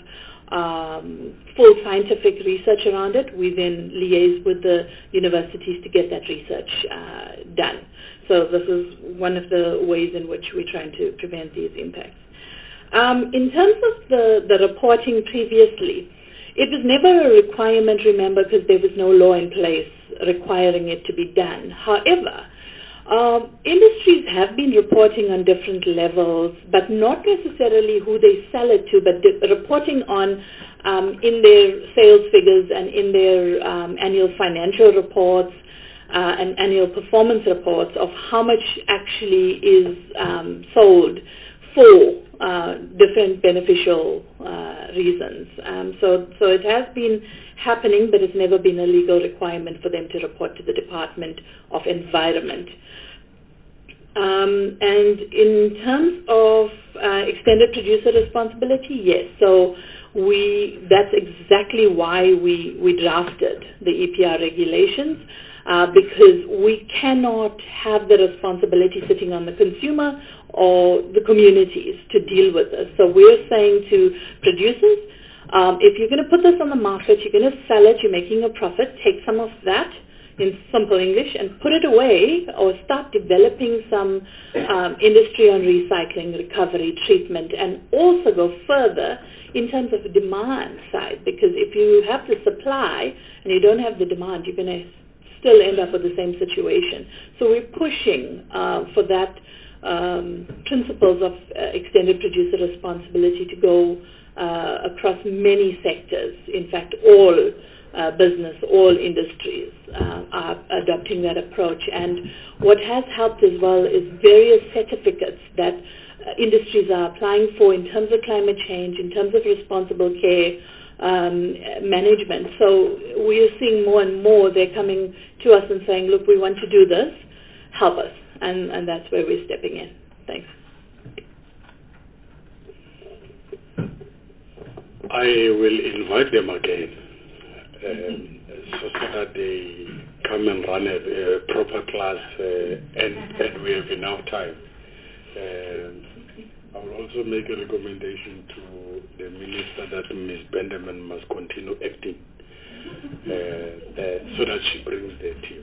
full scientific research around it, we then liaise with the universities to get that research done. So this is one of the ways in which we're trying to prevent these impacts. In terms of the reporting previously, it was never a requirement, remember, because there was no law in place requiring it to be done. However, industries have been reporting on different levels, but not necessarily who they sell it to, but reporting on in their sales figures and in their annual financial reports and annual performance reports of how much actually is sold for different beneficial reasons. So it has been happening, but it's never been a legal requirement for them to report to the Department of Environment. And in terms of extended producer responsibility, yes. So that's exactly why we drafted the EPR regulations, because we cannot have the responsibility sitting on the consumer or the communities to deal with this. So we're saying to producers, if you're going to put this on the market, you're going to sell it, you're making a profit, take some of that, in simple English, and put it away or start developing some industry on recycling, recovery, treatment, and also go further in terms of the demand side, because if you have the supply and you don't have the demand, you're going to still end up with the same situation. So we're pushing for that principles of extended producer responsibility to go across many sectors. In fact, all business, all industries are adopting that approach. And what has helped as well is various certificates that industries are applying for in terms of climate change, in terms of responsible care management. So we are seeing more and more they're coming to us and saying, look, we want to do this, help us. And that's where we're stepping in. Thanks. I will invite them again so that they come and run a proper class and we have enough time. I will also make a recommendation to the minister that Ms. Benderman must continue acting so that she brings the team.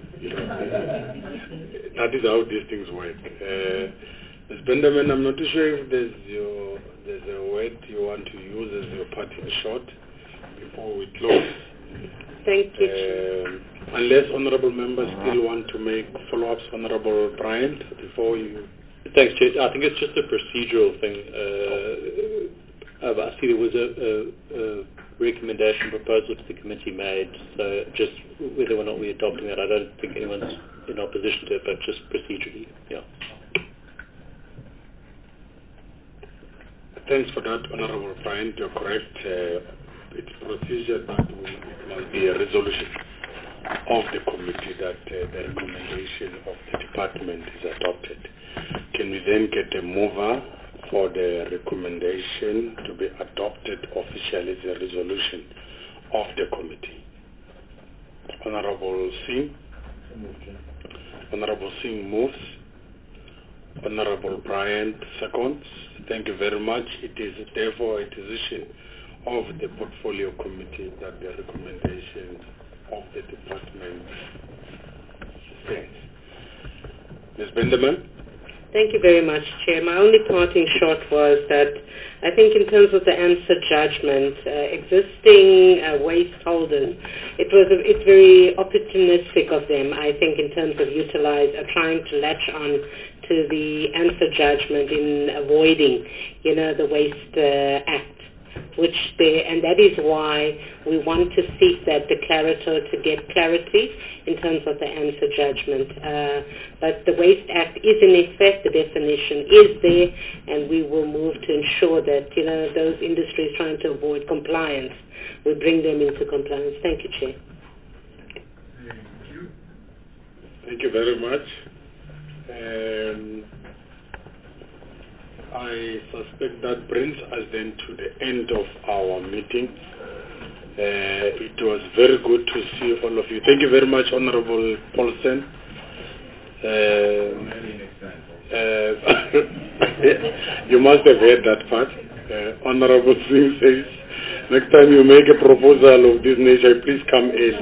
That is how these things work. Ms. Benderman, I'm not too sure if there's a word you want to use as your parting shot before we close. Thank you. Unless honourable members still want to make follow-ups, Honourable Bryant, before you... Thanks, Chair. I think it's just a procedural thing. I see there was a recommendation proposal to the committee made, so just whether or not we're adopting that, I don't think anyone's in opposition to it, but just procedurally, yeah. Thanks for that, Honorable Bryant. You're correct. It's procedure that it must be a resolution of the committee that the recommendation of the department is adopted. Can we then get a mover for the recommendation to be adopted officially as a resolution of the committee? Honorable Singh. Honorable Singh moves. Honorable Bryant seconds. Thank you very much. It is therefore a decision of the portfolio committee that the recommendation of the department stands. Ms. Benderman? Thank you very much, Chair. My only parting shot was that I think in terms of the answer judgment, existing waste holders, it's very opportunistic of them, I think, in terms of trying to latch on to the answer judgment in avoiding, the Waste Act. And that is why we want to seek that declarator to get clarity in terms of the answer judgment. But the Waste Act is in effect, the definition is there, and we will move to ensure that, those industries trying to avoid compliance, we bring them into compliance. Thank you, Chair. Thank you very much. I suspect that brings us then to the end of our meeting. It was very good to see all of you. Thank you very much, Honorable Paulsen. You must have heard that part. Honorable Singh says, next time you make a proposal of this nature, please come in.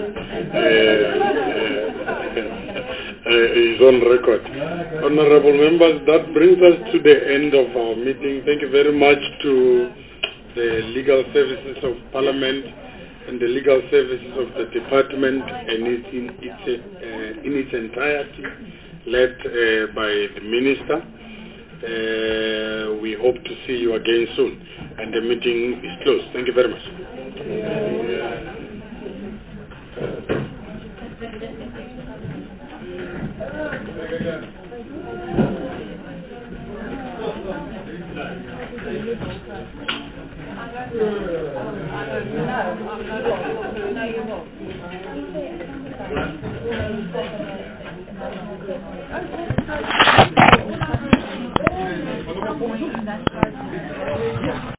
Is on record. Honorable members, that brings us to the end of our meeting. Thank you very much to the legal services of Parliament and the legal services of the department and in its entirety, led by the Minister. We hope to see you again soon. And the meeting is closed. Thank you very much.